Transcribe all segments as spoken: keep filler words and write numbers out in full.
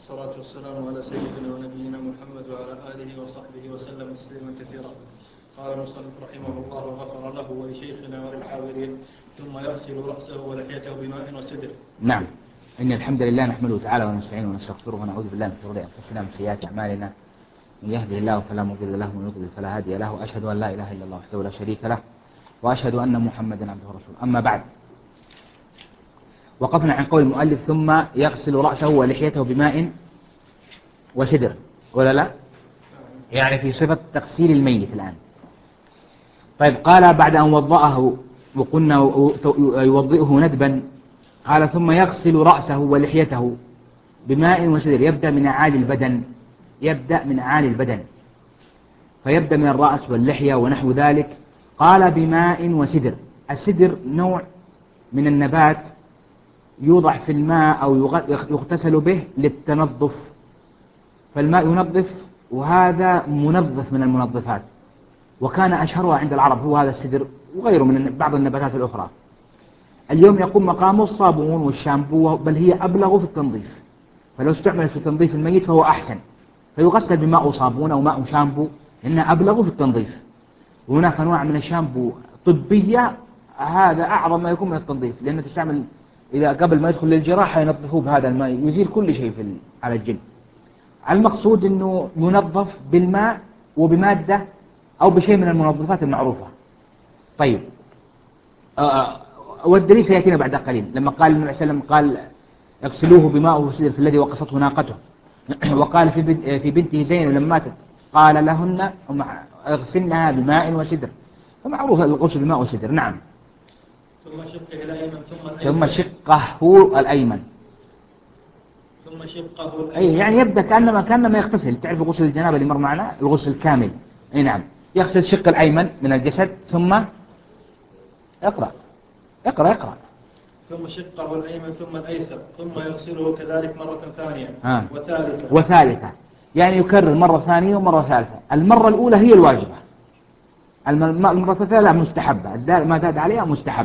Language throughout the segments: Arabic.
والصلاة والسلام على سيدنا ونبينا محمد وعلى آله وصحبه وسلم تسليما كثيرا. قال المصنف رحمه الله وغفر له ولشيخنا وللحاضرين ثم يغسل رأسه ولحيته بماء وسدر. نعم، إن الحمد لله نحمده تعالى ونستعينه ونستغفره ونعوذ بالله من شرور أنفسنا ومن سيئات أعمالنا، من يهده الله فلا مضل له ومن يضلل فلا هادي له، وأشهد أن لا إله إلا الله وحده لا شريك له، وأشهد أن محمدا عبده ورسوله. أما بعد، وقفنا عن قول المؤلف ثم يغسل رأسه ولحيته بماء وسدر، ولا لا؟ يعني في صفة تغسيل الميت الآن. طيب، قال بعد أن وضأه وقلنا يوضئه ندبا، قال ثم يغسل رأسه ولحيته بماء وسدر. يبدأ من أعالي البدن، يبدأ من أعالي البدن فيبدأ من الرأس واللحية ونحو ذلك. قال بماء وسدر. السدر نوع من النبات يوضع في الماء أو يغتسل به للتنظف، فالماء ينظف، وهذا منظف من المنظفات، وكان أشهرها عند العرب هو هذا السدر وغيره من بعض النباتات الأخرى. اليوم يقوم مقامه الصابون والشامبو، بل هي أبلغ في التنظيف، فلو استعمل في تنظيف الميت فهو أحسن، فيغسل بماء صابون أو ماء شامبو إنها أبلغ في التنظيف. وهناك أنواع من الشامبو طبية، هذا أعظم ما يكون من التنظيف، لأنه تستعمل إذا قبل ما يدخل للجراحة ينظفوه بهذا الماء، يزيل كل شيء في على الجلد. المقصود أنه ينظف بالماء وبمادة أو بشيء من المنظفات المعروفة. طيب، آه والدليل سيأتينا بعد قليل، لما قال النبي صلى الله عليه وسلم قال اغسلوه بماء وسدر في الذي وقصته ناقته. وقال في في بنته زينب لما ماتت قال لهن اغسلنها بماء وسدر، فمعروف الغسل بماء وسدر. نعم. ثم شقه الأيمن ثم الأيسر. ثم شقه الأيمن. ثم شقه الأيمن. أي يعني يبدأ كأنما كأنما يغتسل. تعرف غسل الجنابة اللي مر معنا، الغسل الكامل. أي نعم، يغسل الشق الأيمن من الجسد ثم اقرأ اقرأ اقرأ ثم شقه الأيمن ثم الأيسر ثم يغسله كذلك مرة ثانية ها. وثالثة وثالثة يعني يكرر مرة ثانية ومرة ثالثة. المرة الأولى هي الواجبة، المرة الثالثة مستحبة، ما زاد عليها مستحب.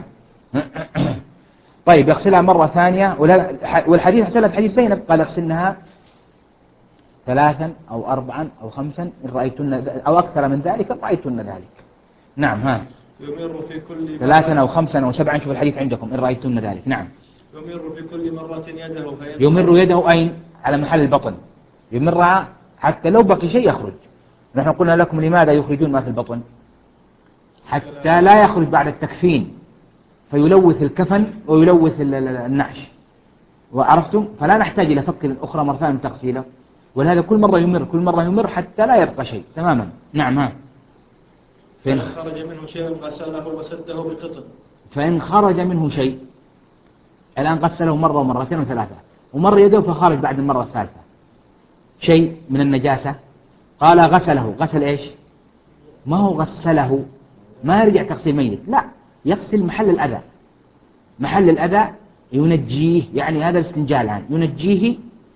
طيب، يغسلها مرة ثانية، والحديث حسنها بحديث زينب قال اغسلنها ثلاثا أو أربعا أو خمسا إن رأيتن، أو أكثر من ذلك إن رأيتن ذلك. نعم. ها. يمر في كل ثلاثا أو خمسا أو سبعا، شوف الحديث عندكم إن رأيتن ذلك. نعم. يمر في كل مرة يده فيدخل. يمر يده أين؟ على محل البطن، يمرها حتى لو بقي شيء يخرج. نحن قلنا لكم لماذا يخرجون ما في البطن؟ حتى لا يخرج بعد التكفين فيلوث الكفن ويلوث النعش، وعرفتم؟ فلا نحتاج إلى فك أخرى مرة ثانية تغسيله، ولهذا كل مرة يمر كل مرة يمر حتى لا يبقى شيء تماما. نعم. ها. فإن خرج منه شيء غسله وسده بقطن. فإن خرج منه شيء، الآن غسله مرة ومرتين وثلاثة، ومر يده فخرج بعد المرة الثالثة شيء من النجاسة، قال غسله. غسل إيش؟ ما هو غسله، ما يرجع تغسيل ميت، لا، يغسل محل الأذى. محل الأذى ينجيه، يعني هذا الاستنجاء الآن ينجيه،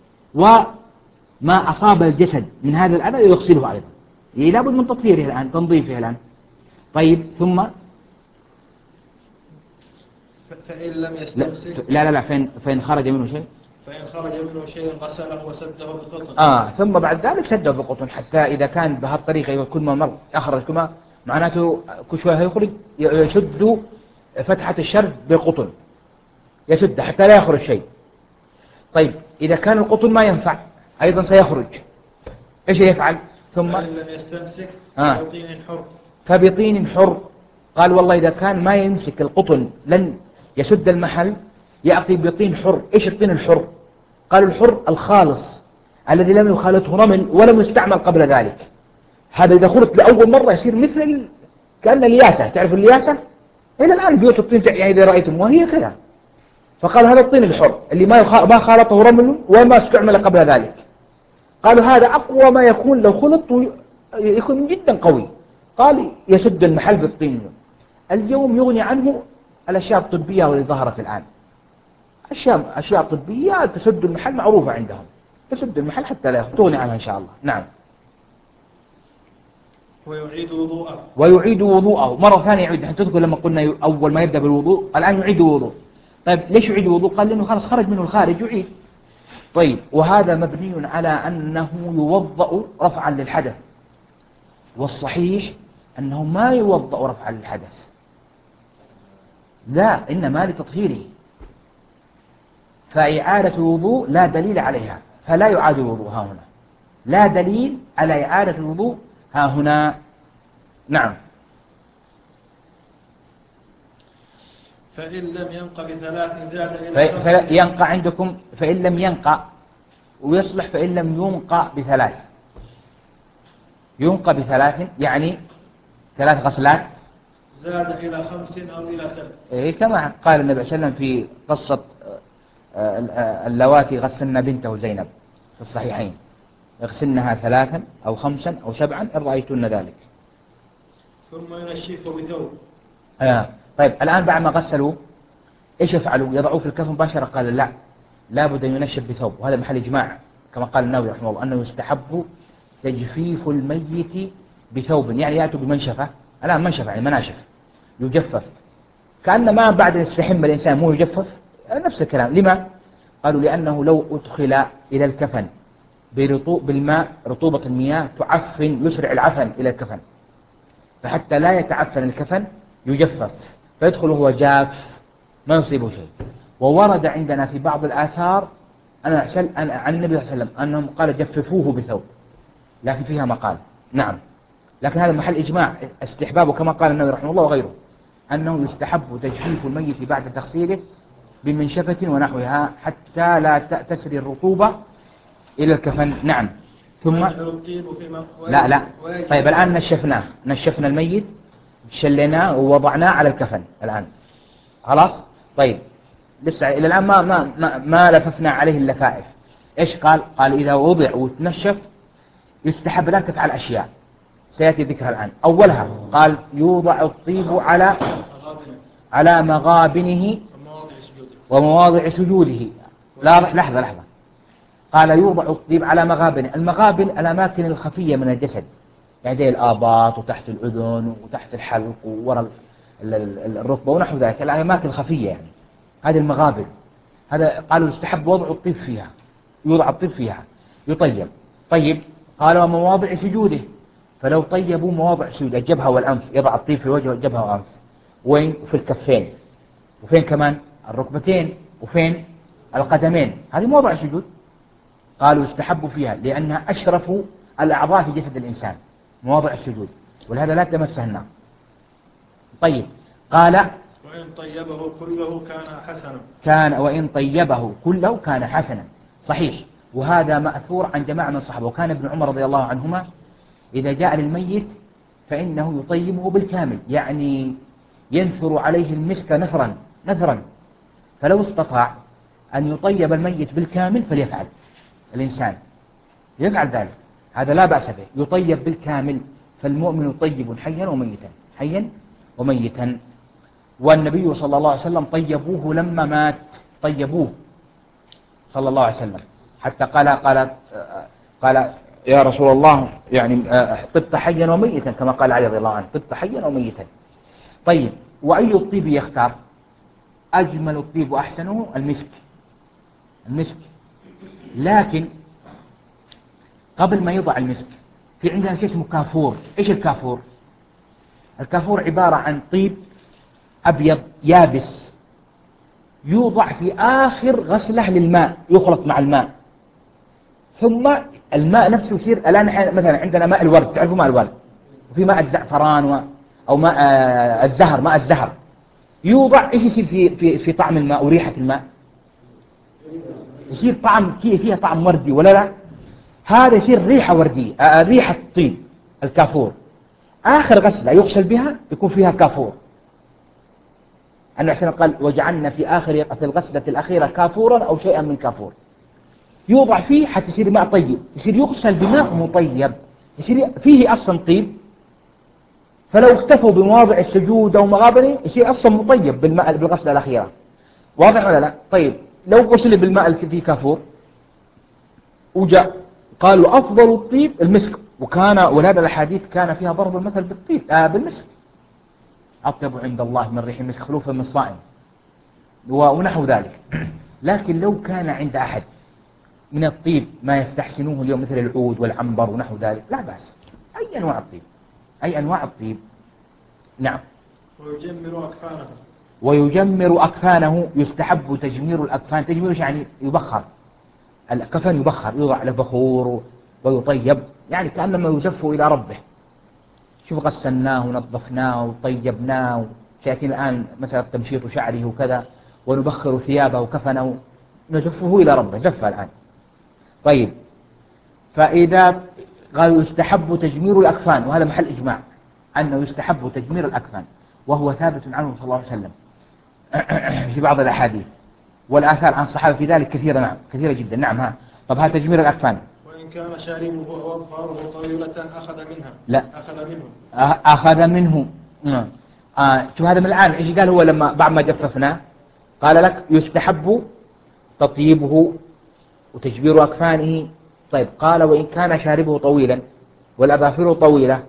وما أصاب الجسد من هذا الأذى يغسله أيضا. لابد من تطهيره الآن، تنظيفه الآن. طيب، ثم فإن لم يستمسك. لا لا لا فإن, فإن خرج منه شيء فإن خرج منه شيء غسله وسده بقطن. آه ثم بعد ذلك سده بقطن، حتى إذا كان بهالطريقة كل ما مر أخرج كما معناته كل شوية يخرج يشد فتحة الشرج بالقطن، يشد حتى لا يخرج شيء. طيب، إذا كان القطن ما ينفع أيضا سيخرج، إيش يفعل؟ ثم فإن لم يستمسك آه. فبطين حر. فبطين حر. قال والله إذا كان ما يمسك القطن لن يسد المحل، يعطي بطين حر. إيش الطين الحر؟ قالوا الحر الخالص الذي لم يخالطه رمل ولم يستعمل قبل ذلك. هذا إذا خلط لأول مرة يصير مثل كأن الياسة، تعرف الياسة؟ إلى الآن بيوت الطين يعني إذا رأيتم وهي كذا. فقال هذا الطين الحر اللي ما خالطه رمل وما استعمل قبل ذلك. قالوا هذا أقوى ما يكون، لو خلط يكون جدا قوي. قال يسد المحل بالطين. اليوم يغني عنه الأشياء الطبية واللي ظهرت الآن، أشياء أشياء طبية تسد المحل معروفة عندهم، تسد المحل حتى لا تغني عنها إن شاء الله. نعم. ويعيد وضوءه. ويعيد وضوءه مرة ثانية. يعيد، نحن تذكر لما قلنا أول ما يبدأ بالوضوء، الآن يعيد وضوء. طيب، ليش يعيد وضوء؟ قال لأنه خلاص خرج منه الخارج، يعيد. طيب وهذا مبني على أنه يوضأ رفعا للحدث، والصحيح أنه ما يوضأ رفعا للحدث، لا إنما لتطهيره، فإعادة الوضوء لا دليل عليها، فلا يعاد الوضوء ها هنا، لا دليل على إعادة الوضوء ها هنا. نعم. فإن لم ينق بثلاث زاد إلى فينقع عندكم فإن لم ينقع، ويصلح فإن لم ينقع بثلاث، ينقع بثلاث يعني ثلاث غسلات زاد إلى خمس أو إلى سبع. إيه كما قال النبي صلى الله عليه وسلم في قصة اللواتي غسلنا بنته زينب في الصحيحين، اغسلنها ثلاثا أو خمسا أو سبعا إن رأيتن ذلك. ثم ينشفه بثوب. آه. طيب الآن بعد ما غسلوا إيش يفعلوا؟ يضعوه في الكفن مباشرة؟ قال لا، لابد أن ينشف بثوب، وهذا محل إجماع كما قال النووي رحمه الله أنه يستحب تجفيف الميت بثوب، يعني يأتوا بمنشفة، الآن منشفة يعني مناشف يجفف، كأن ما بعد يستحم الإنسان مو يجفف، نفس الكلام. لما؟ قالوا لأنه لو أدخل إلى الكفن برطوب بالماء، رطوبة المياه تعفن، يسرع العفن إلى الكفن، فحتى لا يتعفن الكفن يجفف، فيدخل هو جاف ما يصيبه شيء. وورد عندنا في بعض الآثار أنا عن النبي صلى الله عليه وسلم أنهم قال جففوه بثوب، لكن فيها مقال. نعم، لكن هذا محل إجماع استحبابه كما قال النبي رحمه الله وغيره، أنه يستحب تجفيف الميت بعد تغسيله بمنشفة ونحوها حتى لا تسري الرطوبة إلى الكفن. نعم. ثم لا لا طيب الآن نشفناه، نشفنا الميت، شليناه ووضعناه على الكفن الآن خلاص. طيب لسه إلى الآن ما ما ما, ما لففنا عليه اللفائف. إيش قال؟ قال إذا وضع وتنشف يستحب لك تفعل أشياء سيأتي ذكرها الآن. أولها قال يوضع الطيب على على مغابنه ومواضع سجوده. لا لحظة لحظة، قال يوضع الطيب على مغابنه، المغابن الأماكن الخفية من الجسد، يعني زي الآباط وتحت الأذن وتحت الحلق ووراء الركبة ونحو ذلك، الأماكن الخفية يعني هذه المغابن. هذا قالوا يستحب وضع الطيب فيها، يوضع الطيب فيها يطيب. طيب قال ومواضع سجوده، فلو طيبوا مواضع سجود الجبهة والأنف، يضع الطيب في وجه الجبهة والأنف، وين؟ في الكفين، وفين كمان؟ الركبتين، وفين؟ القدمين، هذه مواضع سجود. قالوا يستحب فيها لأنها أشرف الأعضاء في جسد الإنسان، مواضع السجود، ولهذا لا تمسها النار. طيب قال وإن طيبه كله كان حسنا، كان وإن طيبه كله كان حسنا، صحيح. وهذا مأثور عن جماعة من الصحابة، وكان ابن عمر رضي الله عنهما إذا جاء للميت فإنه يطيبه بالكامل، يعني ينثر عليه المسك نثرا نثرا، فلو استطاع أن يطيب الميت بالكامل فليفعل الإنسان، يفعل ذلك، هذا لا بأس به، يطيب بالكامل، فالمؤمن طيب حيا وميتا، حيا وميتا. والنبي صلى الله عليه وسلم طيبوه لما مات، طيبوه صلى الله عليه وسلم، حتى قال قال قال يا رسول الله يعني طبت حيا وميتا، كما قال علي رضي الله عنه طبت حيا وميتا. طيب وأي الطيب يختار؟ أجمل الطيب وأحسنه المسك، المسك. لكن قبل ما يضع المسك في عندنا شيء اسمه كافور. إيش الكافور؟ الكافور عبارة عن طيب أبيض يابس يوضع في آخر غسلة للماء، يخلط مع الماء، ثم الماء نفسه يصير. الآن مثلا عندنا ماء الورد، تعرفوا ماء الورد، وفي ماء الزعفران و... أو ماء الزهر، ماء الزهر يوضع. إيش يصير في في في طعم الماء وريحة الماء؟ يصير طعم فيها طعم وردي ولا لا؟ هذا يصير ريحة وردية، ريحة طيب الكافور. آخر غسلة يغسل بها يكون فيها كافور. النبي صلى الله عليه وسلم قال وجعلنا في آخر في الغسلة الأخيرة كافورا أو شيئا من كافور، يوضع فيه حتى يصير ماء طيب، يصير يغسل بماء مطيب، يصير فيه أصلا طيب. فلو اكتفوا بمواضع السجود أو مغابنه يصير أصلا مطيب بالماء بالغسلة الأخيرة، واضح ولا لا؟ طيب لو غسل بالماء اللي فيه كافور وجاء قالوا أفضل الطيب المسك، وكان ولهذا الحديث كان فيها ضرب المثل بالطيب آه بالمسك، أطيب عند الله من ريح المسك خلوفا من الصائم ونحو ذلك. لكن لو كان عند أحد من الطيب ما يستحسنوه اليوم مثل العود والعنبر ونحو ذلك لا بأس، أي أنواع الطيب، أي أنواع الطيب. نعم. ويجمر أكفانه ويجمر أكفانه، يستحب تجمير الأكفان. تجمير يعني يبخر، الكفن يبخر، يوضع له بخور ويطيب، يعني كأنما يزف إلى ربه. شوف غسلناه ونظفناه وطيبناه، سيأتينا الآن مثلا تمشيط شعره وكذا، ونبخر ثيابه وكفنه، نزفه إلى ربه زفه الآن. طيب، فإذا قالوا يستحب تجمير الأكفان، وهذا محل إجماع أنه يستحب تجمير الأكفان، وهو ثابت عنه صلى الله عليه وسلم في بعض الأحاديث، والآثار عن الصحابة في ذلك كثيرة، نعم كثيرة جدا. نعم. ها طب هذا تجمير الأكفان. وإن كان شاربه أو أظفاره طويلة أخذ منها. لا، أخذ منه. أخذ منه. نعم. آه شوف هذا من الآن إيش قال هو لما بعد ما جففناه قال لك يستحب تطيبه وتجبير أكفانه. طيب قال وإن كان شاربه طويلا والأظافر طويلة،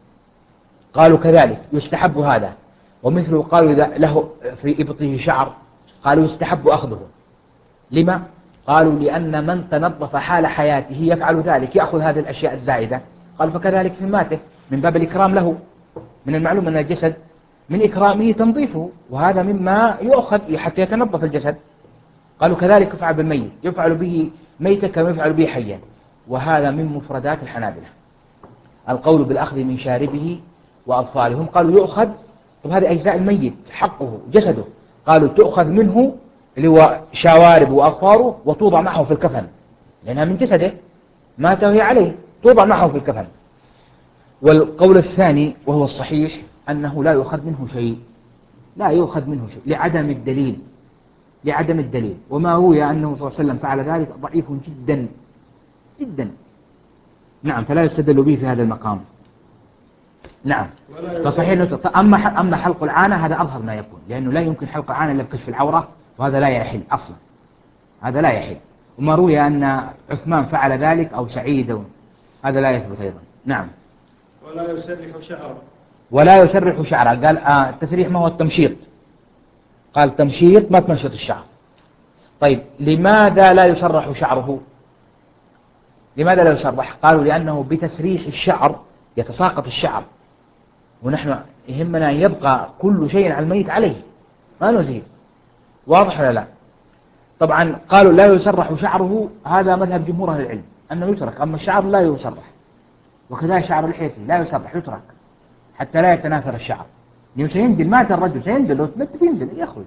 قالوا كذلك يستحب هذا. ومثله قالوا إذا له في إبطه شعر قالوا يستحب أخذه. لما؟ قالوا لأن من تنظف حال حياته يفعل ذلك، يأخذ هذه الأشياء الزائدة. قال فكذلك في ماته من باب الإكرام له. من المعلوم أن الجسد من إكرامه تنظيفه، وهذا مما يؤخذ حتى يتنظف الجسد. قالوا كذلك يفعل بالميت، يفعل به ميتا كما يفعل به حيا، وهذا من مفردات الحنابلة القول بالأخذ من شاربه وأطفالهم. قالوا يؤخذ، طب هذه أجزاء الميت حقه جسده، قالوا تؤخذ منه اللي هو شوارب وأظفاره وتوضع معه في الكفن، لأنها من جسده ما تهي عليه، توضع معه في الكفن. والقول الثاني وهو الصحيح أنه لا يؤخذ منه شيء، لا يؤخذ منه شيء لعدم الدليل، لعدم الدليل. وما روي أنه صلى الله عليه وسلم فعل ذلك ضعيف جدا جدا. نعم، فلا يستدل به في هذا المقام. نعم. فصحيح. أما أما حلق العانة هذا أظهر ما يكون، لأنه لا يمكن حلق العانة إلا بكشف العورة، وهذا لا يحل أصلا، هذا لا يحل. وما روي أن عثمان فعل ذلك أو سعيد، هذا لا يثبت أيضا. نعم. ولا يسرح شعره. ولا يسرح شعره. قال آه التسريح ما هو التمشيط، قال تمشيط ما تمشط الشعر. طيب لماذا لا يسرح شعره؟ لماذا لا يسرح؟ قالوا لأنه بتسريح الشعر يتساقط الشعر، ونحن يهمنا أن يبقى كل شيء على الميت عليه ما نزيل. واضح ولا لا؟ طبعا قالوا لا يسرح شعره، هذا مذهب جمهور أهل العلم أنه يترك، أما الشعر لا يسرح. وكذلك شعر لحيته لا يسرح، يترك حتى لا يتناثر الشعر، لأنه سينزل، مات الرجل سينزل، لو تمت بينزل يخرج.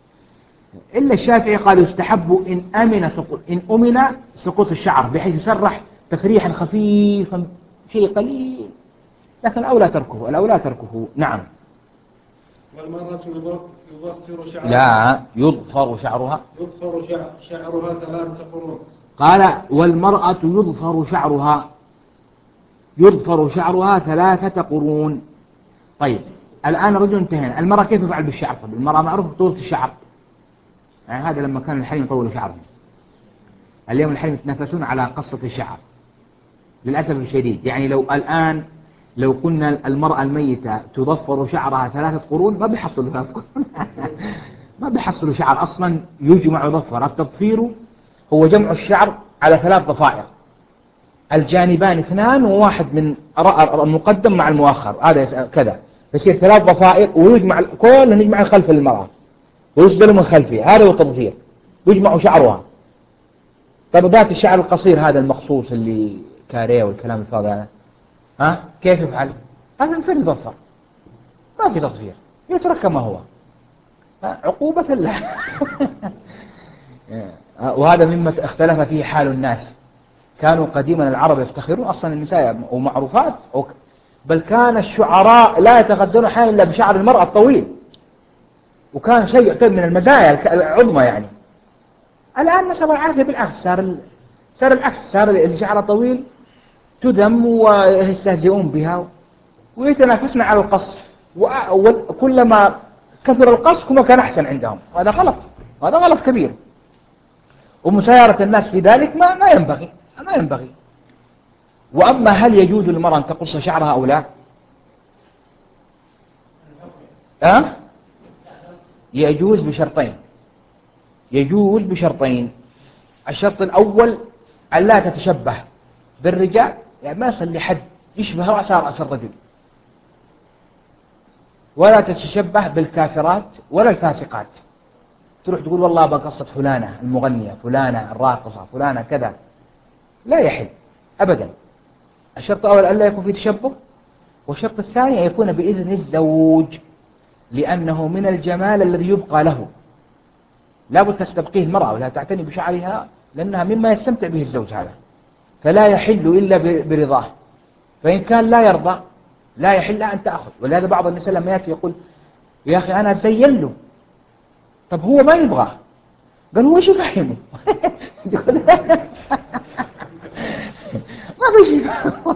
إلا الشافعي قال يستحب إن أمن سقوط، إن أمن سقوط الشعر بحيث يسرح تسريحا خفيفا شيء قليل، لكن الأولى تركه، الأولى تركه. نعم. والمرأة يظفر شعرها. لا، يظفر شعرها. يظفر شعرها ثلاثة قرون. قال والمرأة يظفر شعرها، يظفر شعرها ثلاثة قرون. طيب الآن رجل انتهينا، المرأة كيف تفعل بالشعر؟ طيب المرأة معروف طولة الشعر، يعني هذا لما كان الحريم يطول شعرهم. اليوم الحريم يتنافسون على قصة الشعر للأسف الشديد. يعني لو الآن لو قلنا المرأة الميتة تضفر شعرها ثلاثة قرون ما بيحصلوا ثلاثة قرون ما بيحصلوا شعر أصلا يجمع يضفر. التضفير هو جمع الشعر على ثلاث ضفائر، الجانبان اثنان وواحد من المقدم مع المؤخر، هذا كذا، يصير ثلاث ضفائر ويجمع كله، نجمع خلف المرأة ويسدل من خلفها، هذا هو التضفير، يجمع شعرها. طب ذات الشعر القصير هذا المخصوص اللي كاريه والكلام الفاضي هذا، ها كيف يفعل؟ هذا مثل يضفر، ما في تضفير، يترك كما هو عقوبة له وهذا مما اختلف فيه حال الناس. كانوا قديما العرب يفتخرون أصلا النساء ومعروفات، بل كان الشعراء لا يتغذون حالا إلا بشعر المرأة الطويل، وكان شيء يعتبر من المزايا العظمى. يعني الآن نسأل العافية بالعكس، صار صار العكس، صار الشعر طويل تذم ويستهزئون بها ويتنافسون على القص، وكلما كثر القص كما كان أحسن عندهم. هذا غلط، هذا غلط كبير، ومسايرة الناس في ذلك ما ما ينبغي ما ينبغي. وأما هل يجوز للمرأة أن تقص شعرها أو لا؟ أه؟ يجوز بشرطين، يجوز بشرطين. الشرط الأول أن لا تتشبه بالرجال، يعني ما يصل لحد يشبه رأس رأس الرجل، ولا تتشبه بالكافرات ولا الفاسقات، تروح تقول والله بقصة فلانة المغنية، فلانة الراقصة، فلانة كذا، لا يحل أبدا. الشرط الأول أن لا يكون في تشبه، والشرط الثاني أن يكون بإذن الزوج، لأنه من الجمال الذي يبقى له، لا بد تستبقيه المرأة ولا تعتني بشعرها، لأنها مما يستمتع به الزوج هذا، فلا يحل إلا برضاه. فإن كان لا يرضى لا يحل أن تأخذ. ولهذا بعض النساء لما يأتي يقول يا أخي أنا أزين له، طب هو ما يبغى، قال هو شو فهمه ما في شيء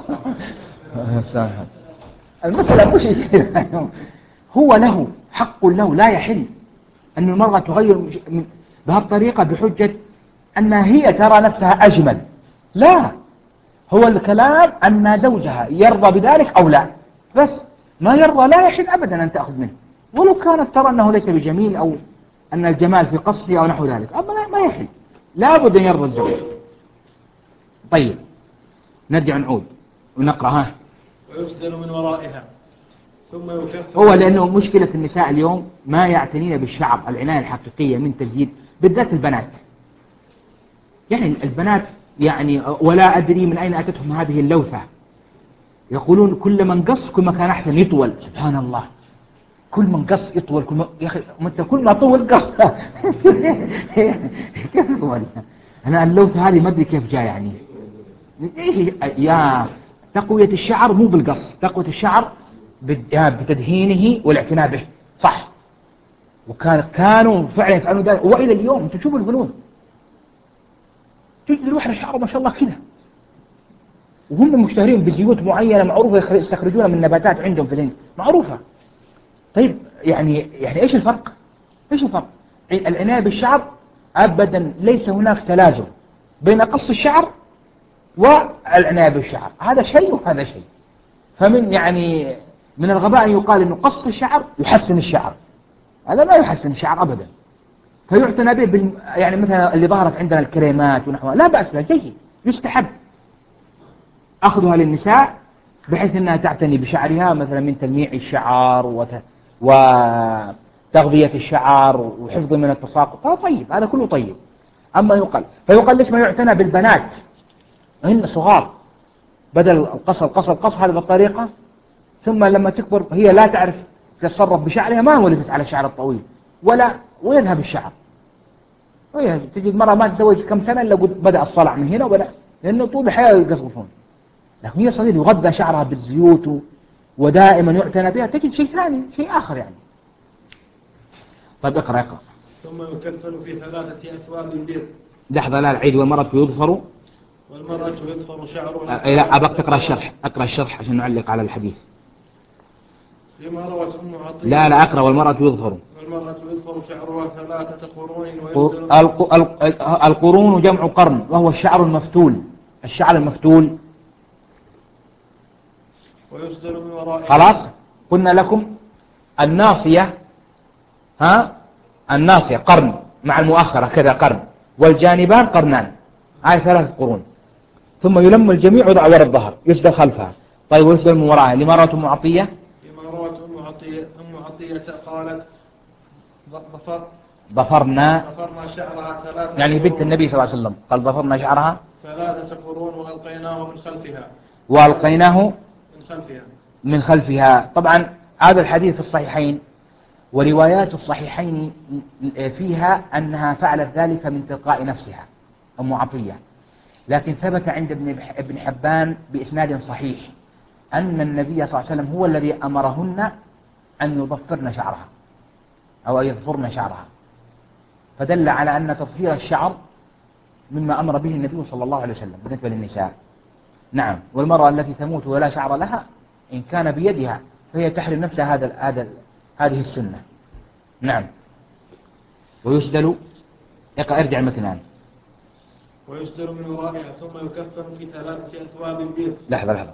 المسألة مش هو له حق له، لا يحل أن المرأة تغير من بهالطريقة بحجة أنها هي ترى نفسها أجمل، لا، هو الكلام أن زوجها يرضى بذلك أو لا، بس ما يرضى لا يحل أبدا أن تأخذ منه، ولو كانت ترى أنه ليس بجميل أو أن الجمال في قصده أو نحو ذلك، أما ما يحل، لا بد أن يرضى الزوج. طيب نرجع نعود ونقرأ. ها ويسدل من ورائها ثم يكفر. هو لأنه مشكلة النساء اليوم ما يعتنين بالشعر العناية الحقيقية من تزيين، بالذات البنات، يعني البنات يعني ولا أدري من أين أتتهم هذه اللوثة، يقولون كل من قص كل ما كان أحسن يطول، سبحان الله، كل من قص يطول، كل ما يا أخي أنت كل ما طول قص كيف يطول؟ أنا اللوثة هذه ما أدري كيف جاء، يعني يا تقوية الشعر مو بالقص، تقوية الشعر بتدهينه والاعتناء به، صح، وكان كانوا فعلا يفعلون ذلك، وإلى اليوم أنتم تشوفوا الفنون، تجد الواحد شعره ما شاء الله كذا، وهم مشتهرين بزيوت معينة معروفة يستخرجونها من نباتات عندهم في الهند معروفة. طيب يعني يعني إيش الفرق؟ إيش الفرق؟ العناية بالشعر أبدا ليس هناك تلازم بين قص الشعر والعناية بالشعر، هذا شيء وهذا شيء. فمن يعني من الغباء أن يقال إنه قص الشعر يحسن الشعر، هذا لا يحسن الشعر أبدا، فيعتنى به بال... يعني مثلا اللي ظهرت عندنا الكريمات ونحوها لا بأس بها، جيد، يستحب أخذها للنساء بحيث أنها تعتني بشعرها، مثلا من تلميع الشعر وت... وتغذية الشعر وحفظ من التساقط، هذا طيب، هذا كله طيب. أما يقال فيقال ليش ما يعتنى بالبنات هن صغار، بدل القص القص القص هذه بالطريقة، ثم لما تكبر هي لا تعرف تتصرف بشعرها، ما ولدت على الشعر الطويل ولا ويذهب الشعر، تجد مرة ما تزوج كم سنة إلا بدأ الصلع من هنا وبدأ، لأنه طول الحياة يقصفون، لكن هي صغيرة يغذى شعرها بالزيوت ودائما يعتنى بها، تجد شيء ثاني، شيء آخر يعني. طيب اقرأ اقرأ. ثم يكفن في ثلاثة أثواب بيض. لحظة، لا العيد والمرأة يظفر والمرأة يظفر شعرها. أه لا أبقى تقرأ الشرح، أقرأ الشرح عشان نعلق على الحديث. لما روت أم عطية. لا لا أقرأ والمرأة يظفر. والمرأة يظفر شعرها ثلاثة قرون ويبدل. القرون جمع قرن، وهو الشعر المفتول، الشعر المفتول. ويسدل من ورائها. خلاص قلنا لكم الناصية، ها الناصية قرن مع المؤخرة كذا قرن، والجانبان قرنان، هاي ثلاث قرون، ثم يلم الجميع وضع وراء الظهر يسدل خلفها. طيب ويسدل من وراءها. لما روت أم عطية لما روت أم عطية أم عطية قالت ظفر ظفرنا ظفرنا شعرها ثلاثة، يعني بنت النبي صلى الله عليه وسلم قال ظفرنا شعرها ثلاثة قرون وألقيناه من خلفها وألقيناه من خلفها من خلفها. طبعا هذا الحديث في الصحيحين، وروايات الصحيحين فيها أنها فعلت ذلك من تلقاء نفسها أم عطية، لكن ثبت عند ابن حبان بإسناد صحيح أن النبي صلى الله عليه وسلم هو الذي أمرهن أن يضفرن شعرها أو أن يظفرن شعرها، فدل على أن تضفير الشعر مما أمر به النبي صلى الله عليه وسلم بالنسبة للنساء. نعم، والمرأة التي تموت ولا شعر لها إن كان بيدها فهي تحرم نفسها هذا هذا هذه السنة. نعم. ويسدل ارجع المتنان. ويسدل من ورائها ثم يكفن في ثلاثة أثواب بيض. لحظة لحظة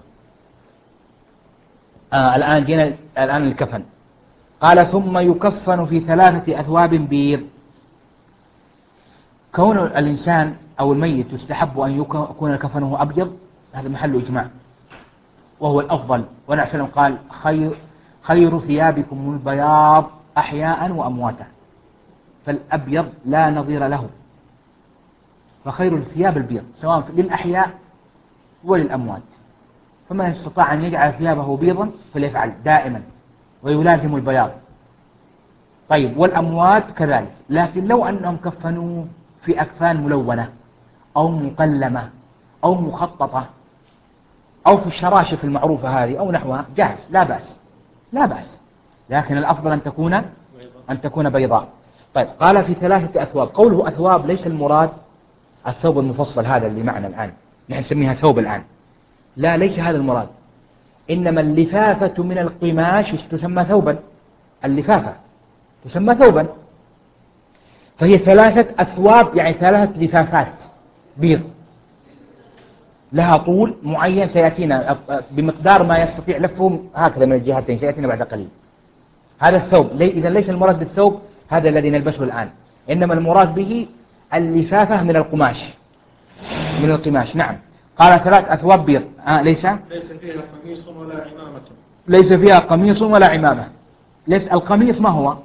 آه الآن جينا الآن الكفن. قال ثم يكفن في ثلاثة أثواب بيض. كون الإنسان أو الميت يستحب أن يكون كفنه أبيض، هذا محل إجماع وهو الأفضل. والنبي صلى الله عليه وسلم قال خير, خير ثيابكم البياض أحياء وأمواتا، فالأبيض لا نظير له، فخير الثياب البيض سواء للأحياء وللأموات. فمن استطاع أن يجعل ثيابه بيضا فليفعل دائما ويلازم البياض. طيب والأموات كذلك، لكن لو أنهم كفنوا في أكفان ملونة أو مقلمة أو مخططة أو في الشراشف المعروفة هذه أو نحوها جاهز، لا بأس لا بأس، لكن الأفضل أن تكون أن تكون بيضاء. طيب قال في ثلاثة أثواب. قوله أثواب ليس المراد الثوب المفصل هذا اللي معنا الآن، نحن نسميها ثوب الآن، لا ليس هذا المراد، إنما اللفافة من القماش تسمى ثوبا، اللفافة تسمى ثوبا، فهي ثلاثة أثواب يعني ثلاثة لفافات بيض لها طول معين سيأتينا بمقدار ما يستطيع لفه هكذا من الجهتين، سيأتينا بعد قليل. هذا الثوب لي إذا ليس المراد بالثوب هذا الذي نلبسه الآن، إنما المراد به اللفافة من القماش من القماش. نعم. قال ثلاث أثواب بيض. آه ليس ليس فيها قميص ولا عمامة. ليس فيها قميص ولا عمامة. ليس القميص ما هو؟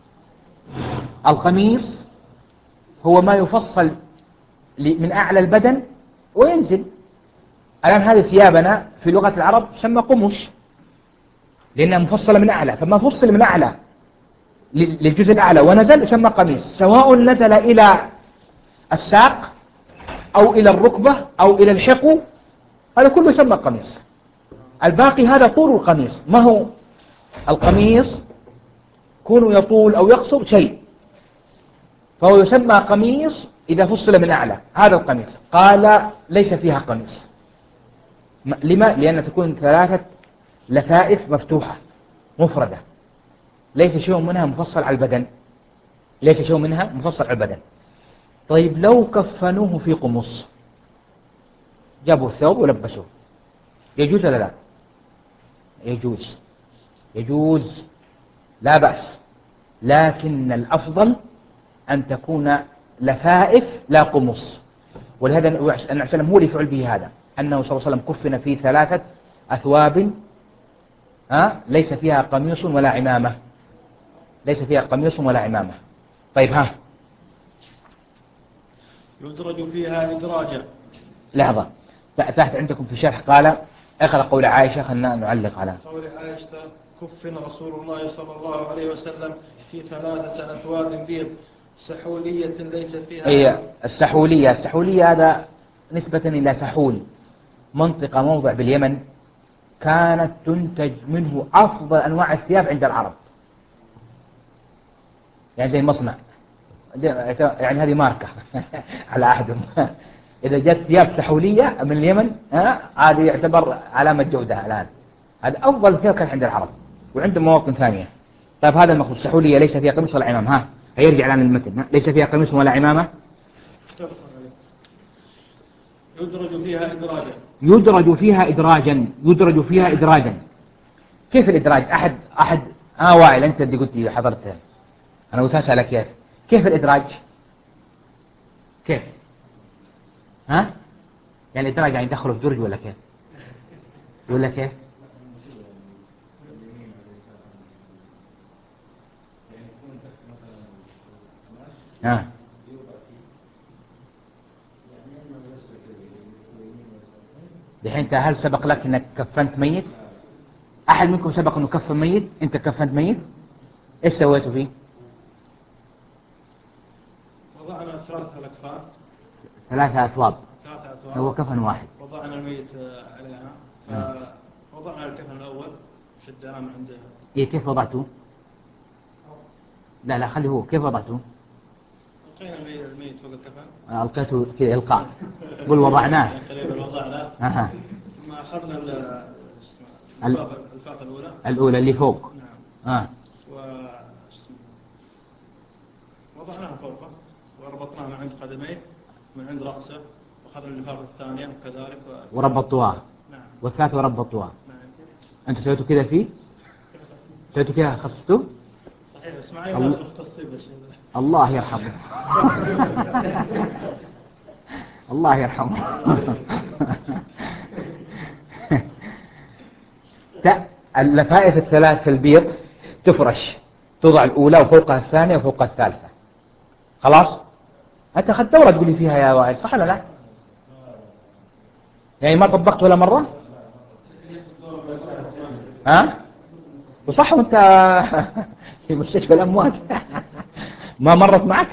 القميص هو ما يفصل من أعلى البدن وينزل. الآن هذه ثيابنا في لغة العرب تسمى قمش لأنها مفصلة من أعلى، فما فصل من أعلى للجزء الأعلى ونزل يسمى قميص، سواء نزل إلى الساق أو إلى الركبة أو إلى الحقو، هذا كله يسمى قميص. الباقي هذا طول القميص. ما هو القميص؟ كونه يطول أو يقصر شيء، فهو يسمى قميص إذا فصل من أعلى، هذا القميص. قال ليس فيها قميص. لما؟ لأن تكون ثلاثة لفائف مفتوحة مفردة، ليس شيء منها مفصل على البدن، ليس شيء منها مفصل على البدن. طيب لو كفنوه في قمص، جابوا الثوب ولبسوه، يجوز ولا لا؟ يجوز يجوز لا بأس، لكن الأفضل أن تكون لفائف لا قمص. ولهذا النبي صلى الله عليه وسلم هو اللي فعل به هذا، أنه صلى الله عليه وسلم كفن في ثلاثة أثواب ها ليس فيها قميص ولا عمامة، ليس فيها قميص ولا عمامة. طيب ها يدرج فيها إدراجا. لحظة، تحت عندكم في شرح قال اقرأ قول عائشة، خلنا نعلق على قول عائشة كفن رسول الله صلى الله عليه وسلم في ثلاثة أثواب بيض سحولية ليس فيها. هي السحولية، السحولية هذا نسبة إلى سحول، منطقة موضع باليمن كانت تنتج منه أفضل أنواع الثياب عند العرب، يعني زي المصنع، يعني هذه ماركة على عهدهم. إذا جت ثياب سحولية من اليمن هذه يعتبر علامة جودة الآن، هذا أفضل ثياب كان عند العرب وعندهم مواطن ثانية. طيب هذا المقصود سحولية ليس فيها قميص ولا عمامة. ها هيرجع الآن المتن، ليس فيها قميص ولا عمامة. يدرج فيها إدراجا. يدرج فيها إدراجا. يدرج فيها إدراجا. كيف الإدراج؟ أحد أحد آه وائل أنت اللي قلت لي حضرت، أنا قلت أسألك كيف كيف الإدراج؟ كيف؟ ها؟ يعني الإدراج يعني يدخله في درج ولا كيف؟ ولا كيف؟ ها؟ دحين أنت هل سبق لك أنك كفنت ميت؟ أحد منكم سبق أنه كفن ميت؟ أنت كفنت ميت؟ إيش سويته فيه؟ وضعنا ثلاثة الأكفان، ثلاثة أثواب، ثلاثة أثواب، هو كفن واحد. وضعنا الميت عليها، فوضعنا الكفن الأول شدناه من عند. إيه كيف وضعته؟ لا لا خلي هو كيف وضعته؟ ألقينا الميت فوق الكفن. ألقيته كذا إلقاء. قل وضعناه. تقريبا وضعناه. أها. ثم أخذنا الفاقة الأولى. الأولى اللي فوق. نعم. آه. و وضعناها فوقه وربطناها من عند قدميه من عند رأسه، وأخذنا الفاقة الثانية وكذلك و... وربطوها. نعم. والثالثة وربطوها. نعم. أنت سويته كذا فيه؟ سويته كذا خصته؟ صحيح بس معي ناس مختصين بس. الله يرحمه. الله يرحمه. اللفائف الثلاث في البيض تفرش، توضع الأولى وفوقها الثانية وفوقها الثالثة. خلاص؟ أنت أخذت دورة تقولي فيها يا وائل، صح ولا لا؟ يعني ما طبقت ولا مرة؟ ها؟ وصح وانت في مستشفى الأموات ما مرت معك؟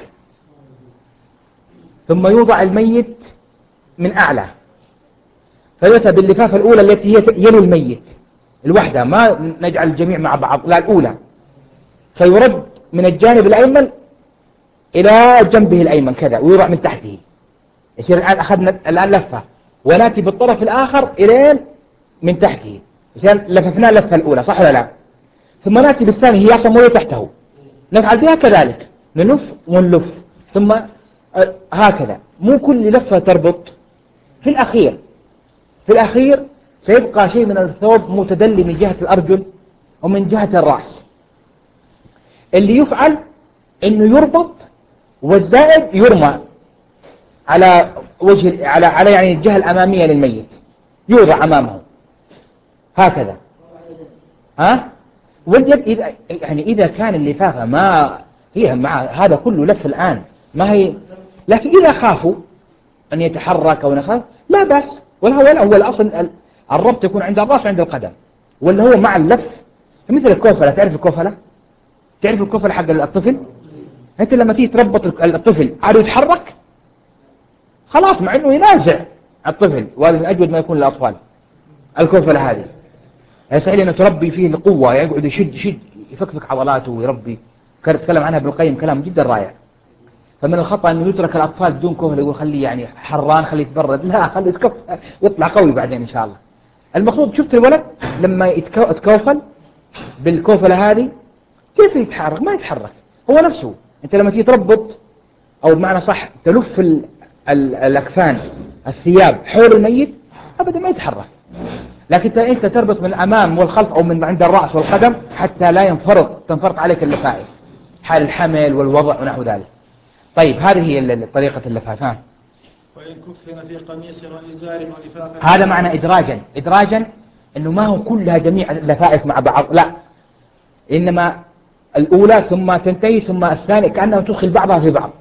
ثم يوضع الميت من أعلى، فيؤتى باللفافة الأولى التي هي يلي الميت الوحدة، ما نجعل الجميع مع بعض، لا الأولى، فيرد من الجانب الأيمن إلى جنبه الأيمن كذا ويوضع من تحته. يصير الآن أخذنا الآن لفة ونأتي بالطرف الآخر إلين من تحته، يصير لففنا اللفة الأولى، صح ولا لا؟ ثم نأتي بالثاني هي أصلا موجودة تحته، نفعل بها كذلك، نلف ونلف، ثم هكذا. مو كل لفة تربط. في الأخير في الأخير سيبقى شيء من الثوب متدلي من جهة الأرجل ومن جهة الرأس. اللي يفعل إنه يربط والزائد يرمى على وجه على على يعني الجهة الأمامية للميت، يوضع أمامه هكذا. ها؟ واليد إذا يعني إذا كان اللفافة ما هي مع هذا كله لف الآن ما هي، لكن إذا خافوا أن يتحرك أو نخاف لا بأس، ولا هو ولا هو الأصل الربط يكون عند الرأس وعند القدم، ولا هو مع اللف مثل الكوفلة. تعرف الكوفلة؟ تعرف الكوفلة حق الطفل؟ أنت لما تيجي تربط الطفل عاد يتحرك خلاص، مع إنه ينازع الطفل، وهذا من أجود ما يكون للأطفال الكوفلة هذه. يسهل أن تربي فيه القوة، يقعد يشد يشد يفكفك عضلاته ويربي. كان يتكلم عنها ابن القيم كلام جدا رائع. فمن الخطأ أنه يترك الأطفال بدون كوفلة، يقول خليه يعني حران خليه يتبرد، لا خليه يتكف ويطلع قوي بعدين إن شاء الله. المقصود شفت الولد لما يتكوفل بالكوفلة هذه كيف يتحرك؟ ما يتحرك هو نفسه. أنت لما تيجي تربط أو بمعنى صح تلف ال ال الأكفان الثياب حول الميت أبدا ما يتحرك. لكن أنت تربط من الأمام والخلف أو من عند الرأس والقدم حتى لا ينفرط تنفرط عليك اللفائف حال الحمل والوضع ونحو ذلك. طيب هذه هي طريقة اللفافان. وإن كفن في قميص وإزار ولفافة. هذا معنى إدراجا. إدراجا أنه ما هو كلها جميع اللفائف مع بعض، لا، إنما الأولى ثم تنتهي ثم الثانية، كأنها تدخل بعضها في بعض.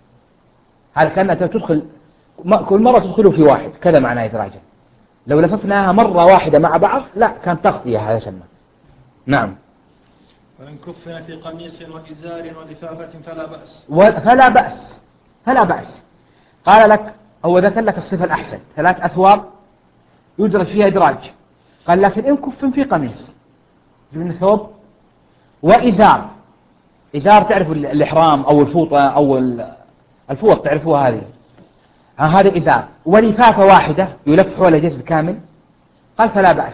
هذا كأنها تدخل كل مرة تدخله في واحد، كذا معنى إدراجا. لو لففناها مرة واحدة مع بعض لا كان تغطية، هذا سمى. نعم. وإن كفن في قميص وإزار ولفافة فلا بأس. فلا بأس فلا بأس. قال لك هو ذكر لك الصفة الأحسن، ثلاث أثواب يدرج فيها إدراج. قال لكن إن كفن في قميص من ثوب وإزار. إزار تعرف الإحرام أو الفوطة أو الفوط تعرفوها هذه، هذا إزار، ولفافة واحدة يلف حول جسد كامل. قال فلا بأس.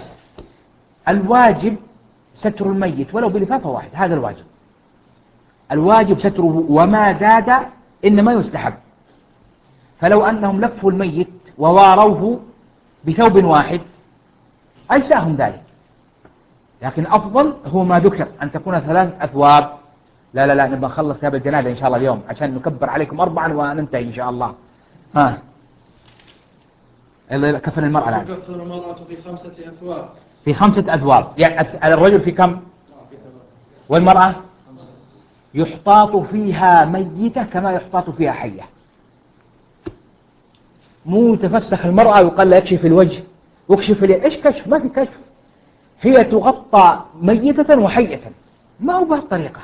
الواجب ستر الميت ولو بلفافة واحدة، هذا الواجب. الواجب ستره وما زاد إنما يستحب. فلو أنهم لفوا الميت وواروه بثوب واحد أجزاهم ذلك، لكن أفضل هو ما ذكر أن تكون ثلاث أثواب. لا لا لا نبغى نخلص ثياب الجنازة إن شاء الله اليوم عشان نكبر عليكم أربعا وننتهي إن شاء الله. ها كفن المرأة الآن. كفن المرأة في خمسة أثواب. في خمسة أثواب، يعني الرجل في كم؟ والمرأة يحتاط فيها ميتة كما يحتاط فيها حية. مو تفسخ المرأة وقال لا يكشف الوجه ويكشف اليد. إيش كشف؟ ما في كشف. هي تغطى ميتة وحية، ما هو بهالطريقة.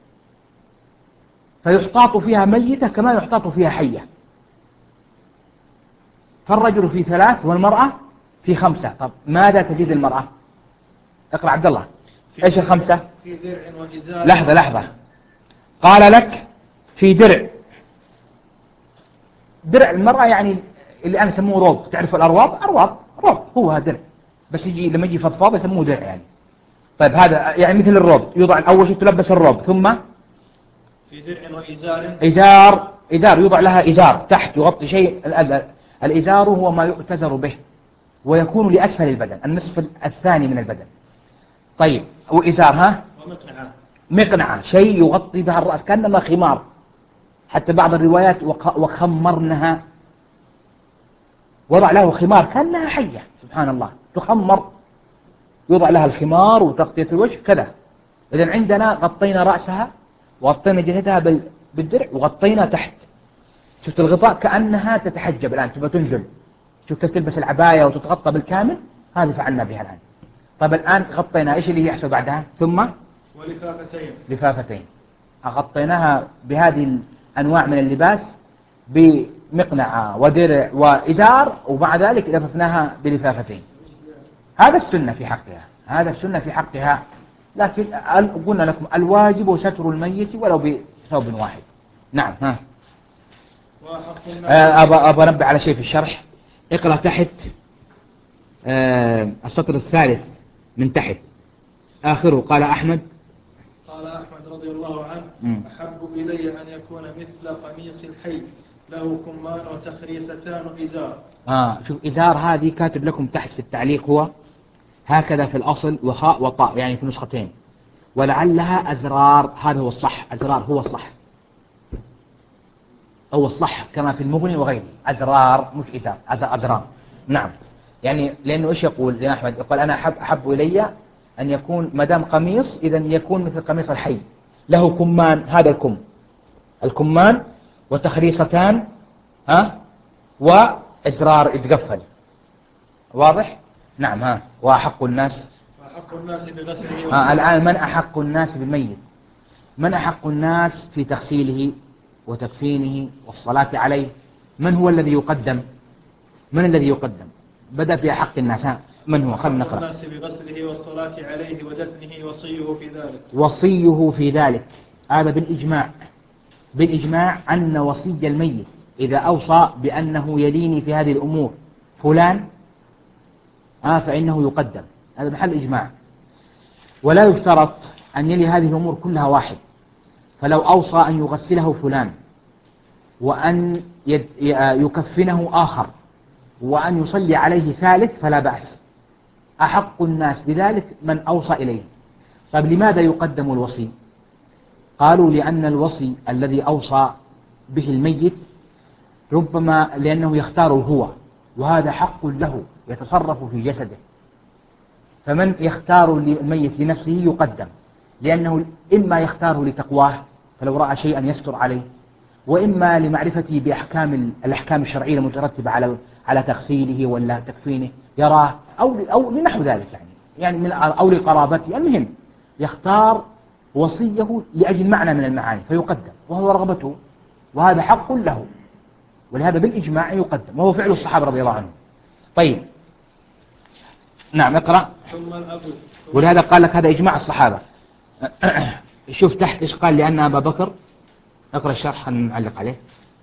فيحتاط فيها ميتة كما يحتاط فيها حية. فالرجل في ثلاث والمرأة في خمسة. طب ماذا تزيد المرأة؟ اقرأ عبد الله. ايش الخمسة؟ في درع وإزار. لحظة لحظة. قال لك في درع. درع المرأة يعني اللي أنا سموه روب. تعرف الأرواب؟ أرواب روب هو هذا درع، بس يجي لما يجي فضفاض يسموه درع يعني. طيب هذا يعني مثل الروب، يوضع أول شيء تلبس الروب، ثم في درع وإزار. إزار. إزار يوضع لها إزار تحت يغطي شيء. الإزار هو ما يؤتزر به ويكون لأسفل البدن، النصف الثاني من البدن. طيب وإزار ها؟ ومقنعة. مقنعة شيء يغطي بها الرأس كأنما خمار. حتى بعض الروايات وخمرنها وضع له خمار كأنها حية سبحان الله تخمر، يوضع لها الخمار وتغطية الوجه كذا. إذن عندنا غطينا رأسها وغطينا جسدها بالدرع وغطينا تحت. شفت الغطاء كأنها تتحجب الآن تبغى تنزل، شفت تلبس العباية وتتغطى بالكامل، هذه فعلنا بها الآن. طيب الآن غطينا، إيش اللي يحصل بعدها؟ ثم ولفافتين لفافتين، غطيناها بهذه الأنواع من اللباس بمقنعة ودرع وإزار، ومع ذلك لففناها بلفافتين. هذا السنة في حقها، هذا السنة في حقها. لكن قلنا لكم الواجب ستر الميت ولو بثوب واحد. نعم. ها أبى أبى أنبه على شيء في الشرح. اقرأ تحت آه السطر الثالث من تحت آخره. قال أحمد قال أحمد رضي الله عنه م. أحب إلي أن يكون مثل قميص الحي له كمان وتخريستان إزار. آه شوف إزار هذه كاتب لكم تحت في التعليق هو هكذا في الأصل وخاء وطاء يعني في نسختين، ولعلها أزرار. هذا هو الصح، أزرار هو الصح، هو الصح كما في المغني وغيره. أزرار مش إزار، أزرار. نعم يعني لأنه إيش يقول زين أحمد؟ يقول أنا أحب, أحب إلي أن يكون مدام قميص إذن يكون مثل قميص الحي له كمان، هذا الكم الكمان وتخريصتان ها وإزرار يتقفل. واضح؟ نعم. ها وأحق الناس وأحق الناس بغسله. ها الآن من أحق الناس بالميت؟ من أحق الناس في تغسيله وتكفينه والصلاة عليه؟ من هو الذي يقدم؟ من الذي يقدم؟ بدأ في أحق الناس. ها من هو؟ خلنا نقرأ. الناس بغسله والصلاة عليه ودفنه وصيه في ذلك. وصيه في ذلك هذا بالإجماع، بالإجماع أن وصي الميت إذا أوصى بأنه يليني في هذه الأمور فلان آه فإنه يقدم. هذا محل إجماع. ولا يشترط أن يلي هذه الأمور كلها واحد، فلو أوصى أن يغسله فلان وأن يكفنه آخر وأن يصلي عليه ثالث فلا بأس، أحق الناس بذلك من أوصى إليه. طيب لماذا يقدم الوصي؟ قالوا لأن الوصي الذي أوصى به الميت ربما لأنه يختاره هو، وهذا حق له يتصرف في جسده، فمن يختار الميت لنفسه يقدم، لأنه إما يختاره لتقواه فلو رأى شيئا يستر عليه، وإما لمعرفته بأحكام الأحكام الشرعية المترتبة على على تغسيله ولا تكفينه يراه، أو أو لنحو ذلك يعني يعني من أو لقرابته. المهم يختار وصيه لأجل معنى من المعاني فيقدم، وهو رغبته، وهذا حق له، ولهذا بالإجماع يقدم، وهو فعل الصحابة رضي الله عنهم. طيب نعم اقرأ. ثم الأب. ولهذا قال لك هذا إجماع الصحابة. شوف تحت إيش قال؟ لأن أبا بكر. اقرأ الشرح نعلق عليه.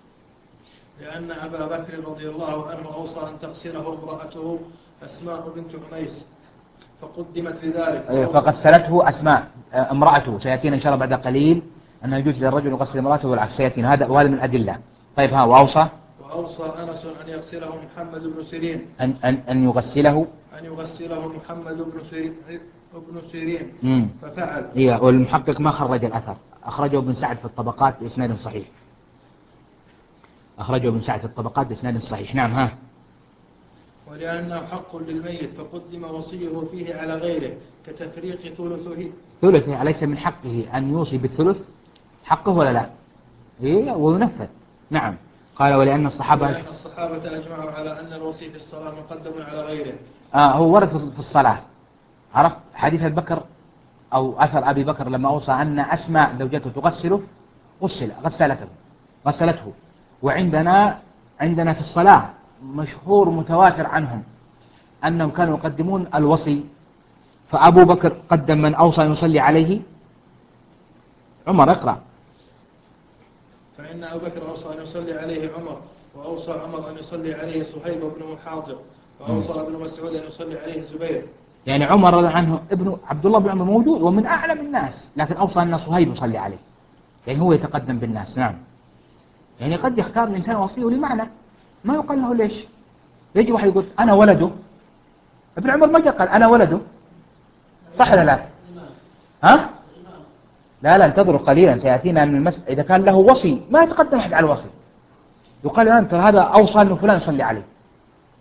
لأن أبا بكر رضي الله عنه أوصى أن تغسله امرأته أسماء بنت عميس فقدمت لذلك. فغسلته أسماء امرأته، سيأتينا إن شاء الله بعد قليل أنه يجوز للرجل يغسل امرأته والعكس، سيأتينا هذا وهذا من الأدلة. طيب ها وأوصى وأوصى أنس أن يغسله محمد بن سيرين أن أن أن يغسله أن يغسله محمد بن سيرين ابن سيرين مم. ففعل. هي والمحقق ما خرج الأثر، أخرجه ابن سعد في الطبقات بإسناد صحيح، أخرجه ابن سعد في الطبقات بإسناد صحيح. نعم. ها ولأنه حق للميت فقدم وصيه فيه على غيره كتفريق ثلثه. ثلثه أليس من حقه أن يوصي بالثلث؟ حقه ولا لا؟ إيه وينفذ. نعم. قال ولأن الصحابة ولأن الصحابة أجمعوا على أن الوصي في الصلاة مقدم على غيره. آه هو ورد في الصلاة. عرفت حديث بكر أو أثر أبي بكر لما أوصى أن أسماء زوجته تغسله غسل غسلته غسلته. وعندنا عندنا في الصلاة مشهور متواتر عنهم أنهم كانوا يقدمون الوصي، فأبو بكر قدم من أوصى أن يصلي عليه عمر. اقرأ. فإن أبو بكر أوصى أن يصلي عليه عمر، وأوصى عمر أن يصلي عليه صهيب بن محاضر، وأوصى ابن مسعود أن يصلي عليه الزبير. يعني عمر رضي عنه ابن عبد الله بن عمر موجود ومن أعلم الناس، لكن أوصى أن صهيب يصلي عليه، يعني هو يتقدم بالناس. نعم. يعني قد يختار الإنسان وصيه لمعنى ما يقال له ليش. يجي واحد يقول أنا ولده، ابن عمر ما جاء قال أنا ولده، صح ولا لا؟ ها؟ لا لا انتظروا قليلا سيأتينا أن المس... إذا كان له وصي ما يتقدم أحد على الوصي، يقال أنت هذا أوصى أنه فلان يصلي عليه،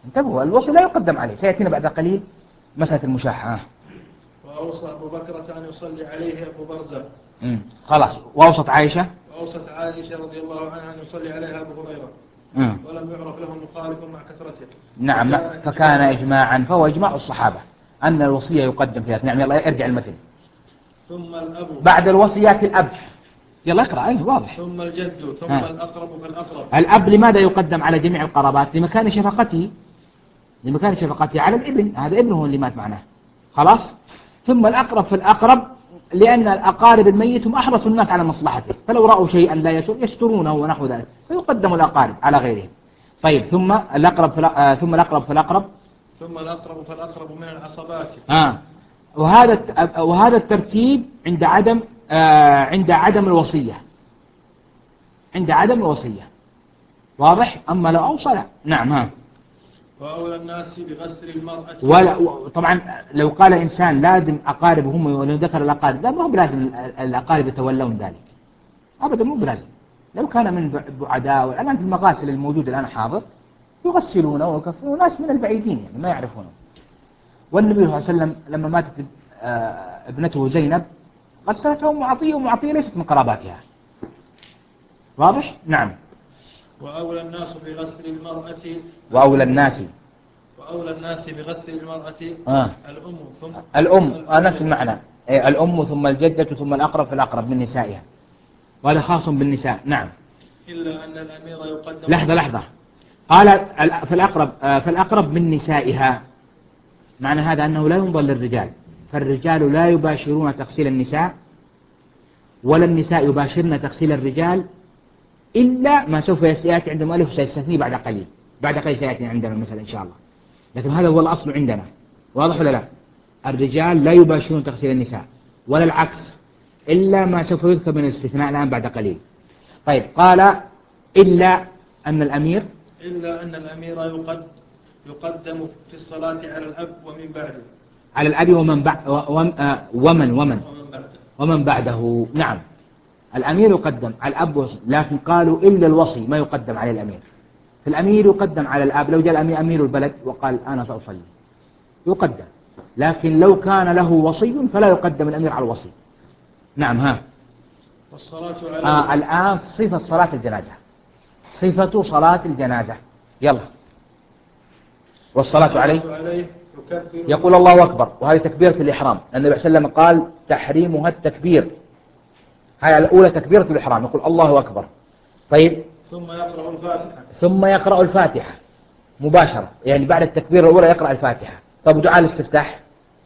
انتبهوا، الوصي لا يقدم عليه، سيأتينا بعد قليل مسألة المشاحة. وأوصى أبو بكرة أن يصلي عليه أبو برزة. امم خلاص. وأوصت عائشة وأوصت عائشة رضي الله عنها أن يصلي عليها أبو هريرة. مم. ولم يعرف له مخالف مع كثرته. نعم. فكان, فكان إجماعا، فهو إجماع الصحابة أن الوصية يقدم فيها. نعم يلا ارجع المثل. ثم الأب بعد الوصيات الأب. يلا اقرأ. أيه واضح. ثم الجد ثم ها. الأقرب فالأقرب. الأب لماذا يقدم على جميع القرابات؟ لمكان شفقته لمكان شفقته على الابن، هذا ابنه اللي مات معناه. خلاص. ثم الأقرب فالأقرب، لأن الأقارب الميت هم أحرص الناس على مصلحته، فلو رأوا شيئا لا يسر يسترونه ونحو ذلك، فيقدم الأقارب على غيرهم. طيب ثم الأقرب فلا... آه ثم الأقرب فالأقرب ثم الأقرب فالأقرب من العصبات. آه. وهذا وهذا الترتيب عند عدم آه عند عدم الوصية عند عدم الوصية واضح. أما لو أوصى نعم. ها. وأولى الناس بغسل المرأة. ولا طبعا لو قال إنسان لازم أقارب هم، ولو ذكر الأقارب لا، ما هو بلازم الأقارب يتولون ذلك أبدا، مو بلازم. لو كان من بعداء، الآن في المغاسل الموجودة الآن حاضر يغسلونه ويكفرون ناس من البعيدين يعني ما يعرفونه. والنبي صلى الله عليه وسلم لما ماتت ابنته زينب غسلتها أم عطية، وأم عطية ليست من قراباتها. واضح؟ نعم. وأولى الناس بغسل المرأة وأولى الناس وأولى الناس بغسل المرأة آه. الأم ثم الأم آه نفس المعنى. الأم ثم الجدة ثم الأقرب فالأقرب من نسائها، وهذا خاص بالنساء. نعم. إلا أن الأمير يقدم. لحظة لحظة. قال فالأقرب آه فالأقرب من نسائها، معنى هذا أنه لا ينظر للرجال، فالرجال لا يباشرون تغسيل النساء ولا النساء يباشرن تغسيل الرجال، إلا ما سوف يأتي عند المؤلف سيستثنيه بعد قليل. بعد قليل سيأتي عندنا المثل إن شاء الله، لكن هذا هو الأصل عندنا. واضح ولا لا؟ الرجال لا يباشرون تغسيل النساء ولا العكس، إلا ما سوف يذكر من الاستثناء الآن بعد قليل. طيب قال إلا أن الأمير إلا أن الأمير يقد يقدم في الصلاة على الأب ومن بعده. على الأب ومن بعد ومن ومن ومن بعده. نعم. الأمير يقدم على الأب، لكن قالوا إلا الوصي ما يقدم على الأمير. فالأمير يقدم على الأب، لو جاء الأمير أمير البلد وقال أنا سأصلي يقدم، لكن لو كان له وصي فلا يقدم الأمير على الوصي. نعم. ها. والصلاة عليه. آه الآن صفة صلاة الجنازة، صفة صلاة الجنازة. يلا. والصلاة عليه يقول الله أكبر، وهذه تكبيرة الإحرام. النبي صلى الله عليه وسلم قال تحريمها التكبير، هاي الأولى تكبيرة الإحرام، يقول الله أكبر. طيب ثم يقرأ الفاتحة. ثم يقرأ الفاتحة مباشرة، يعني بعد التكبير الأولى يقرأ الفاتحة. طب دعاء الاستفتاح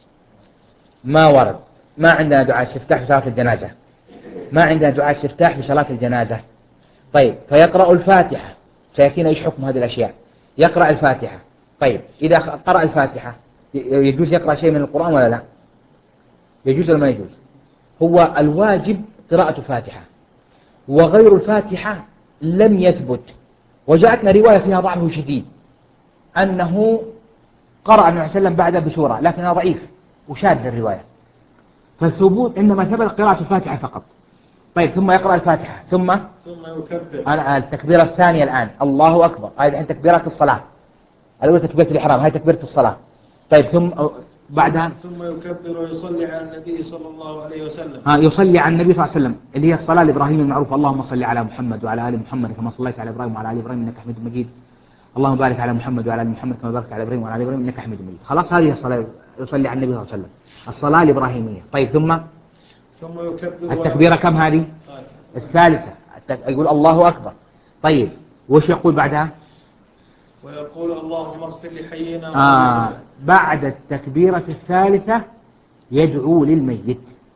ما ورد، ما عندنا دعاء استفتاح في صلاة الجنازة، ما عندنا دعاء استفتاح في صلاة الجنازة. طيب فيقرأ الفاتحة، سيأتينا إيش حكم هذه الأشياء. يقرأ الفاتحة. طيب إذا قرأ الفاتحة يجوز يقرأ شيء من القرآن ولا لا؟ يجوز ولا ما يجوز؟ هو الواجب قراءة الفاتحة، وغير الفاتحة لم يثبت. وجاءتنا رواية فيها ضعف شديد أنه قرأ النبي صلى الله عليه وسلم بعدها بسورة، لكنها ضعيف وشاذ الرواية، فالثبوت إنما ثبت قراءة الفاتحة فقط. طيب ثم يقرأ الفاتحة ثم ثم يكبر. أنا التكبيرة الثانية الآن الله أكبر، هذه الحين تكبيرات الصلاة. الأولى تكبيرة الإحرام، هذه تكبيرة الصلاة. طيب ثم بعدها ثم يكبر ويصلي على النبي صلى الله عليه وسلم. ها يصلي على النبي صلى الله عليه وسلم، اللي هي الصلاة الإبراهيمية المعروفة، اللهم صل على محمد وعلى آل محمد كما صليت على إبراهيم وعلى آل إبراهيم إنك حميد مجيد، اللهم بارك على محمد وعلى آل محمد كما باركت على إبراهيم وعلى آل إبراهيم إنك حميد مجيد. خلاص هذه الصلاة يصلي على النبي صلى الله عليه وسلم، الصلاة الإبراهيمية. طيب ثم ثم يكبر. التكبيرة كم هذه؟ الثالثة. يقول الله أكبر. طيب وش يقول بعدها؟ ويقول اللهم اغفر لحينا. آه بعد التكبيرة الثالثة يدعو للميت.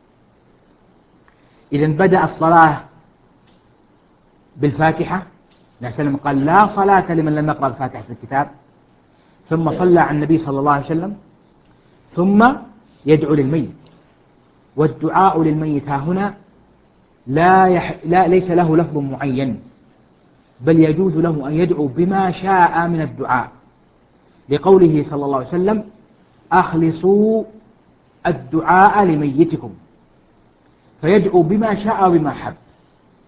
إذا بدأ الصلاة بالفاتحة، النبي صلى الله عليه وسلم قال لا صلاة لمن لم يقرأ الفاتحة في الكتاب، ثم صلى على النبي صلى الله عليه وسلم، ثم يدعو للميت. والدعاء للميت ها هنا لا, يح... لا ليس له لفظ معين، بل يجوز له أن يدعو بما شاء من الدعاء، لقوله صلى الله عليه وسلم أخلصوا الدعاء لميتكم، فيدعو بما شاء وبما حب.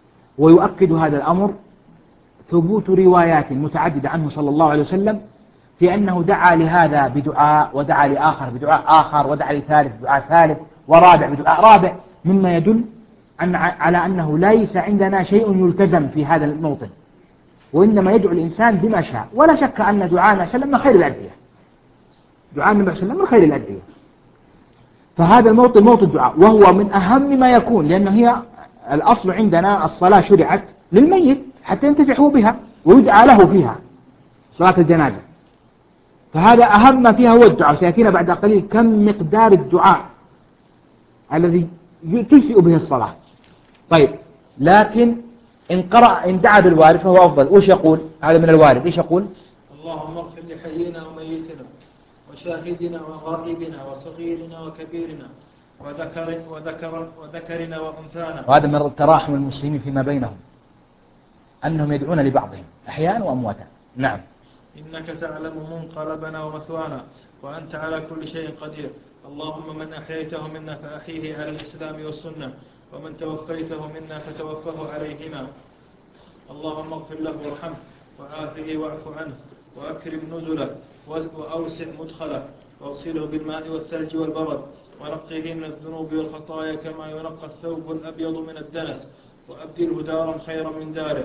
ويؤكد هذا الأمر ثبوت روايات متعددة عنه صلى الله عليه وسلم في أنه دعا لهذا بدعاء ودعا لآخر بدعاء آخر ودعا لثالث بدعاء ثالث ورابع بدعاء رابع، مما يدل أن على أنه ليس عندنا شيء يلتزم في هذا الموطن، وإنما يدعو الإنسان بما شاء. ولا شك أن دعاءنا سلم من خير الأدعية، دعاء النبي صلى الله عليه وسلم من خير الأدعية. فهذا الموطن موطن الدعاء، وهو من أهم ما يكون، لأنه هي الأصل عندنا الصلاة شرعت للميت حتى ينتفع هو بها ويدعى له فيها، صلاة الجنازة. فهذا أهم ما فيها هو الدعاء. سيأتينا بعد قليل كم مقدار الدعاء الذي تجزئ به الصلاة. طيب، لكن إن قرأ إن دعا بالوارد فهو أفضل. وش يقول هذا من الوارد؟ إيش يقول؟ اللهم اغفر لحينا وميتنا وشاهدنا وغائبنا وصغيرنا وكبيرنا وذكر وذكر وذكرنا وأنثانا. وهذا من تراحم المسلمين فيما بينهم، أنهم يدعون لبعضهم أحيانا وأمواتا. نعم. إنك تعلم منقلبنا ومثوانا وأنت على كل شيء قدير. اللهم من أحييته منا فأحيه على الإسلام والسنة، ومن توفيته منا فتوفه عليهما. اللهم اغفر له وارحمه وعافه واعف عنه وأكرم نزله وأوسع مدخله واغسله بالماء والثلج والبرد ونقه من الذنوب والخطايا كما ينقى الثوب الأبيض من الدنس، وأبدله دارا خيرا من داره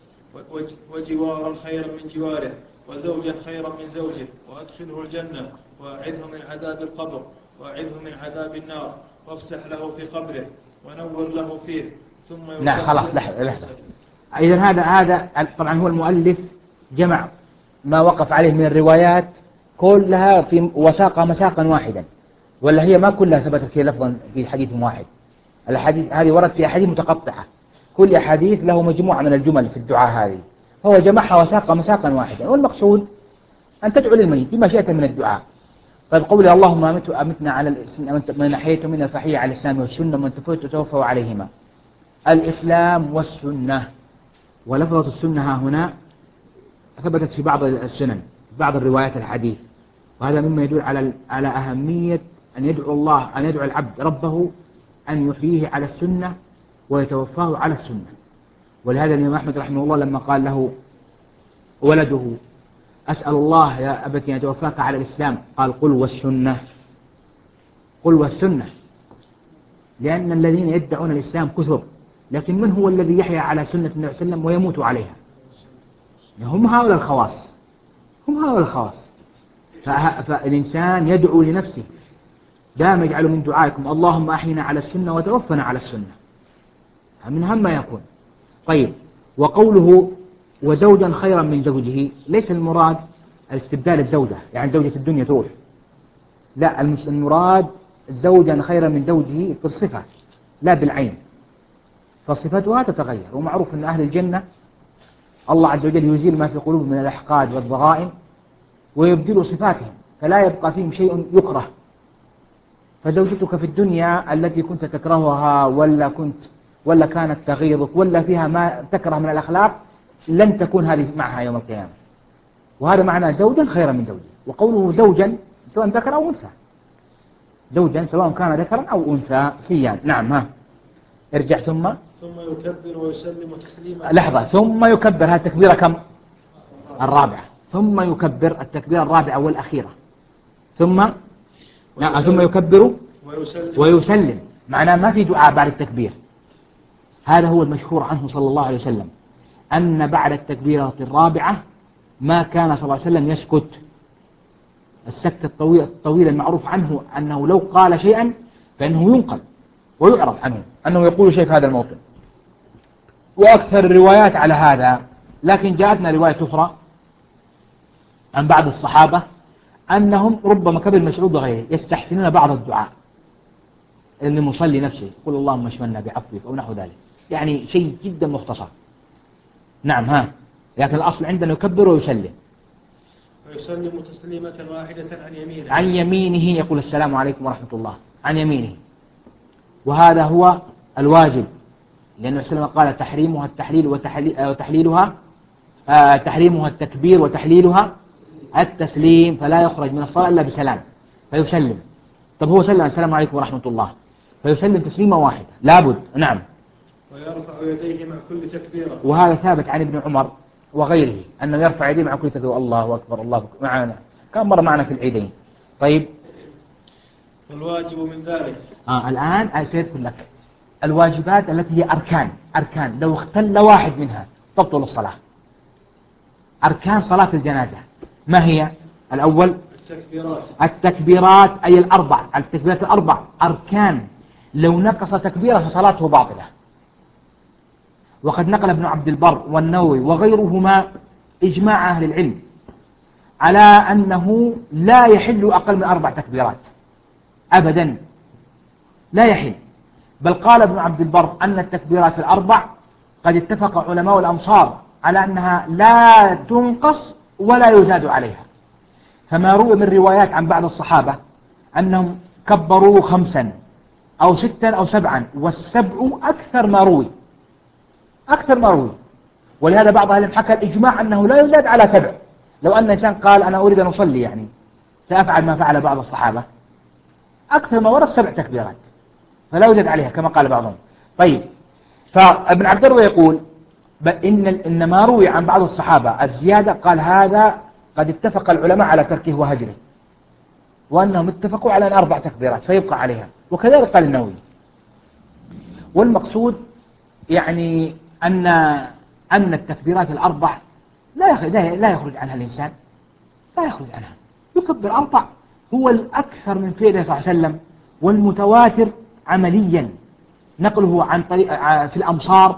وجوارا خيرا من جواره وزوجا خيرا من زوجه، وأدخله الجنة وأعذه من عذاب القبر وأعذه من عذاب النار، وافسح له في قبره ونور له فيه. ثم لا خلاص لحظة لحظة. إذن هذا هذا طبعا هو المؤلف جمع ما وقف عليه من الروايات كلها في وساقها مساقا واحدا، ولا هي ما كلها ثبتت في لفظا في حديث واحد. الحديث هذه ورد في أحاديث متقطعة، كل حديث له مجموعة من الجمل في الدعاء هذه، هو جمعها وساقها مساقا واحدا. والمقصود أن تدعو للميت بما شئت من الدعاء. طيب، قولي اللهم أمت أمتنا على الإسلام، من أحييت منا فحي على الإسلام والسنة، ومن توفيت توفوا عليهما. الإسلام والسنة، ولفظة السنة ها هنا ثبتت في بعض السنن بعض الروايات الحديث، وهذا مما يدل على على أهمية أن يدعو الله أن يدعو العبد ربه أن يحييه على السنة ويتوفاه على السنة. ولهذا الإمام أحمد رحمه الله لما قال له ولده أسأل الله يا أبتي أن يتوفاك على الإسلام، قال قل والسنة، قل والسنة، لأن الذين يدعون الإسلام كثر، لكن من هو الذي يحيا على سنة النبي صلى الله عليه وسلم ويموت عليها؟ هم هؤلاء الخواص، هم هؤلاء الخواص. فالإنسان يدعو لنفسه، دائما يجعل من دعائكم اللهم أحينا على السنة وتوفنا على السنة، من هم ما يكون. طيب، وقوله وزوجا خيرا من زوجه، ليس المراد استبدال الزوجة يعني زوجة الدنيا تروح، لا، المراد زوجا خيرا من زوجه بالصفة لا بالعين، فصفتها تتغير. ومعروف أن أهل الجنة الله عز وجل يزيل ما في قلوبهم من الأحقاد والضغائن ويبدل صفاتهم، فلا يبقى فيهم شيء يكره. فزوجتك في الدنيا التي كنت تكرهها ولا كنت ولا كانت تغيظك ولا فيها ما تكره من الأخلاق لن تكون هذه معها يوم القيامة، وهذا معنى زوجا خيرا من زوجه. وقوله زوجا سواء ذكر أو أنثى، زوجا سواء كان ذكرا أو أنثى سيان. نعم. ها ارجع. ثم ثم يكبر ويسلم تسليما. لحظة. ثم يكبر، هذه التكبيرة كم؟ الرابعة. ثم يكبر التكبيرة الرابعة والأخيرة. ثم نعم. ثم يكبر ويسلم, ويسلم. معناه ما في دعاء بعد التكبير. هذا هو المشهور عنه صلى الله عليه وسلم، أن بعد التكبيرة الرابعة ما كان صلى الله عليه وسلم يسكت السكت الطويل الطويل المعروف عنه، أنه لو قال شيئا فإنه ينقل ويعرف عنه أنه يقول شيء في هذا الموطن. وأكثر الروايات على هذا، لكن جاءتنا رواية أخرى عن بعض الصحابة أنهم ربما كابن مسعود وغيره يستحسنون بعض الدعاء للمصلي نفسه، يقول اللهم اشملنا بعفوك أو نحو ذلك، يعني شيء جدا مختصر. نعم. ها لكن الأصل عندنا يكبر ويسلم. ويسلم تسليمة واحدة عن يمينه. عن يمينه يقول السلام عليكم ورحمة الله عن يمينه، وهذا هو الواجب، لأنه سلم قال تحريمها التحليل وتحليلها آه تحريمها التكبير وتحليلها التسليم، فلا يخرج من الصلاة إلا بسلام فيسلم. طب هو سلم السلام عليكم ورحمة الله فيسلم تسليمة واحدة لابد. نعم. ويرفع يديه مع كل تكبيرة، وهذا ثابت عن ابن عمر وغيره أنه يرفع يديه مع كل تكبير الله أكبر الله أكبر معنا كم مرة معنا في العيدين. طيب والواجب من ذلك آه الآن أسير لك الواجبات التي هي أركان أركان لو اختل واحد منها تبطل الصلاة. أركان صلاة الجنازة ما هي؟ الأول التكبيرات التكبيرات أي الأربع التكبيرات الأربع أركان لو نقص تكبيرة فصلاته باطلة. وقد نقل ابن عبد البر والنووي وغيرهما إجماع أهل العلم على أنه لا يحل أقل من أربع تكبيرات أبدا لا يحل. بل قال ابن عبد البر أن التكبيرات الأربع قد اتفق علماء الأمصار على أنها لا تنقص ولا يزاد عليها. فما روي من روايات عن بعض الصحابة أنهم كبروا خمسا أو ستا أو سبعا والسبع أكثر ما روي أكثر ما روي. ولهذا بعض أهل العلم حكى الإجماع أنه لا يزاد على سبع. لو أن إنسان قال أنا أريد أن أصلي يعني سأفعل ما فعل بعض الصحابة أكثر ما ورد سبع تكبيرات فلا يزاد عليها كما قال بعضهم. طيب فابن عبد البر يقول إن إن ما روي عن بعض الصحابة الزيادة قال هذا قد اتفق العلماء على تركه وهجره وأنهم اتفقوا على أن أربع تكبيرات فيبقى عليها وكذلك قال النووي. والمقصود يعني أن أن التكبيرات الأربع لا لا يخرج عنها الإنسان لا يخرج عنها يكبر أربع هو الأكثر من فعله صلى الله عليه وسلم والمتواتر عمليا نقله عن طريق في الأمصار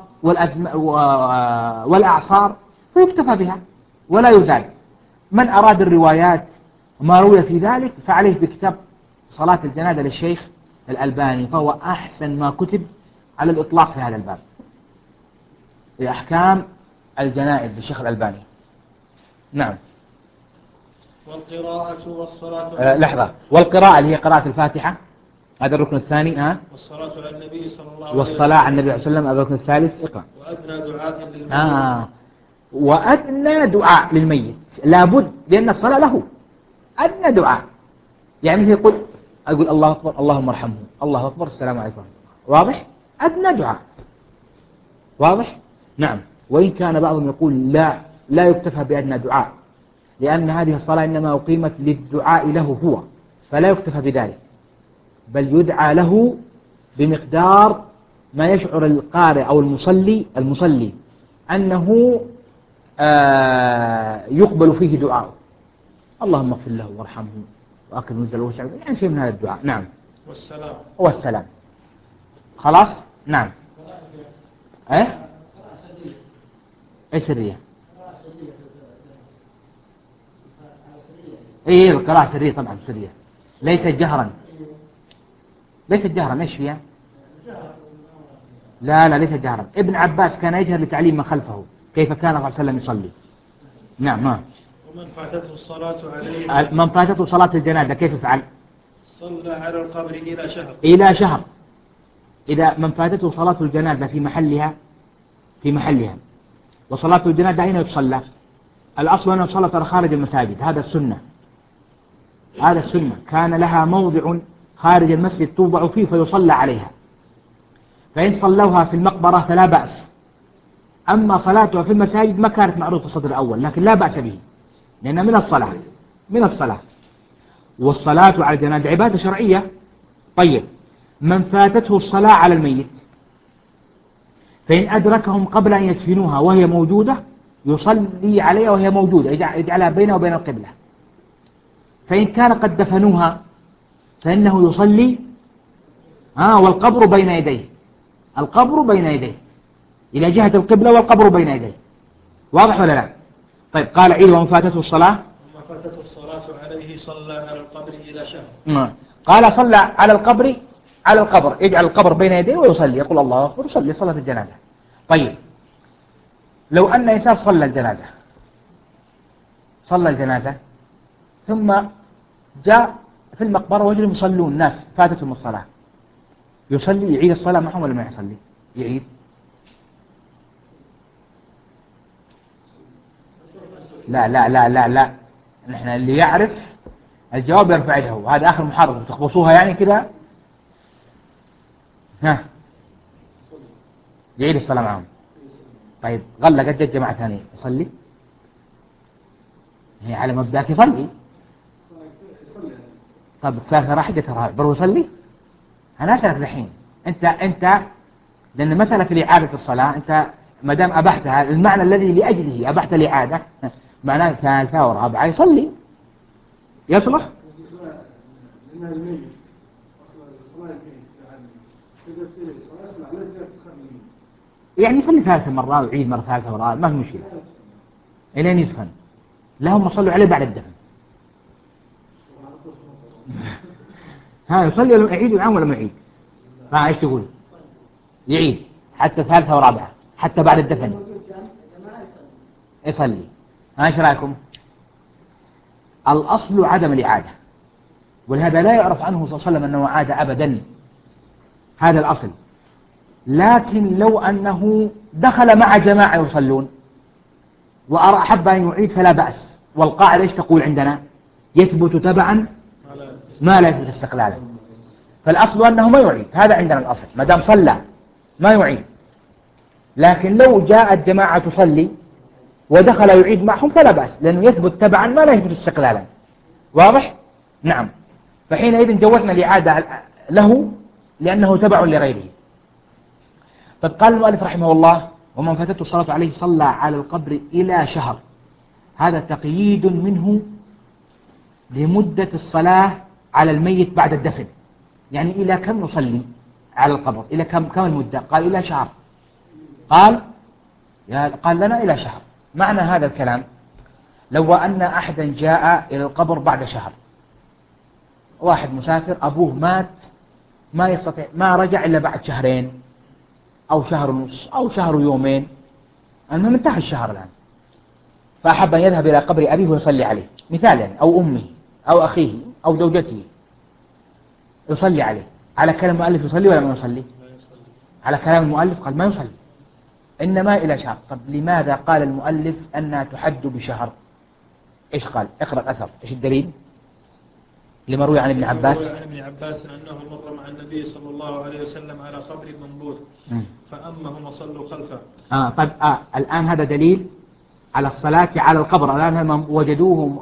والأعصار فيكتفى بها ولا يزال. من أراد الروايات ما روي في ذلك فعليه بكتاب صلاة الجنازة للشيخ الألباني فهو أحسن ما كتب على الإطلاق في هذا الباب لأحكام الجنائز للشيخ الألباني. نعم. والقراءة والصلاة أه لحظة والقراءة اللي هي قراءة الفاتحة هذا الركن الثاني ها أه؟ والصلاة على النبي صلى الله عليه وسلم والصلاة على النبي صلى الله عليه وسلم هذا الركن الثالث اقرأ. وأدنى دعاء للميت آه. وأدنى دعاء للميت لابد لأن الصلاة له أدنى دعاء يعني يقول أقول الله أكبر اللهم ارحمه الله أكبر السلام عليكم واضح أدنى دعاء واضح. نعم. وإن كان بعضهم يقول لا لا يكتفى بأدنى دعاء لأن هذه الصلاة إنما أقيمت للدعاء له هو فلا يكتفى بذلك بل يدعى له بمقدار ما يشعر القارئ أو المصلي المصلي أنه آه يقبل فيه دعاء اللهم اغفر له وارحمه وأكرم نزله وسعه يعني شيء من هذا الدعاء. نعم. والسلام والسلام خلاص. نعم. ايه ايه سرية ايه القراءة سرية طبعا سرية ليست جهرا ليست جهرا ايش فيها لا لا ليست جهرا. ابن عباس كان يجهر لتعليم من خلفه كيف كان صلى الله عليه وسلم يصلي. نعم. ما ومن فاتته الصلاة عليه من فاتته صلاة الجنازة كيف فعل صلى على القبر إلى شهر إلى شهر. إذا من فاتته صلاة الجنازة في محلها في محلها وصلاة الجنازة أين يتصلى الأصل أنه صلى خارج المساجد هذا السنة هذا السنة كان لها موضع خارج المسجد توضع فيه فيصلى عليها فإن صلوها في المقبرة فلا بأس. أما صلاتها في المساجد ما كانت معروفة في الصدر الأول لكن لا بأس به لأنها من الصلاة من الصلاة. والصلاة على الجنازة عبادة شرعية. طيب من فاتته الصلاة على الميت فإن أدركهم قبل أن يدفنوها وهي موجودة يصلي عليها وهي موجودة يجعلها بينه وبين القبلة. فإن كان قد دفنوها فإنه يصلي آه والقبر بين يديه القبر بين يديه إلى جهة القبلة والقبر بين يديه واضح ولا لا. طيب قال عيد ومن فاتته الصلاة ومن فاتته الصلاة عليه صلى على القبر إلى شهر. آه. قال صلى على القبر على القبر يجعل القبر بين يديه ويصلي يقول الله أكبر يصلي صلاة الجنازة. طيب لو أن إنسان صلى الجنازة صلى الجنازة ثم جاء في المقبرة وجدهم يصلون ناس فاتتهم الصلاة يصلي يعيد الصلاة معهم ولا ما يصلي يعيد لا لا لا لا لا نحن اللي يعرف الجواب يرفع يده هذا آخر محاضرة تخبصوها يعني كده ها يعيد الصلاة معهم. طيب غلق قد جماعة ثانية يصلي هي على مبدأك يصلي. طب الثالثة راحدة ترى برو يصلي. أنا أسألك الحين أنت أنت لأن مسألة الإعادة الصلاة أنت ما دام أبحتها المعنى الذي لأجله أبحت الإعادة معناه ثالثة ورابعة يصلي يصلح. يعني يصلي ثالثة مرة ويعيد مرة ثالثة ورابعة ما في مشكلة إلين يسخن. لهم صلوا عليه بعد الدفن. ها يصلي ولا يعيد الآن ولا ما يعيد؟ ما ايش تقول؟ يعيد حتى ثالثة ورابعة حتى بعد الدفن يصلي. ما ايش رايكم؟ الأصل عدم الإعادة ولهذا لا يعرف عنه صلى الله عليه وسلم أنه عاد أبدا. هذا الأصل. لكن لو أنه دخل مع جماعة يصلون وأحب أن يعيد فلا بأس. والقاعدة إيش تقول عندنا؟ يثبت تبعا ما لا يثبت استقلالا. فالأصل أنه ما يعيد. هذا عندنا الأصل ما دام صلى ما يعيد. لكن لو جاءت جماعة تصلي ودخل يعيد معهم فلا بأس لأنه يثبت تبعا ما لا يثبت استقلالا. واضح؟ نعم. فحينئذ جوزنا الإعادة له لأنه تبع لغيره. طب قال المؤلف رحمه الله ومن فاتته الصلاة عليه صلى على القبر إلى شهر. هذا تقييد منه لمدة الصلاة على الميت بعد الدفن. يعني إلى كم نصلي على القبر؟ إلى كم كم المدة؟ قال إلى شهر. قال قال لنا إلى شهر. معنى هذا الكلام لو أن أحدا جاء إلى القبر بعد شهر. واحد مسافر أبوه مات ما يستطيع ما رجع إلا بعد شهرين أو شهر ونص أو شهر يومين. المهم انتهى الشهر الآن. فأحب أن يذهب إلى قبر أبيه ويصلي عليه مثال يعني أو أمه أو أخيه أو زوجته يصلي عليه. على كلام المؤلف يصلي ولا ما يصلي؟ على كلام المؤلف قال ما يصلي إنما إلى شهر. طب لماذا قال المؤلف أنها تحد بشهر؟ إيش قال؟ اقرأ الأثر. إيش الدليل؟ لما روي عن ابن عباس روي عن ابن عباس أنه مر مع النبي صلى الله عليه وسلم على قبر منبوذ فأمهم وصلوا خلفه. آه طيب آه الآن هذا دليل على الصلاة على القبر. الآن وجدوه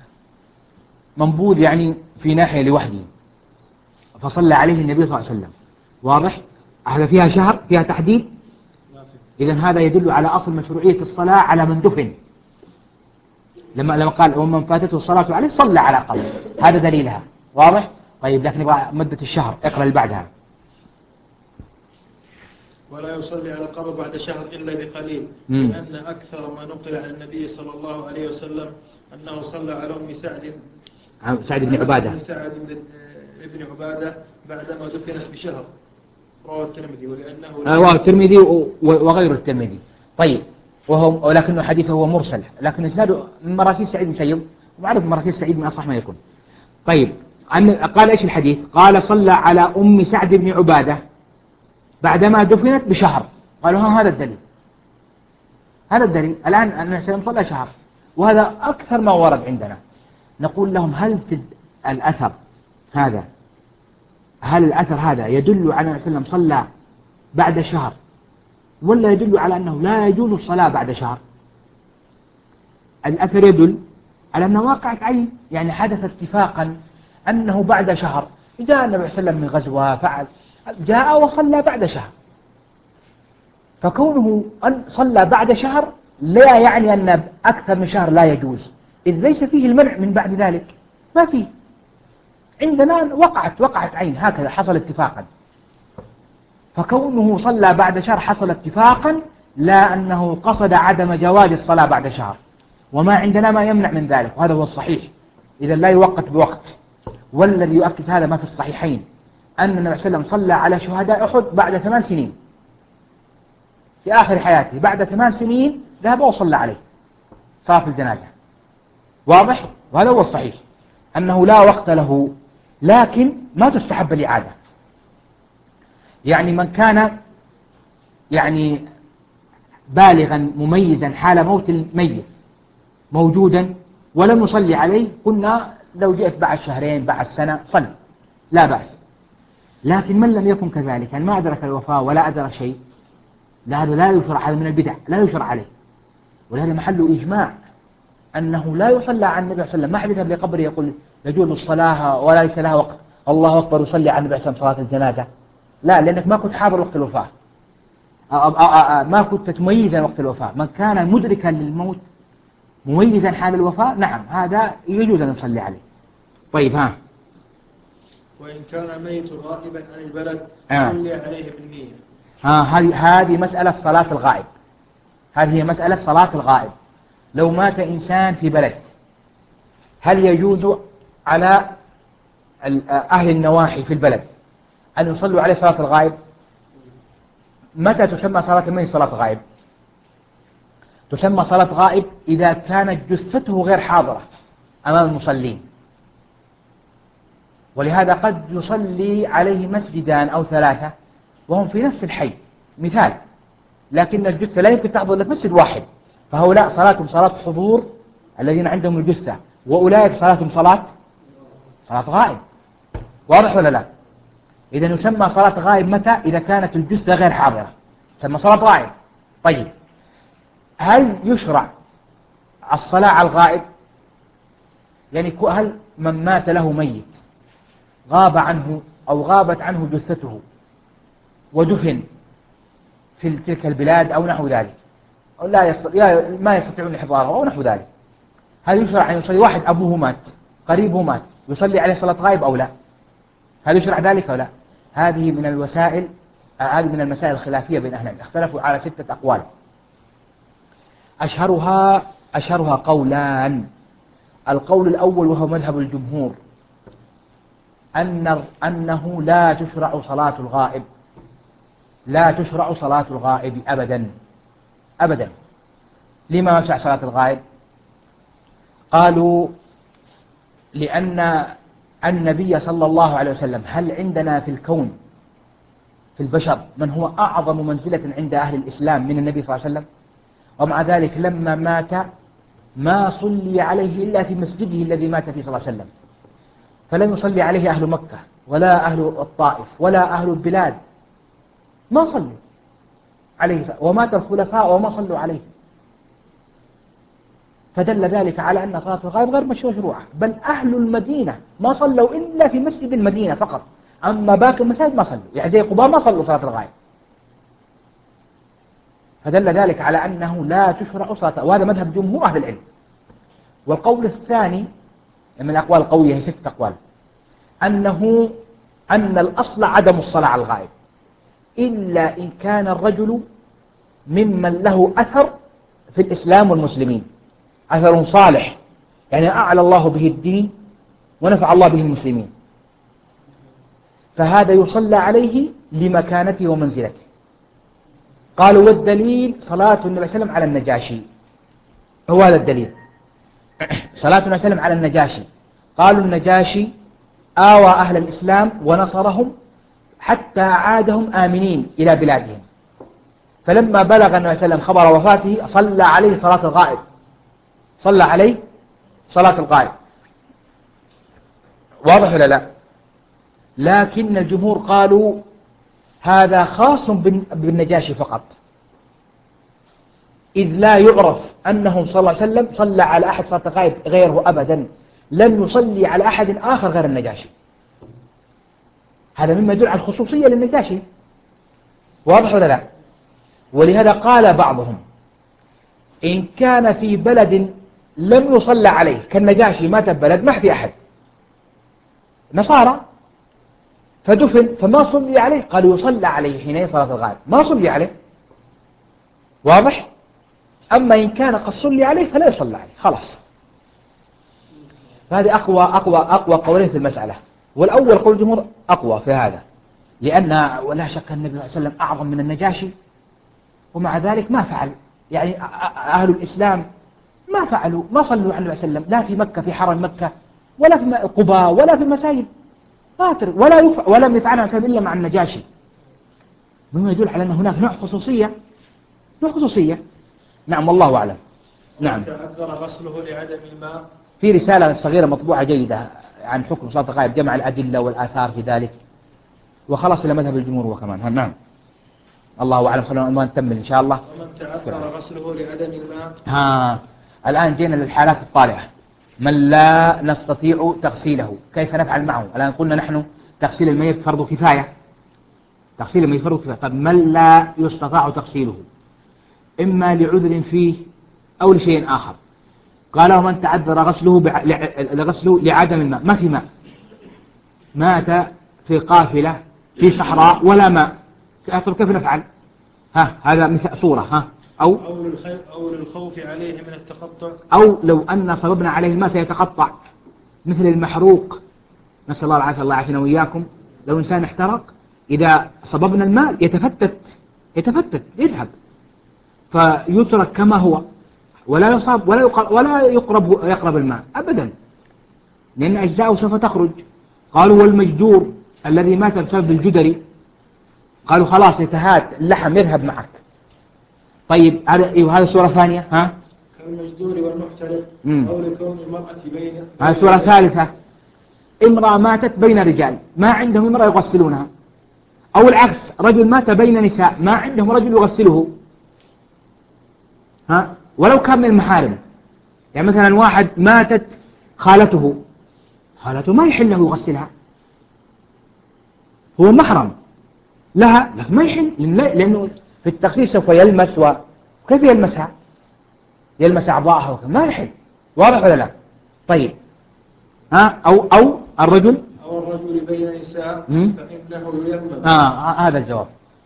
منبوذ يعني في ناحية لوحده فصلى عليه النبي صلى الله عليه وسلم. واضح؟ هذا فيها شهر فيها تحديد. إذن هذا يدل على أصل مشروعية الصلاة على من دفن. لما لما قال ومن فاتته الصلاة عليه صلى على قبر هذا دليلها. واضح؟ طيب لكن نبغى مدة الشهر. اقرأ اللي بعدها. ولا يصلي على القبر بعد شهر إلا بقليل مم. لأن أكثر ما نقل عن النبي صلى الله عليه وسلم أنه صلى على أم سعد سعد بن عبادة سعد بن عبادة بعدما دفنت بشهر. رواه الترمذي ولأنه رواه الترمذي وغير الترمذي. طيب وهو ولكنه حديثه هو مرسل لكن إسناده من مراسيل سعيد بن سيب ومعرف مراسيل سعيد من أصح ما يكون. طيب قال إيش الحديث؟ قال صلى على أم سعد بن عبادة بعدما دفنت بشهر. قالوا ها هذا الدليل. هذا الدليل. الآن النبي صلى شهر وهذا أكثر ما ورد عندنا. نقول لهم هل في الأثر هذا هل الأثر هذا يدل على أن النبي صلى بعد شهر ولا يدل على أنه لا يجوز الصلاة بعد شهر؟ الأثر يدل على أنه واقعة عين يعني حدث اتفاقا أنه بعد شهر جاء النبي صلى الله عليه وسلم من غزوة فعل جاء وصلى بعد شهر. فكونه أن صلى بعد شهر لا يعني أن أكثر من شهر لا يجوز إذ ليس فيه المنع من بعد ذلك. ما فيه عندنا وقعت وقعت عين هكذا حصل اتفاقا. فكونه صلى بعد شهر حصل اتفاقا لا أنه قصد عدم جواز الصلاة بعد شهر. وما عندنا ما يمنع من ذلك وهذا هو الصحيح. إذا لا يوقت بوقت. والذي يؤكد هذا ما في الصحيحين أن النبي صلى الله عليه وسلم صلى على شهداء أحد بعد ثمان سنين في آخر حياته. بعد ثمان سنين ذهب وصلى عليه صلاة الجنازة. واضح؟ وهذا هو الصحيح أنه لا وقت له لكن ما تستحب الإعادة. يعني من كان يعني بالغا مميزا حال موت الميت موجودا ولم يصلي عليه قلنا لو جئت بعد شهرين بعد سنة صل لا بأس. لكن من لم يكن كذلك يعني ما أدرك الوفاة ولا أدرك شيء لا هذا لا يشرع. هذا من البدع لا يشرع عليه. ولهذا محل إجماع أنه لا يصلى على النبي صلى الله عليه وسلم، ما حد يذهب لقبره يقول يجوز الصلاة ولا ليس لها وقت الله أكبر يصلي على النبي صلى الله عليه وسلم صلاة الجنازة. لا، لأنك ما كنت حاضر وقت الوفاة، ما كنت تميزا وقت الوفاة. من كان مدركا للموت مميزا حال الوفاة نعم هذا يجوز أن نصلي عليه. طيب ها، وإن كان ميت غائبا عن البلد آه. صلي عليه بالنية. ها هذه هذه مسألة صلاة الغائب، هذه هي مسألة صلاة الغائب. لو مات إنسان في بلد هل يجوز على أهل النواحي في البلد أن يصلوا عليه صلاة الغائب؟ متى تسمى صلاة الميت صلاة غائب؟ تسمى صلاة غائب إذا كانت جثته غير حاضرة أمام المصلين، ولهذا قد يصلي عليه مسجدان أو ثلاثة وهم في نفس الحي مثال، لكن الجثة لا يمكن تحضر إلا في مسجد واحد، فهؤلاء صلاتهم صلاة حضور الذين عندهم الجثة، وأولئك صلاتهم صلاة صلاة غائب. واضح ولا لا؟ إذا يسمى صلاة غائب متى؟ إذا كانت الجثة غير حاضرة تسمى صلاة غائب. طيب هل يشرع الصلاة على الغائب؟ يعني هل من مات له ميت غاب عنه أو غابت عنه جثته ودفن في تلك البلاد أو نحو ذلك، أو لا يستطيع ما يستطيعون إحضاره أو نحو ذلك، هل يشرع أن يصلي واحد أبوه مات قريبه مات يصلي عليه صلاة غائب أو لا؟ هل يشرع ذلك أو لا؟ هذه من الوسائل، هذه من المسائل الخلافية بين أهل العلم، اختلفوا على ستة أقوال. أشهرها أشهرها قولان. القول الأول وهو مذهب الجمهور أن أنه لا تشرع صلاة الغائب، لا تشرع صلاة الغائب أبدا أبدا. لما ما تشرع صلاة الغائب؟ قالوا لأن النبي صلى الله عليه وسلم، هل عندنا في الكون في البشر من هو أعظم منزلة عند أهل الإسلام من النبي صلى الله عليه وسلم؟ ومع ذلك لما مات ما صلي عليه إلا في مسجده الذي مات فيه صلى الله عليه وسلم، فلم يصلي عليه أهل مكة ولا أهل الطائف ولا أهل البلاد، ما صلوا عليه، ومات الخلفاء وما صلوا عليه، فدل ذلك على أن صلاة الغائب غير مشروعة. بل أهل المدينة ما صلوا إلا في مسجد المدينة فقط، أما باقي المساجد ما صلوا، يعني زي قباء ما صلوا صلاة الغائب، فدل ذلك على أنه لا تشرع صلاة، وهذا مذهب جمهور أهل العلم. والقول الثاني من الأقوال القوية، هي ست أقوال، أنه أن الأصل عدم الصلاة على الغائب إلا إن كان الرجل ممن له أثر في الإسلام والمسلمين، أثر صالح يعني أعلى الله به الدين ونفع الله به المسلمين، فهذا يصلى عليه لمكانته ومنزلته. قالوا والدليل صلاة النبي صلى الله عليه وسلم على النجاشي، هو هذا الدليل، صلاة النبي صلى الله عليه وسلم على النجاشي. قالوا النجاشي آوى أهل الإسلام ونصرهم حتى عادهم آمنين إلى بلادهم، فلما بلغ النبي صلى الله عليه وسلم خبر وفاته صلى عليه صلاة الغائب، صلى عليه صلاة الغائب. واضح ولا لا؟ لكن الجمهور قالوا هذا خاص بالنجاشي فقط، إذ لا يعرف أنه صلى الله عليه وسلم صلى على أحد صلاة الغائب غيره أبدا، لم يصلي على أحد آخر غير النجاشي، هذا مما يدل على الخصوصية للنجاشي. واضح ولا لا؟ ولهذا قال بعضهم إن كان في بلد لم يصلى عليه كالنجاشي، مات في بلد ما في أحد نصارى فدفن فما صلي عليه، قالوا يصلى عليه حينئذ صلاة الغائب، ما صلي عليه. واضح؟ أما إن كان قد صلي عليه فلا يصلى عليه خلاص. فهذه أقوى أقوى أقوى قولين في المسألة، والأول قول الجمهور أقوى في هذا، لأن ولا شك النبي صلى الله عليه وسلم أعظم من النجاشي، ومع ذلك ما فعل، يعني أهل الإسلام ما فعلوا، ما صلوا على النبي صلى الله عليه وسلم لا في مكة في حرم مكة ولا في قباء ولا في المساجد، فاتر ولا يفعل ولم يفعلها إلا مع النجاشي، مما يدل على أن هناك نوع خصوصية، نوع خصوصية. نعم والله أعلم. نعم. تأثر غسله لعدم الماء. في رسالة صغيرة مطبوعة جيدة عن حكم صلاة الغائب، جمع الأدلة والآثار في ذلك، وخلاص إلى مذهب الجمهور وكمان. نعم الله أعلم. خلونا ما نكمل إن شاء الله. ومن تأثر غسله لعدم الماء. ها الآن جينا للحالات الطارئة، من لا نستطيع تغسيله كيف نفعل معه؟ الآن قلنا نحن تغسيل الميت فرض كفاية، تغسيل الميت فرض كفاية. طب من لا يستطاع تغسيله إما لعذر فيه أو لشيء آخر، قال ومن تعذر غسله بع... لغسله لعدم الماء، ما في ماء، مات في قافلة في صحراء ولا ماء، كيف نفعل؟ ها هذا مثل صورة. ها أو أو للخوف أو للخوف عليه من التقطع، أو لو أن صببنا عليه الماء سيتقطع مثل المحروق، نسأل الله العافية، الله يعافينا وإياكم. لو إنسان احترق إذا صببنا الماء يتفتت يتفتت يذهب، فيترك كما هو ولا يصاب ولا يقرب ولا يقرب يقرب الماء أبدا، لأن أجزاؤه سوف تخرج. قالوا والمجدور الذي مات بسبب الجدري، قالوا خلاص يتهات اللحم يذهب معك. طيب هذا أيوه هذا صورة ثانية. ها كالمجدور والمحترق أو لكون المرأة بين هذه صورة ثالثة، امرأة ماتت بين رجال ما عندهم امرأة يغسلونها، أو العكس رجل مات بين نساء ما عندهم رجل يغسله، ها ولو كان من المحارم. يعني مثلا واحد ماتت خالته، خالته ما يحل له يغسلها، هو محرم لها لكن ما يحل، لأنه في التغسيل سوف يلمس، وكيف يلمسها؟ يلمس أعضاءها ما يحل، واضح ولا لا؟ طيب ها أو أو الرجل أو الرجل بين نساء فإنه يلمس. آه هذا الجواب.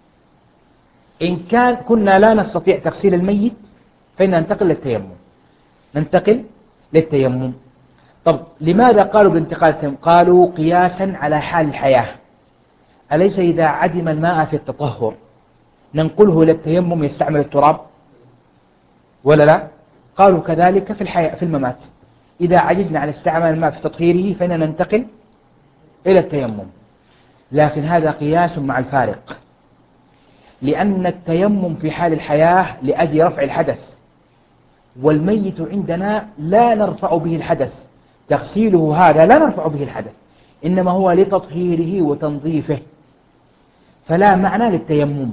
إن كان كنا لا نستطيع تغسيل الميت فإن ننتقل للتيمم، ننتقل للتيمم. طب لماذا قالوا بانتقال التيمم؟ قالوا قياسا على حال الحياة، أليس إذا عدم الماء في التطهر ننقله للتيمم يستعمل التراب ولا لا؟ قالوا كذلك في الحياة في الممات، إذا عجزنا عن استعمال الماء في تطهيره فإننا ننتقل إلى التيمم. لكن هذا قياس مع الفارق، لأن التيمم في حال الحياة لأجل رفع الحدث، والميت عندنا لا نرفع به الحدث، تغسيله هذا لا نرفع به الحدث، إنما هو لتطهيره وتنظيفه، فلا معنى للتيمم.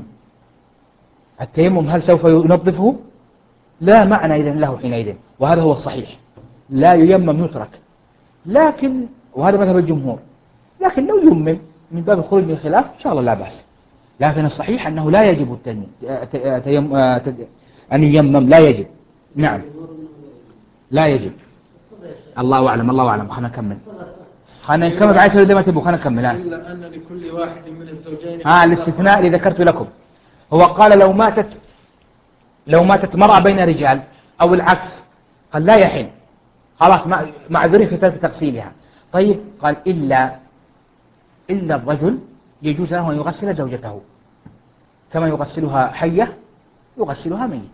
التيمم هل سوف ينظفه؟ لا معنى إذن له حينئذ، وهذا هو الصحيح، لا ييمم يترك. لكن وهذا مذهب الجمهور، لكن لو يمم من باب الخروج من الخلاف إن شاء الله لا بأس، لكن الصحيح أنه لا يجب التيمم أن ييمم، لا يجب. نعم لا يجب، الله أعلم الله أعلم. خلنا نكمل خلنا نكمل بعد كده ما تبغوا، خلنا نكمل. إلا أن لكل واحد من الزوجين ها الاستثناء اللي ذكرت لكم، هو قال لو ماتت لو ماتت مرأة بين رجال أو العكس قال لا يحل، خلاص معذورين في تغسيلها. طيب قال إلا إلا الرجل يجوز له أن يغسل زوجته كما يغسلها حية يغسلها ميتة،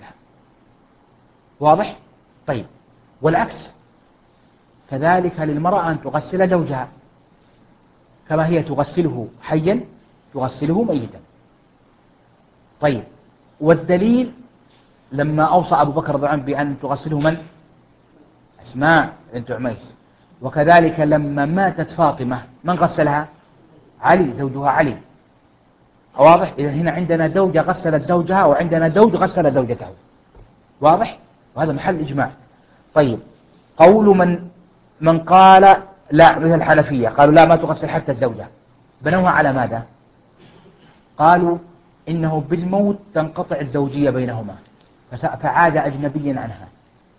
واضح؟ طيب والعكس كذلك للمرأة أن تغسل زوجها كما هي تغسله حيا تغسله ميتا. طيب والدليل لما أوصى أبو بكر رضي الله عنه بأن تغسله من؟ أسماء بنت عميس. وكذلك لما ماتت فاطمة من غسلها؟ علي زوجها علي، واضح؟ إذا هنا عندنا زوجة غسلت زوجها وعندنا زوج غسل زوجته، واضح؟ وهذا محل إجماع. طيب قول من من قال لا مثل الحنفية قالوا لا ما تغسل حتى الزوجة، بنوها على ماذا؟ قالوا إنه بالموت تنقطع الزوجية بينهما فعاد أجنبيا عنها.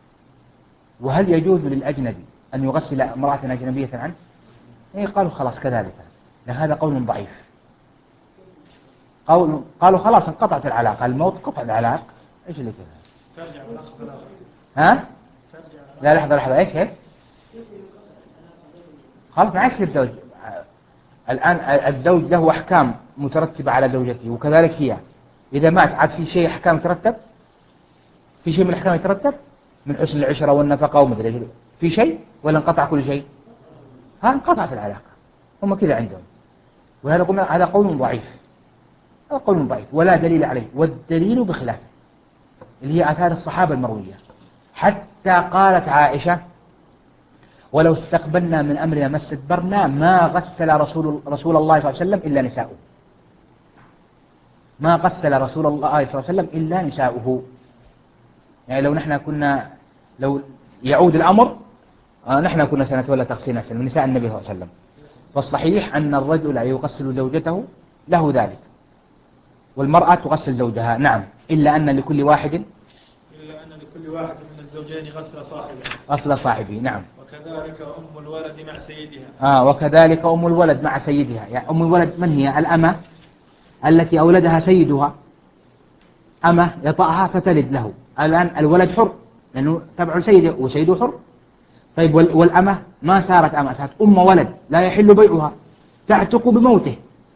وهل يجوز للأجنبي أن يغسل امرأة أجنبية عنه؟ إيه قالوا خلاص كذلك، هذا قول ضعيف. قول قالوا خلاص انقطعت العلاقة، الموت قطع العلاقة. إيش اللي كذا؟ ترجع لحظة ها؟ لا لحظة لحظة إيش هيك؟ خلاص ما يصير زوج. الآن الزوج له أحكام مترتبة على زوجته وكذلك هي، إذا مات عاد في شيء أحكام يترتب؟ في شيء من الأحكام يترتب من حسن العشرة والنفقة ومدري في شيء ولا انقطع كل شيء؟ ها انقطعت العلاقة، هم كذا عندهم. وهذا قلنا هذا قول ضعيف، هذا قول ضعيف ولا دليل عليه، والدليل بخلافه اللي هي آثار الصحابة المروية. حتى قالت عائشة ولو استقبلنا من أمرنا ما استدبرنا ما غسل رسول, رسول الله صلى الله عليه وسلم إلا نساؤه، ما غسل رسول الله صلى الله عليه وسلم إلا نساؤه. يعني لو نحن كنا لو يعود الأمر آه نحن كنا سنتولى تغسيل من نساء النبي صلى الله عليه وسلم، فالصحيح أن الرجل يغسل زوجته له ذلك، والمرأة تغسل زوجها. نعم، إلا أن لكل واحد إلا أن لكل واحد من الزوجين غسل صاحبه غسل صاحبه. نعم. وكذلك أم الولد مع سيدها. آه وكذلك أم الولد مع سيدها. يعني أم الولد من هي؟ الأمة التي أولدها سيدها، أمة يطأها فتلد له. الآن الولد حر لأنه تبع سيده وسيده حر. طيب والأمة ما صارت أمة، صارت أم ولد لا يحل بيعها، تعتق بموته،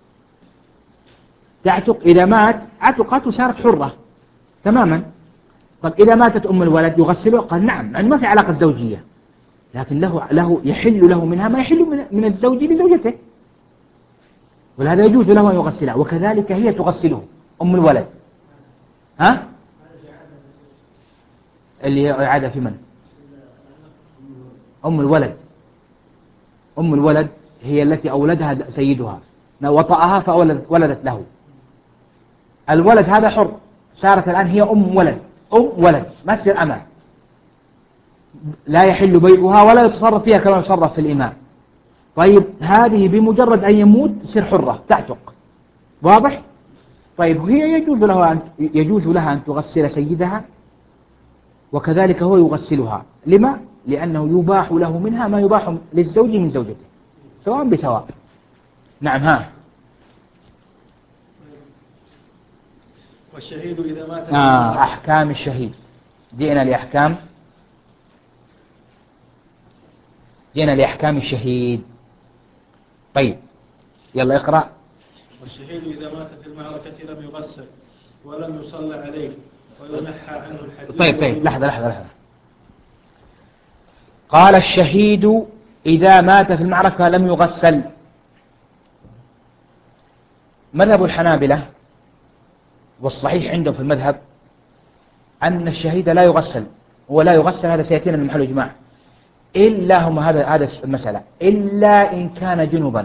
تعتق إذا مات عتقت وصارت حرة تماما. طب إذا ماتت أم الولد يغسله؟ قال نعم، يعني ما في علاقة زوجية، لكن له له يحل له منها ما يحل من, من الزوج لزوجته، ولهذا يجوز له أن يغسلها، وكذلك هي تغسله أم الولد. ها؟ اللي هي إعادة في من؟ أم الولد. أم الولد هي التي أولدها سيدها وطأها فولدت ولدت له. الولد هذا حر، صارت الآن هي أم ولد، أم ولد ما تصير أمة، لا يحل بيعها ولا يتصرف فيها كما يتصرف في الإماء. طيب هذه بمجرد أن يموت تصير حرة تعتق، واضح؟ طيب هي يجوز لها أن يجوز لها أن تغسل سيدها، وكذلك هو يغسلها. لما؟ لأنه يباح له منها ما يباح للزوج من زوجته سواء بسواء. نعم. ها. والشهيد إذا مات آه أحكام الشهيد. جئنا لأحكام جئنا لأحكام الشهيد. طيب يلا اقرأ. والشهيد إذا مات في المعركة لم يغسل ولم يصلى عليه وينحى عنه الحديث. طيب طيب لحظة لحظة لحظة. قال الشهيد إذا مات في المعركة لم يغسل. مذهب الحنابلة والصحيح عندهم في المذهب أن الشهيد لا يغسل، ولا يغسل هذا سيأتينا من محل إجماع، إلا هم هذا هذا المسألة إلا إن كان جنبا،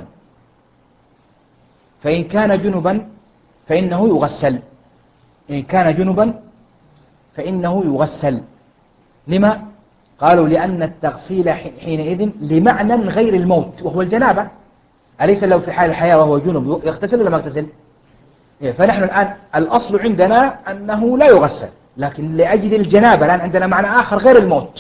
فإن كان جنبا فإنه يغسل. إن كان جنبا فإنه يغسل. لما؟ قالوا لأن التغسيل حينئذ لمعنى غير الموت وهو الجنابة، أليس لو في حال الحياة وهو جنب يغتسل ولا ما يغتسل؟ فنحن الآن الأصل عندنا أنه لا يغسل، لكن لأجل الجنابة الآن عندنا معنى آخر غير الموت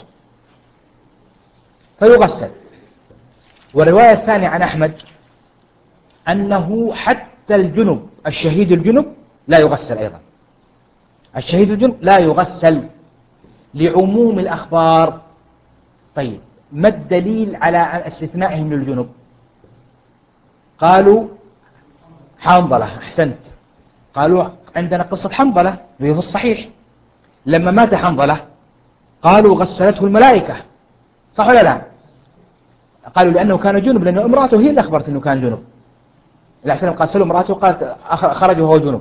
فيغسل. والرواية الثانية عن أحمد أنه حتى الجنب الشهيد الجنب لا يغسل أيضا، الشهيد الجنب لا يغسل لعموم الأخبار. طيب ما الدليل على استثنائه من الجنب؟ قالوا حنظلة. أحسنت. قالوا عندنا قصة حنظلة وهي في الصحيح، لما مات حنظلة قالوا غسلته الملائكة، صح ولا لا؟ قالوا لأنه كان جنب، لأنه امرأته هي اللي أخبرت أنه كان جنب. الأحسن قال امرأته قالت خرج وهو جنب.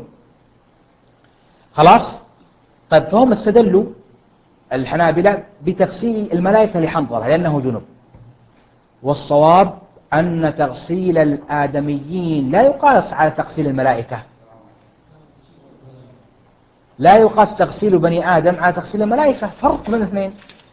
خلاص. طيب فهم استدلوا الحنابلة بتغسيل الملائكة لحنظلة لأنه جنب، والصواب أن تغسيل الآدميين لا يقاس على تغسيل الملائكة، لا يقاس تغسيل بني آدم على تغسيل الملائكة، فرق بين الاثنين.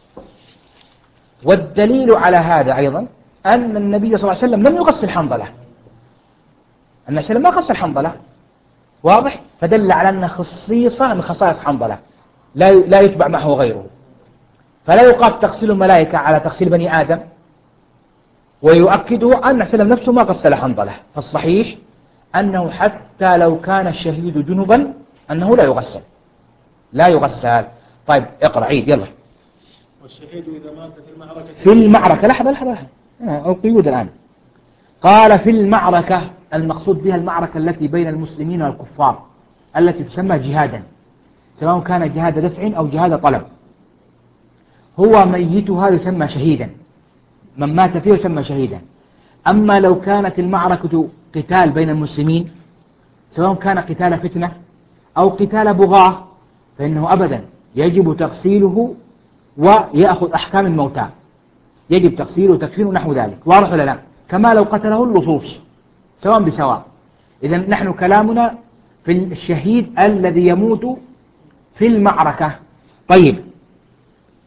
والدليل على هذا أيضا أن النبي صلى الله عليه وسلم لم يغسل حنظلة، النبي صلى الله عليه وسلم ما غسل حنظلة، واضح؟ فدل على أن خصيصة من خصائص حنظلة لا لا يتبع معه غيره، فلا يقاس تغسيل الملائكة على تغسيل بني آدم. ويؤكده أن النبي صلى الله عليه وسلم نفسه ما غسل حنظلة، فالصحيح أنه حتى لو كان الشهيد جنبا أنه لا يغسل، لا يغسل. طيب اقرأ عيد يلا. والشهيد إذا مات في المعركة في المعركة لحظة لحظة لحظة القيود الآن. قال في المعركة، المقصود بها المعركة التي بين المسلمين والكفار التي تسمى جهادا، سواء كان جهاد دفع أو جهاد طلب. هو ميتها يسمى شهيدا، من مات فيه يسمى شهيدا. أما لو كانت المعركة قتال بين المسلمين سواء كان قتال فتنة أو قتال بغاة فإنه أبدا يجب تغسيله ويأخذ أحكام الموتى، يجب تغسيله وتكفينه نحو ذلك، واضح ولا لا؟ كما لو قتله اللصوص سواء بسواء. إذا نحن كلامنا في الشهيد الذي يموت في المعركة. طيب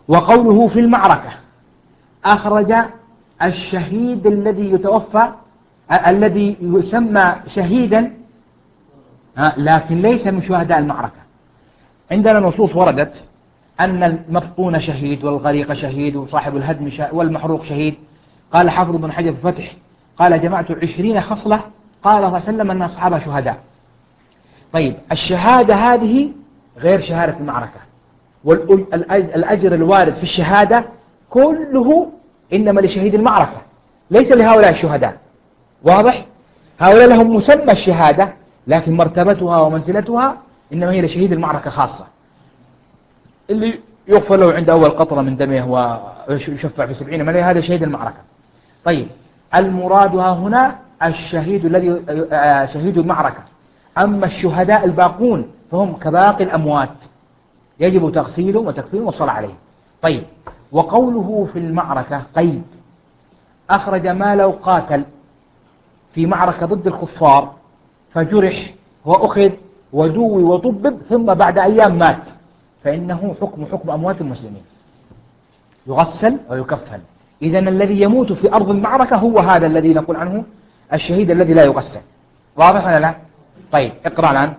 وقوله في المعركة أخرج الشهيد الذي يتوفى الذي يسمى شهيدا لكن ليس من شهداء المعركة. عندنا نصوص وردت أن المبطون شهيد والغريق شهيد وصاحب الهدم والمحروق شهيد. قال حافظ بن حجر في الفتح قال جمعت عشرين خصلة قال صلى الله عليه وسلم أن أصحابها شهداء. طيب الشهادة هذه غير شهادة المعركة، والأجر الوارد في الشهادة كله إنما لشهيد المعركة ليس لهؤلاء الشهداء. واضح؟ هؤلاء لهم مسمى الشهادة لكن مرتبتها ومنزلتها إنما هي لشهيد المعركة خاصة، اللي يغفر له عند أول قطرة من دمه ويشفع في سبعين مليون، هذا شهيد المعركة. طيب المرادها هنا الشهيد الذي شهيد المعركة. أما الشهداء الباقون فهم كباقي الأموات يجب تغسيلهم وتكفيرهم والصلاة عليهم. طيب وقوله في المعركة قيد أخرج ما لو قاتل في معركة ضد الكفار فجرح وأخذ ودوي وطبب ثم بعد أيام مات فإنه حكم حكم أموات المسلمين يغسل ويكفن. إذن الذي يموت في أرض المعركة هو هذا الذي نقول عنه الشهيد الذي لا يغسل. واضح ولا لا؟ طيب اقرأ الآن.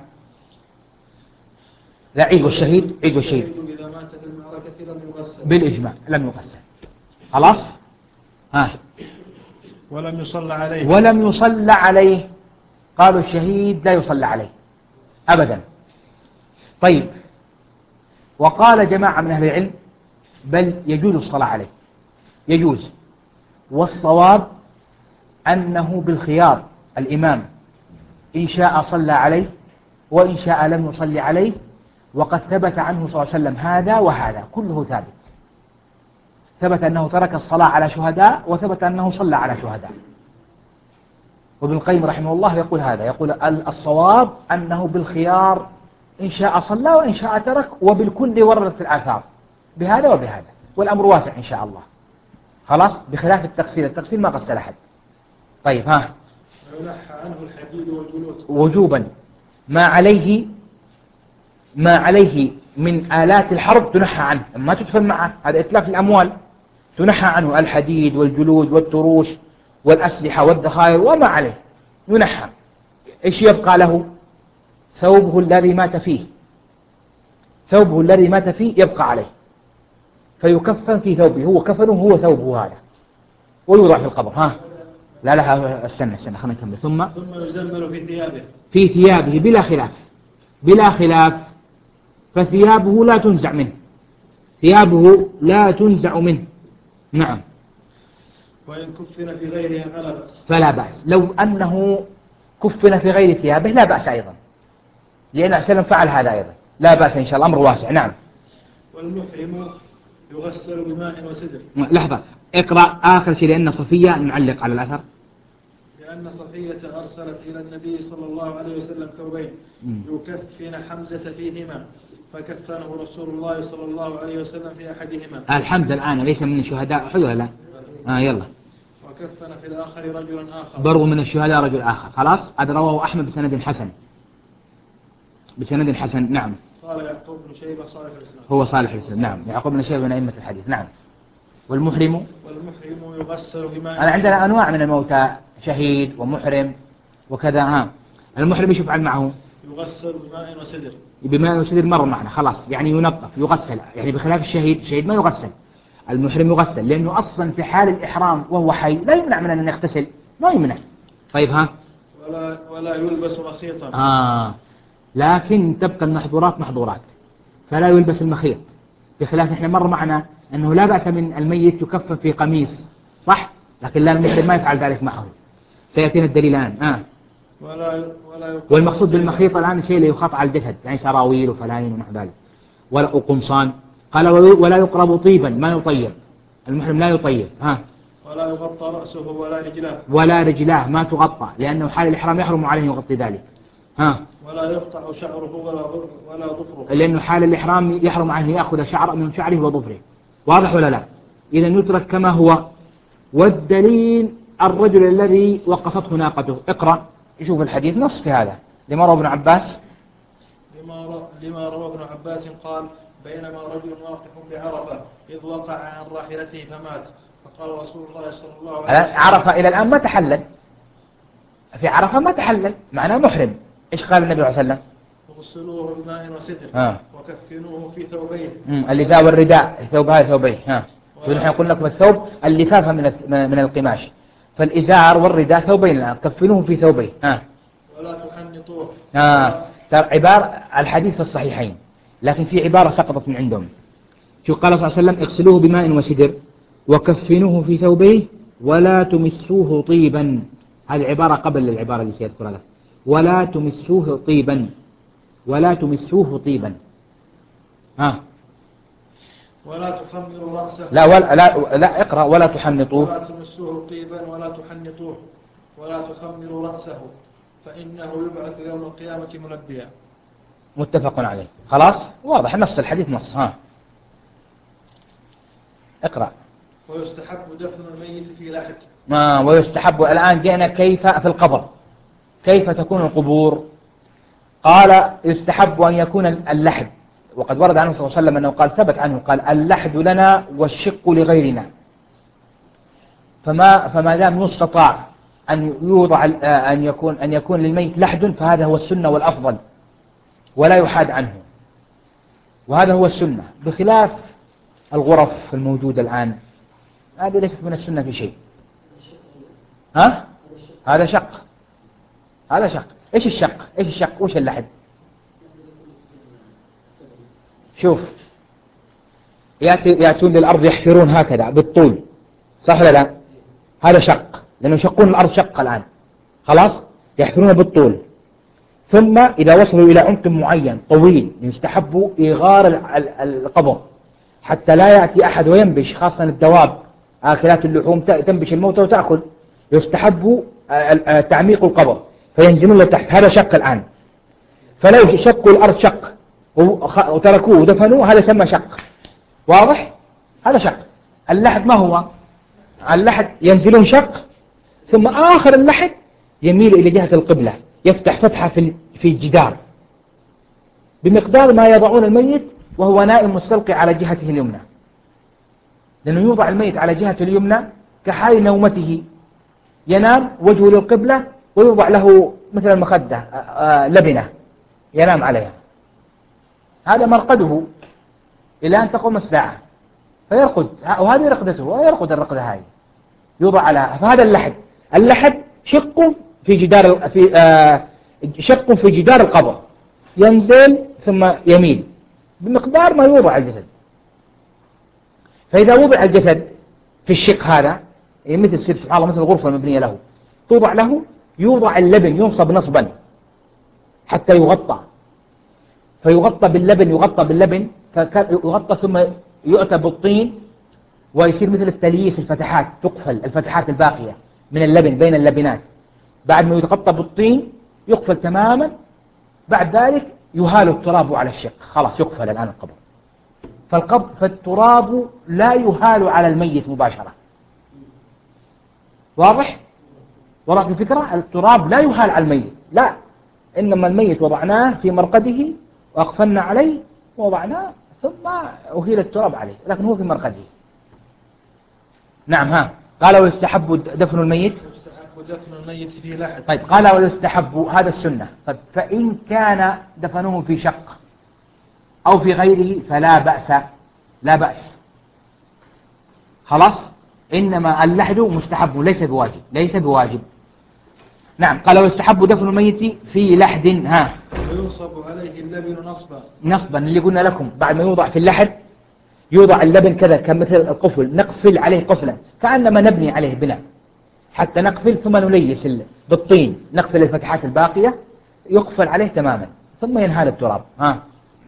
لا عيد والشهيد عيد والشهيد إذا مات في المعركة لم يغسل بالإجماع لم يغسل. خلاص ها. ولم يصلى عليه ولم يصلى عليه. قالوا الشهيد لا يصلى عليه أبدا. طيب وقال جماعة من أهل العلم بل يجوز الصلاة عليه يجوز، والصواب أنه بالخيار الإمام إن شاء صلى عليه وإن شاء لم يصلي عليه، وقد ثبت عنه صلى الله عليه وسلم هذا وهذا كله ثابت. ثبت أنه ترك الصلاة على شهداء وثبت أنه صلى على شهداء. وابن القيم رحمه الله يقول هذا، يقول الصواب أنه بالخيار إن شاء صلى وإن شاء ترك، وبالكل وردت الآثار بهذا وبهذا، والأمر واسع إن شاء الله. خلاص بخلاف التقصير، التقصير ما غسل أحد. طيب ها. وينحى عنه الحديد والجلود وجوبا ما عليه ما عليه من آلات الحرب تنحى عنه، ما تدخل معه، هذا إتلاف الأموال، تنحى عنه الحديد والجلود والتروس والأسلحة والذخائر وما عليه ينحى. إيش يبقى له؟ ثوبه الذي مات فيه، ثوبه الذي مات فيه يبقى عليه فيكفن في ثوبه، هو كفنه هو ثوبه هذا ويوضع في القبر. ها لا لا استنى استنى خلينا نكمل. ثم ثم يزمل في ثيابه في ثيابه بلا خلاف بلا خلاف فثيابه لا تنزع منه، ثيابه لا تنزع منه. نعم. وإن كفن في غيرها فلا بأس فلا بأس. لو أنه كفن في غير ثيابه لا بأس أيضا، لأن عليه فعل هذا أيضا لا بأس إن شاء الله، أمر واسع. نعم. والمحرم يغسل بماء وسدر. لحظة اقرأ آخر شيء لأن صفية نعلق على الأثر. لأن صفية أرسلت إلى النبي صلى الله عليه وسلم ثوبين يكفن حمزة فيهما فكفنه رسول الله صلى الله عليه وسلم في أحدهما. الحمزة الآن ليس من الشهداء أحد ولا لا؟ آه يلا. وكفن في الآخر رجلا آخر برضو من الشهداء رجل آخر. خلاص هذا رواه أحمد بسند حسن بسند حسن. نعم. قال يعقوب بن شيبة صالح الإسلام. هو صالح الإسلام. نعم يعقوب بن شيبة من أئمة الحديث. نعم. والمحرم والمحرم يغسل بماء. أنا عندنا أنواع من الموتى، شهيد ومحرم وكذا. ها المحرم ايش يفعل معه؟ يغسل بماء وسدر. بماء وسدر مر معنا خلاص، يعني ينظف يغسل، يعني بخلاف الشهيد، الشهيد ما يغسل، المحرم يغسل لأنه أصلا في حال الإحرام وهو حي لا يمنع من أن يغتسل، ما يمنع. طيب ها. ولا ولا يلبس مخيطا. آه لكن تبقى المحظورات محظورات، فلا يلبس المخيط، بخلاف احنا مر معنا أنه لا بأس من الميت يكفن في قميص صح، لكن لا المحرم ما يفعل ذلك معه، سيأتينا الدليل الآن. آه. ولا ولا والمقصود بالمخيط الآن شيء لا يخاط على الجسد، يعني سراويل وفلاين ونحو ذلك، ولا قمصان. قال ولا يقرب طيبا، ما يطيب، المحرم لا يطيب. ها. ولا يغطى رأسه ولا رجلاه. ولا رجلاه ما تغطى، لأنه حال الإحرام يحرم عليه يغطي ذلك. ها. ولا يقطع شعره ولا ولا ظفره، لأنه حال الإحرام يحرم عليه يأخذ شعر من شعره وظفره. واضح ولا لا؟ إذا يترك كما هو. والدليل الرجل الذي وقفته ناقته. اقرأ يشوف الحديث نص في هذا لما روى ابن عباس. لما لما روى ابن عباس قال بينما رجل واقف بعرفة إذ وقع عن راحلته فمات، فقال رسول الله صلى الله عليه وسلم عرفة إلى الآن ما تحلل، في عرفة ما تحلل معناه محرم. إيش قال النبي صلى الله عليه وسلم؟ غسلوه بماء وسدر آه. وكفنوه في ثوبيه. اللفاف والرداء، ثوب هاي ثوبين. ها ونحن يقول لكم الثوب اللفافة من من القماش، فالإزار والرداء ثوبين الآن، كفنوه في ثوبين. ها ولا تحنطوه. آه. عبارة الحديث في الصحيحين، لكن في عبارة سقطت من عندهم. شو قال صلى الله عليه وسلم؟ اغسلوه بماء وسدر وكفنوه في ثوبيه ولا تمسوه طيبا. هذه عبارة قبل العبارة اللي سيذكرها لك. ولا تمسوه طيبا، ولا تمسوه طيبا. ها ولا تخمروا رأسه. لا ولا لا, لا اقرأ ولا تحنطوه. ولا تمسوه طيبا ولا تحنطوه ولا تخمروا رأسه فإنه يبعث يوم القيامة ملبيا. متفق عليه. خلاص واضح نص الحديث نص. ها اقرأ. ويستحب دفن الميت في لحد. ما ويستحب. الآن جئنا كيف في القبر، كيف تكون القبور؟ قال يستحب أن يكون اللحد، وقد ورد عنه صلى الله عليه وسلم أنه قال ثبت عنه قال اللحد لنا والشق لغيرنا. فما فما دام يستطاع أن يوضع أن يكون أن يكون للميت لحد فهذا هو السنة والأفضل ولا يحاد عنه، وهذا هو السنة، بخلاف الغرف الموجودة الآن هذه ليست من السنة في شيء. ها هذا شق، هذا شق. ايش الشق؟ ايش الشق؟ وش اللحد؟ شوف يأتون للأرض يحفرون هكذا بالطول، صح ولا لا؟ هذا شق، لأنه يشقون الأرض شق الآن. خلاص يحفرون بالطول، ثم إذا وصلوا إلى عمق معين طويل يستحب إيغار القبر حتى لا يأتي أحد وينبش، خاصة الدواب آكلات اللحوم تنبش الموتى وتأكل. يستحب تعميق القبر فينزلون لتحت. هذا شق الآن. فلو شقوا الأرض شق وتركوه ودفنوه هذا يسمى شق. واضح؟ هذا شق. اللحد ما هو؟ اللحد ينزلون شق ثم آخر اللحد يميل إلى جهة القبلة، يفتح فتحة في في الجدار بمقدار ما يضعون الميت وهو نائم مستلقي على جهته اليمنى، لأنه يوضع الميت على جهته اليمنى كحال نومته، ينام وجهه للقبلة ويوضع له مثل المخدة لبنة ينام عليها. هذا مرقده إلى أن تقوم الساعة فيرقد، وهذه رقدته ويرقد الرقدة هذه يوضع على. فهذا اللحد. اللحد شق في جدار في آه شق في جدار القبر ينزل ثم يميل بمقدار ما يوضع الجسد. فإذا وضع الجسد في الشق هذا مثل سبحان الله مثل الغرفة المبنية له توضع له، يوضع اللبن ينصب نصبا حتى يغطى، فيغطى باللبن يغطى باللبن فيغطى ثم يؤتى بالطين ويصير مثل التلييس، الفتحات تقفل، الفتحات الباقية من اللبن بين اللبنات بعد ما يتغطى بالطين يقفل تماما. بعد ذلك يهال التراب على الشق، خلاص يقفل الآن القبر. فالقبر فالتراب لا يهال على الميت مباشرة. واضح؟ وضعت الفكرة؟ التراب لا يهال على الميت، لا، إنما الميت وضعناه في مرقده وأقفلنا عليه ووضعناه ثم أهيل التراب عليه، لكن هو في مرقده. نعم. ها قال ويستحب دفن الميت. يستحب دفن الميت في لحد. طيب قال ويستحب هذا السنة. طيب فإن كان دفنه في شق أو في غيره فلا بأس، لا بأس. خلاص إنما اللحد مستحب ليس بواجب، ليس بواجب. نعم قال ويستحب دفن الميت في لحد. ها وينصب عليه اللبن نصبا. نصبا اللي قلنا لكم بعد ما يوضع في اللحد يوضع اللبن كذا كمثل القفل، نقفل عليه قفلا كأنما نبني عليه بناء حتى نقفل ثم نليس بالطين، نقفل الفتحات الباقية يقفل عليه تماما ثم ينهال التراب. ها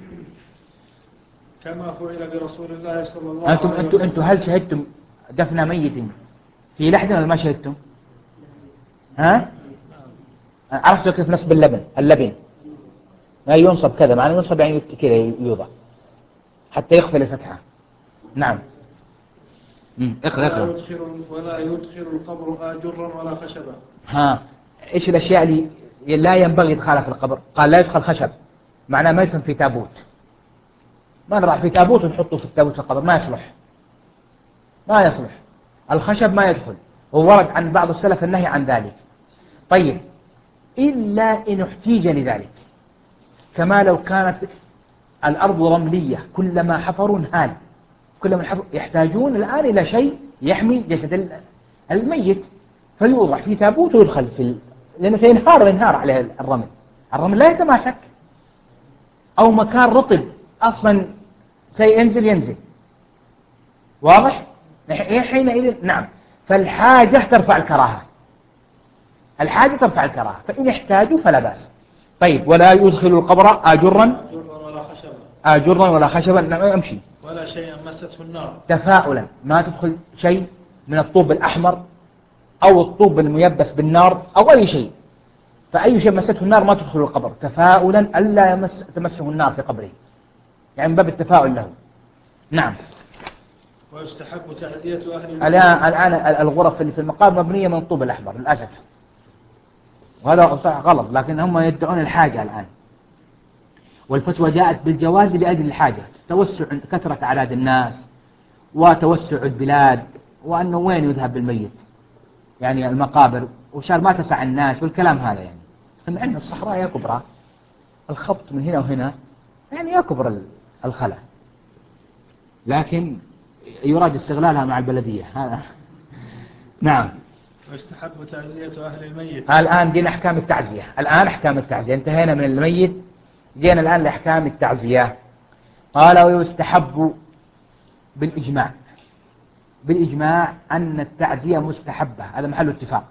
كما فعل برسول الله صلى الله عليه أنتم وسلم. أنتم أنتم هل شهدتم دفن ميت في لحد ولا ما شهدتم؟ ها عرفتوا كيف نصب اللبن؟ اللبن ما ينصب كذا، معنى ينصب يعني كذا يوضع حتى يقفل الفتحة. نعم. اقرأ اقرأ. ولا يدخل ولا يدخل القبر آجرا ولا خشبا. ها ايش الاشياء اللي لا ينبغي ادخالها في القبر؟ قال لا يدخل خشب، معناه ما يدفن في تابوت، ما نضع في تابوت ونحطه في التابوت في القبر، ما يصلح، ما يصلح. الخشب ما يدخل، وورد عن بعض السلف النهي عن ذلك. طيب إلا إن احتيج لذلك، كما لو كانت الأرض رملية كلما حفروا انهال، كلما حفروا يحتاجون الآن إلى شيء يحمي جسد الميت، فيوضع في تابوت ويدخل في ال... لأنه سينهار ينهار عليه الرمل، الرمل لا يتماسك. أو مكان رطب أصلا سينزل ينزل، واضح؟ حينئذ نعم، فالحاجة ترفع الكراهة، الحاجة ترفع الكراهة، فإن احتاجوا فلا بأس. طيب ولا يدخل القبر آجرا ولا خشبا آجرا ولا خشبا، نعم أمشي، ولا شيئا مسته النار، تفاؤلا، ما تدخل شيء من الطوب الأحمر أو الطوب الميبس بالنار أو أي شيء، فأي شيء مسته النار ما تدخل القبر، تفاؤلا ألا يمس تمسه النار في قبره، يعني من باب التفاؤل له. نعم. ويستحب تعزية أهل الآن الآن الغرف اللي في المقابر مبنية من الطوب الأحمر للأسف، وهذا صح غلط، لكن هم يدعون الحاجة الآن، والفتوى جاءت بالجواز لأجل الحاجة، توسع كثرة أعداد الناس وتوسع البلاد، وأنه وين يذهب بالميت، يعني المقابر وشار ما تسع الناس والكلام هذا، يعني مع أن الصحراء يا كبرى، الخبط من هنا وهنا يعني يا كبر الخلا، لكن يراد استغلالها مع البلدية هذا. نعم. ويستحب تعزية أهل الميت. الآن جينا أحكام التعزية، الآن أحكام التعزية، انتهينا من الميت، جينا الآن لأحكام التعزية. قال ويستحب بالإجماع، بالإجماع أن التعزية مستحبة، هذا محل اتفاق.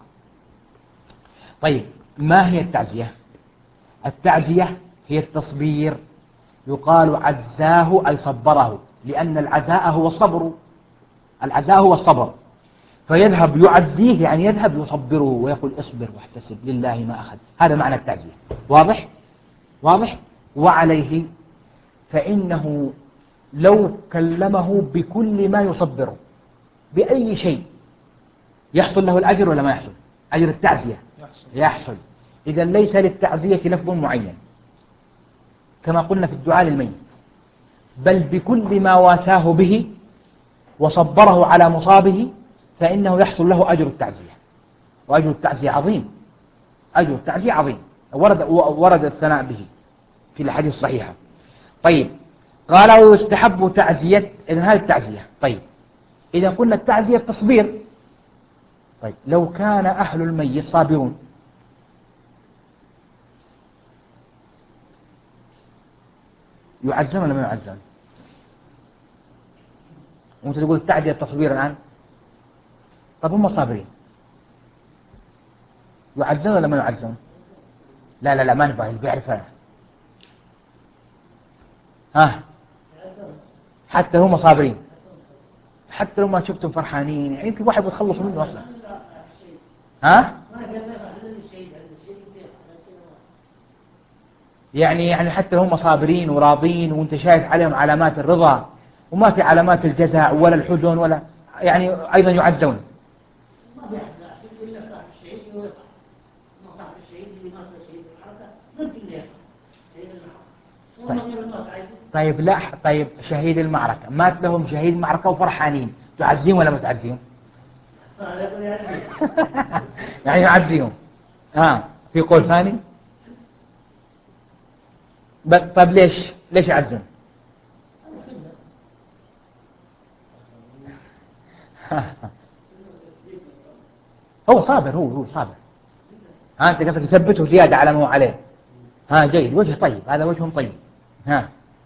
طيب ما هي التعزية؟ التعزية هي التصبير، يقال عزاه أي صبره، لأن العزاء هو الصبر، العزاء هو الصبر، فيذهب يعزيه يعني يذهب يصبره ويقول اصبر واحتسب لله ما أخذ، هذا معنى التعزية. واضح؟ واضح؟ وعليه فإنه لو كلمه بكل ما يصبره بأي شيء يحصل له الأجر ولا ما يحصل؟ أجر التعزية يحصل, يحصل. إذا ليس للتعزية لفظ معين كما قلنا في الدعاء للميت، بل بكل ما واساه به وصبره على مصابه فإنه يحصل له أجر التعزية، وأجر التعزية عظيم، أجر التعزية عظيم، ورد, ورد الثناء به في الحديث الصحيحة. طيب قال ويستحب تعزية، إذن هذه التعزية. طيب إذا قلنا التعزية تصبير، طيب لو كان أهل الميت صابرون يعزون ولا ما يعزون؟ وانت تقول التعزية تصبير الآن، طب هم صابرين يعزون ولا ما يعزون؟ لا لا لا ما نبغى بيعرف أنا. ها حتى هم صابرين، حتى لو ما شفتم فرحانين، يعني يمكن واحد بتخلص منه أصلا. ها يعني يعني حتى هم صابرين وراضين وانت شايف عليهم علامات الرضا وما في علامات الجزع ولا الحزن ولا، يعني أيضا يعزون. طيب لا طيب شهيد المعركة مات لهم شهيد معركة وفرحانين، تعزيهم ولا ما تعزيهم؟ يعني يعزيهم. ها في قول ثاني؟ طيب ليش ليش يعزون؟ هو صابر، هو هو صابر. ها انت قصدك تثبته زيادة على ما هو عليه. ها جيد، وجه طيب، هذا وجه طيب. ها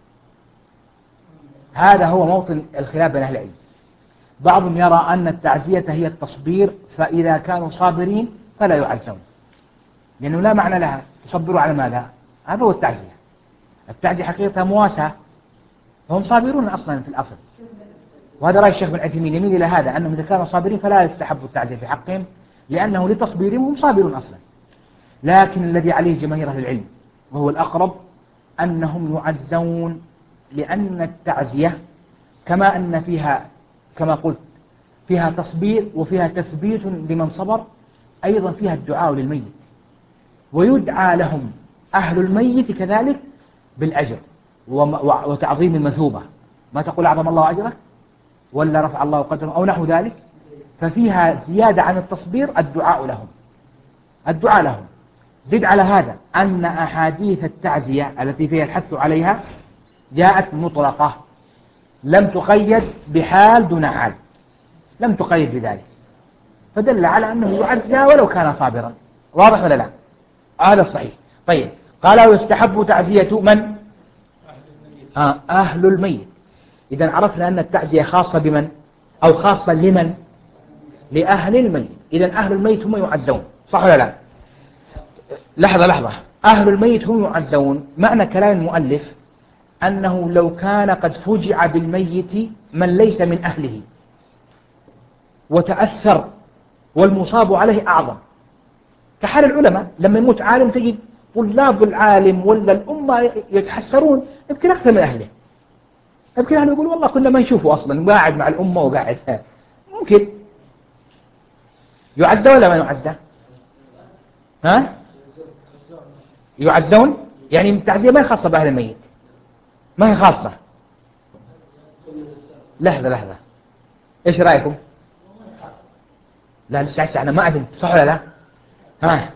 هذا هو موطن الخلاف بين أهل العلم. بعضهم يرى أن التعزية هي التصبير، فإذا كانوا صابرين فلا يعزون، لأنه لا معنى لها، تصبروا على ماذا؟ هذا هو التعزية. التعزية حقيقة مواساة، فهم صابرون أصلا في الأصل، وهذا رأي الشيخ بن عثيمين يميل إلى هذا، أنهم إذا كانوا صابرين فلا يستحب التعزية في حقهم، لأنه لتصبيرهم هم صابرون أصلا. لكن الذي عليه جماهير أهل العلم وهو الأقرب أنهم يعزون، لأن التعزية كما أن فيها كما قلت فيها تصبير وفيها تثبيت لمن صبر، أيضا فيها الدعاء للميت، ويدعى لهم أهل الميت كذلك بالأجر، وتعظيم المثوبة، ما تقول أعظم الله أجره ولا رفع الله قدره أو نحو ذلك، ففيها زيادة عن التصبير الدعاء لهم، الدعاء لهم. زد على هذا أن أحاديث التعزية التي فيها الحث عليها جاءت مطلقة، لم تقيد بحال دون حال، لم تقيد بذلك، فدل على أنه يعزى ولو كان صابرا. واضح ولا لا؟ هذا الصحيح. طيب، قال ويستحب تعزية من؟ آه أهل الميت. إذا عرفنا أن التعزية خاصة بمن أو خاصة لمن؟ لأهل الميت. إذا أهل الميت هم يعزون، صح ولا لا؟ لحظة لحظة، أهل الميت هم يعزون. معنى كلام المؤلف أنه لو كان قد فجع بالميت من ليس من أهله وتأثر والمصاب عليه أعظم، كحال العلماء لما يموت عالم تجد طلاب العالم ولا الأمة يتحسرون، يمكن أكثر من أهله، يمكن أهله يقول والله كنا ما نشوفه أصلا، قاعد مع الأمة وقاعد. ممكن يعزى ولا ما يعزى؟ ها؟ يعزون، يعني التعزية ما هي خاصة بأهل الميت، ما هي خاصة. لحظة لحظة، إيش رأيكم؟ لا لسه أنا ما أدري، صح ولا لا؟ ها؟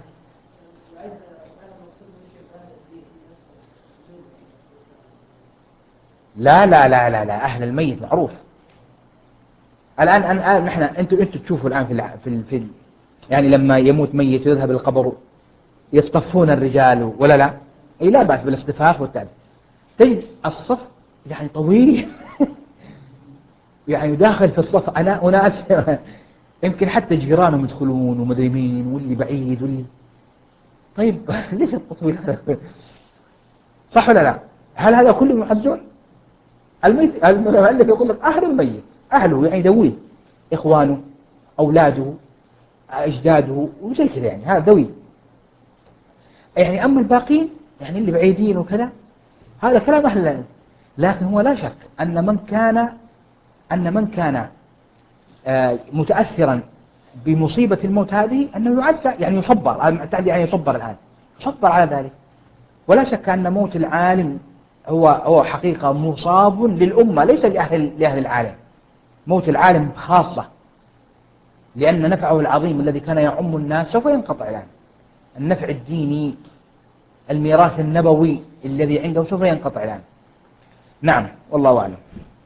لا لا لا لا لا، أهل الميت معروف. الآن الآن نحن أنتوا أنتوا تشوفوا الآن في في في يعني لما يموت ميت ويذهب القبر يصطفون الرجال ولا لا؟ أي لا بأس بالاصطفاف والتالي، تجد الصف يعني طويل يعني داخل في الصف أنا أناس يمكن حتى جيرانهم يدخلون ومدري مين واللي بعيد واللي. طيب ليش التطويل هذا؟ صح ولا لا؟ هل هذا كله يعزون؟ الميت المؤلف يقول لك أهل الميت، أهله يعني ذويه، إخوانه، أولاده، أجداده وزي كذا، يعني هذا ذوي. يعني أما الباقين يعني اللي بعيدين وكذا هذا كلام أهل العلم. لكن هو لا شك أن من كان أن من كان متأثرا بمصيبة الموت هذه أنه يعزى، يعني يصبر، يعني يصبر الآن، يصبر على ذلك. ولا شك أن موت العالم هو هو حقيقة مصاب للأمة ليس لأهل لأهل العالم. موت العالم خاصة، لأن نفعه العظيم الذي كان يعم الناس سوف ينقطع الآن. النفع الديني، الميراث النبوي الذي عنده سوف ينقطع الآن. نعم والله أعلم.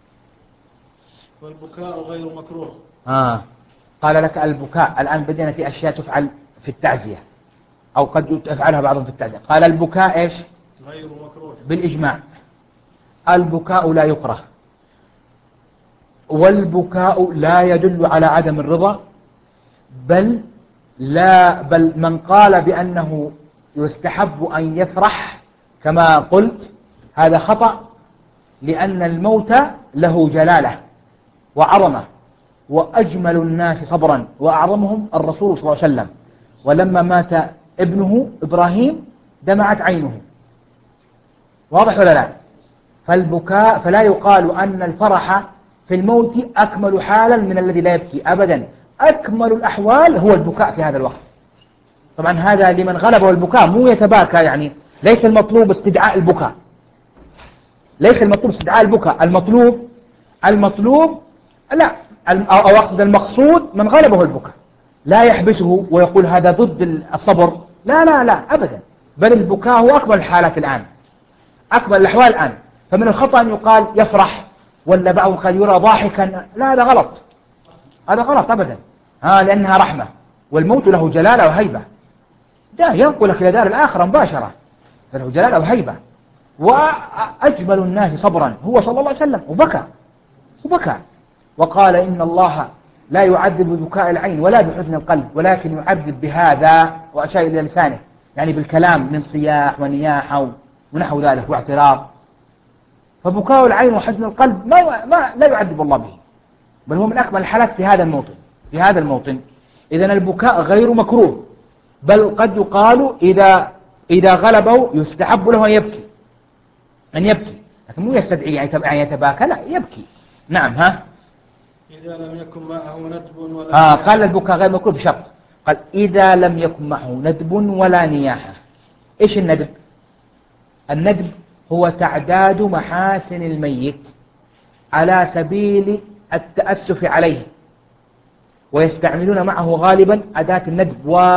والبكاء غير مكروه. آه قال لك البكاء، الآن بدينا في أشياء تفعل في التعزية أو قد تفعلها بعضهم في التعزية. قال البكاء إيش؟ غير مكروه بالإجماع. البكاء لا يكره، والبكاء لا يدل على عدم الرضا، بل لا بل من قال بأنه يستحب أن يفرح كما قلت هذا خطأ، لأن الموت له جلالة وعظمة، وأجمل الناس صبرا وأعظمهم الرسول صلى الله عليه وسلم، ولما مات ابنه إبراهيم دمعت عينه. واضح ولا لا؟ فالبكاء فلا يقال أن الفرح في الموت أكمل حالا من الذي لا يبكي أبدا، أكمل الأحوال هو البكاء في هذا الوقت. طبعا هذا لمن غلبه البكاء، مو يتباكى، يعني ليس المطلوب استدعاء البكاء، ليس المطلوب استدعاء البكاء، المطلوب المطلوب لا أو أقصد المقصود من غلبه البكاء، لا يحبسه ويقول هذا ضد الصبر، لا لا لا أبدا، بل البكاء هو أكبر الحالات الآن، أكبر الأحوال الآن. فمن الخطأ أن يقال يفرح، ولا بعضهم قد يرى ضاحكا، لا هذا غلط، هذا غلط أبدا. ها لأنها رحمة، والموت له جلالة وهيبة، ده ينقلك إلى دار الآخرة مباشرة، له جلالة وهيبة. وأجمل الناس صبرا هو صلى الله عليه وسلم، وبكى وبكى وقال إن الله لا يعذب ببكاء العين ولا بحزن القلب، ولكن يعذب بهذا، وأشار إلى لسانه يعني بالكلام من صياح ونياحة ونحو ذلك واعتراض. فبكاء العين وحزن القلب ما, ما لا يعذب الله به، بل هو من أكمل الحالات في هذا الموطن في هذا الموطن. إذن البكاء غير مكروه، بل قد يقال إذا إذا غلبه يستحب له أن يبكي أن يبكي لكن مو يستدعي يعني يتباكى، لا يبكي. نعم. ها إذا لم يكن معه ندب ولا آه قال البكاء غير مكروه بشرط، قال إذا لم يكن معه ندب ولا نياحة. إيش الندب؟ الندب هو تعداد محاسن الميت على سبيل التأسف عليه، ويستعملون معه غالبا أداة الندب،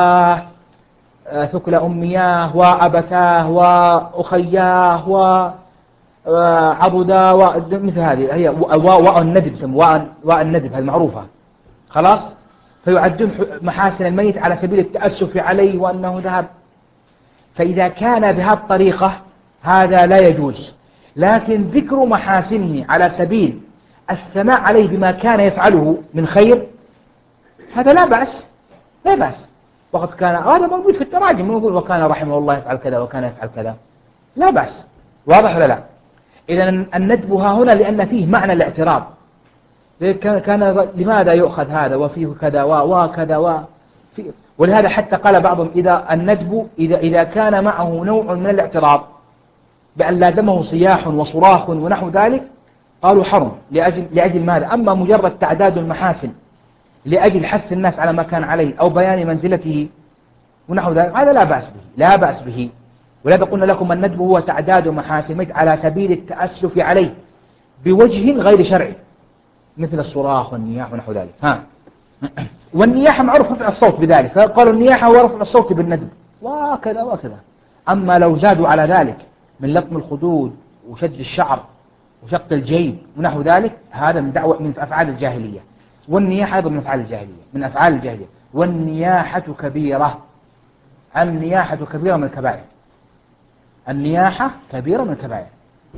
وثكل أمياه وأبتاه وأخياه وعبدا ومثل هذه هي واء الندب، واء الندب هذه معروفة خلاص. فيعدون محاسن الميت على سبيل التأسف عليه وأنه ذهب. فإذا كان بهذه الطريقة هذا لا يجوز، لكن ذكر محاسنه على سبيل الثناء عليه بما كان يفعله من خير هذا لا بأس، لا بأس. وقد كان هذا موجود في التراجم، يقول وكان رحمه الله يفعل كذا وكان يفعل كذا، لا بأس. واضح ولا لا؟ إذا الندب ها هنا لأن فيه معنى الاعتراض. كان لماذا يؤخذ هذا وفيه كذا وكذا و ولهذا حتى قال بعضهم إذا الندب إذا إذا كان معه نوع من الاعتراض بأن لازمه صياح وصراخ ونحو ذلك قالوا حرم. لأجل لأجل ماذا؟ أما مجرد تعداد المحاسن لأجل حث الناس على ما كان عليه أو بيان منزلته ونحو ذلك هذا لا بأس به، لا بأس به. ولذا قلنا لكم الندب هو تعداد محاسن على سبيل التأسف عليه بوجه غير شرعي مثل الصراخ والنياح ونحو ذلك. ها والنياحة معروف رفع الصوت بذلك، فقالوا النياحة هو رفع الصوت بالندب وكذا وكذا. أما لو زادوا على ذلك من لطم الخدود وشد الشعر وشق الجيب ونحو ذلك هذا من دعوة من أفعال الجاهلية. والنياحة أيضا من أفعال الجاهلية من أفعال الجاهلية. والنياحة كبيرة، النياحة كبيرة من الكبائر، النياحة كبيرة من الكبائر.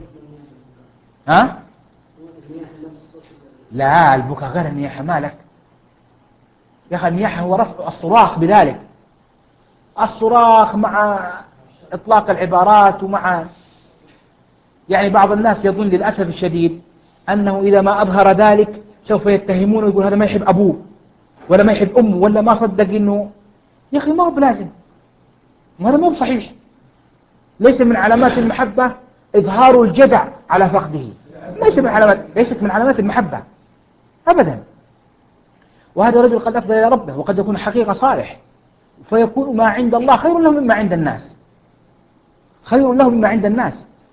ها؟ لا البكاء غير النياحة، مالك يا أخي؟ النياحة هو رفع الصراخ بذلك، الصراخ مع إطلاق العبارات ومع يعني بعض الناس يظن للأسف الشديد أنه إذا ما أظهر ذلك سوف يتهمونه ويقول هذا ما يحب أبوه ولا ما يحب أمه ولا ما صدق إنه. يا أخي ما هو بلازم، هذا مو صحيح. ليس من علامات المحبة إظهار الجدع على فقده، ليس من علامات ليست من علامات المحبة أبدا. وهذا الرجل قد أفضل إلى ربه وقد يكون حقيقة صالح، فيكون ما عند الله خير له مما عند الناس، خير له مما عند الناس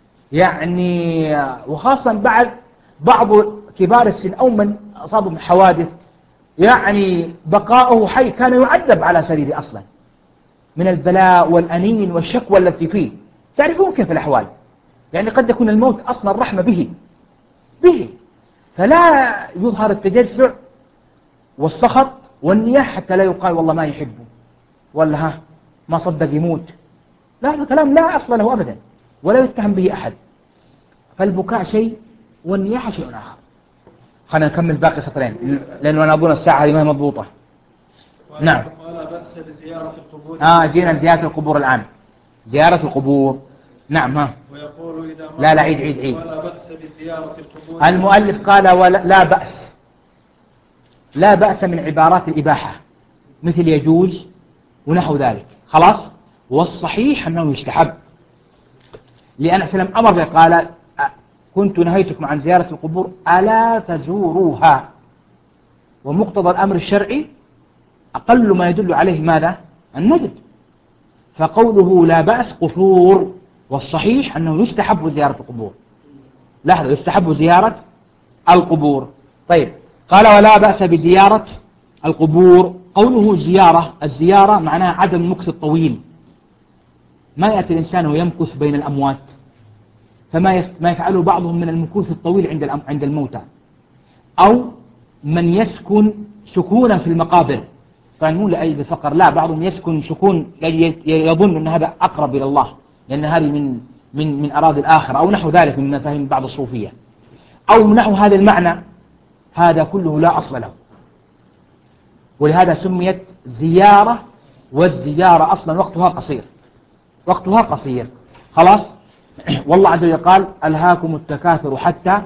يعني. وخاصة بعد بعض كبار السن أو من أصابهم حوادث يعني بقاؤه حي كان يعذب على سريره أصلا من البلاء والأنين والشكوى التي فيه. تعرفون كيف الأحوال يعني قد يكون الموت أصلا رحمة به به فلا يظهر التجزع والسخط والنياح حتى لا يقال والله ما يحبه ولا ها ما صدق يموت. لا هذا كلام لا أصل له أبدا ولا يتهم به أحد. فالبكاء شيء والنياحة شيء آخر. خلينا نكمل باقي سطرين لأنه أنا أظن الساعة هذه ما هي مضبوطة. نعم. ولا بأس بزيارة القبور. آه جينا زيارة القبور الآن، زيارة القبور. نعم. ها ويقول إذا لا لا عيد عيد عيد. ولا بأس بزيارة القبور. المؤلف قال ولا لا بأس، لا بأس من عبارات الإباحة مثل يجوز ونحو ذلك خلاص. والصحيح أنه يستحب، لأن سلم أمر به قال كنت نهيتكم عن زيارة القبور ألا تزوروها. ومقتضى الأمر الشرعي أقل ما يدل عليه ماذا؟ الندب. فقوله لا بأس قصور، والصحيح أنه يستحب زيارة القبور. لاحظوا يستحب زيارة القبور. طيب قال ولا بأس بزيارة القبور. قوله زيارة، الزيارة معناها عدم المكث الطويل، ما يأتي الإنسان ويمكث بين الأموات، فما ما يفعله بعضهم من المكوث الطويل عند عند الموتى، أو من يسكن سكونا في المقابر. طبعا مو لأي فقر، لا بعضهم يسكن سكون يظن أن هذا أقرب إلى الله لأن هذه من من من أراضي الآخرة أو نحو ذلك من مفاهيم بعض الصوفية أو نحو هذا المعنى. هذا كله لا أصل له، ولهذا سميت زيارة. والزيارة أصلا وقتها قصير، وقتها قصير خلاص. والله عز وجل قال ألهاكم التكاثر حتى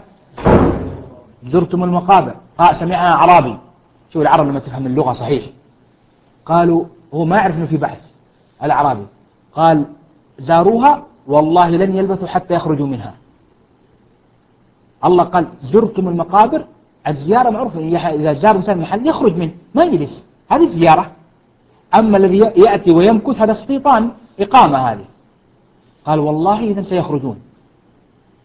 زرتم المقابر. قال سمعها أعرابي، شو العرب لما تفهم اللغة صحيح، قالوا هو ما يعرف أنه في بحث. الأعرابي قال زاروها والله لن يلبثوا حتى يخرجوا منها. الله قال زرتم المقابر، الزيارة معروفة إذا زار إنسان محل يخرج منه ما يجلس، هذه زيارة. أما الذي يأتي ويمكث هذا استيطان إقامة هذه. قال والله إذا سيخرجون.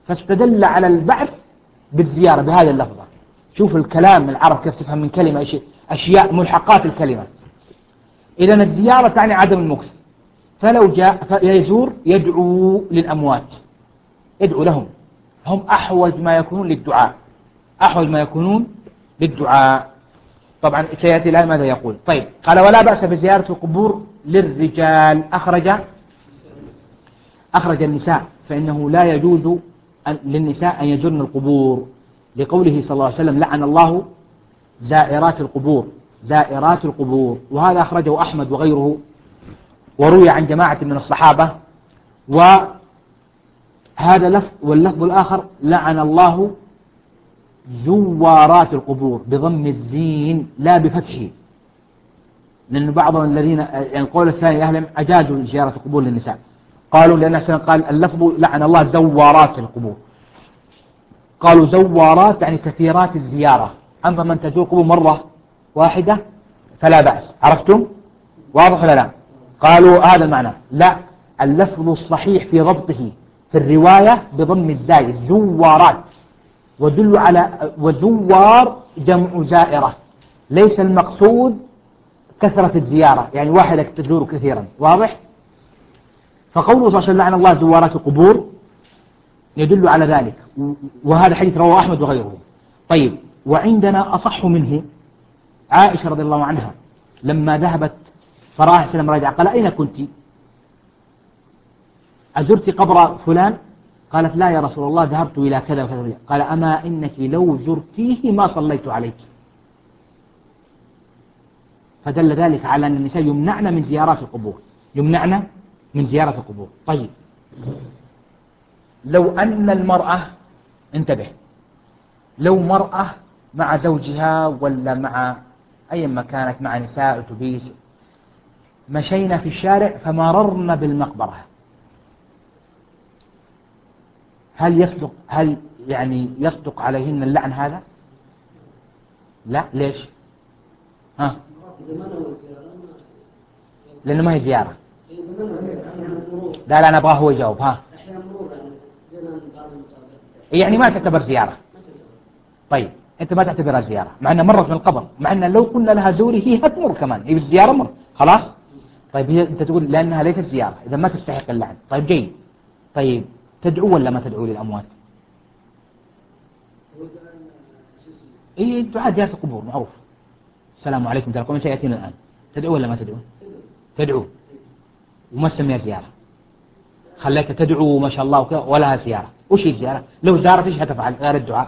فاستدل على البعث بالزيارة بهذه اللفظة. شوف الكلام العرب كيف تفهم من كلمة أشياء ملحقات الكلمة. إذن الزيارة تعني عدم المكث، فلو جاء فيزور يدعو للأموات، يدعو لهم، هم أحوج ما يكونون للدعاء، أحوج ما يكونون للدعاء. طبعا سيأتي الآن ماذا يقول. طيب قال ولا بأس بزيارة القبور للرجال، أخرج أخرج النساء، فإنه لا يجوز للنساء أن يزورن القبور، لقوله صلى الله عليه وسلم لعن الله زائرات القبور، زائرات القبور. وهذا أخرجه أحمد وغيره، وروي عن جماعة من الصحابة. وهذا لفظ، واللفظ الآخر لعن الله زوارات القبور بضم الزين لا بفتحه، لأن بعض الذين يعني القول الثاني أهلهم أجازوا زيارة القبور للنساء، قالوا لأن أحسن قال اللفظ لعن الله زوارات القبور، قالوا زوارات يعني كثيرات الزيارة، أما من تزور قبور مرة واحدة فلا بأس. عرفتم؟ واضح ولا لا؟ قالوا هذا المعنى. لا، اللفظ الصحيح في ضبطه في الرواية بضم الزاي زوارات، ودل على وزوار جمع زائرة، ليس المقصود كثرة الزيارة يعني واحدة تزور كثيرا. واضح؟ فقوله صلى الله عليه وسلم لعن الله زوارات القبور يدل على ذلك، وهذا حديث رواه أحمد وغيره. طيب وعندنا أصح منه عائشة رضي الله عنها لما ذهبت فرأى سلم راجع قال أين كنت؟ أزرت قبر فلان؟ قالت لا يا رسول الله ذهبت إلى كذا وكذا. قال أما إنك لو زرتيه ما صليت عليك. فدل ذلك على أن النساء يمنعن من زيارات القبور، يمنعن من زيارة القبور. طيب لو أن المرأة، انتبه، لو مرأة مع زوجها ولا مع أي مكانك مع نساء أتوبيس، مشينا في الشارع فمررنا بالمقبرة، هل يصدق هل يعني يصدق عليهن اللعن هذا؟ لا. ليش؟ ها؟ لأنه ما هي زيارة. لا لا أنا أبغاه هو يجاوب. ها؟ يعني ما تعتبر زيارة. طيب أنت ما تعتبرها زيارة مع أنها مرت من القبر، مع أن لو قلنا لها زوري هي هتمر كمان، هي بالزيارة مر خلاص. طيب هي أنت تقول لأنها ليست زيارة إذا ما تستحق اللعن. طيب جيد. طيب تدعو ولا ما تدعو للأموات؟ إيه دعاء زيارة القبور معروف، السلام عليكم تراكم سيأتينا الآن. تدعو ولا ما تدعو؟ تدعو وما تسميها زيارة، خليك تدعو ما شاء الله وكذا ولها زيارة. وش هي الزيارة؟ لو زارت ايش هتفعل غير الدعاء؟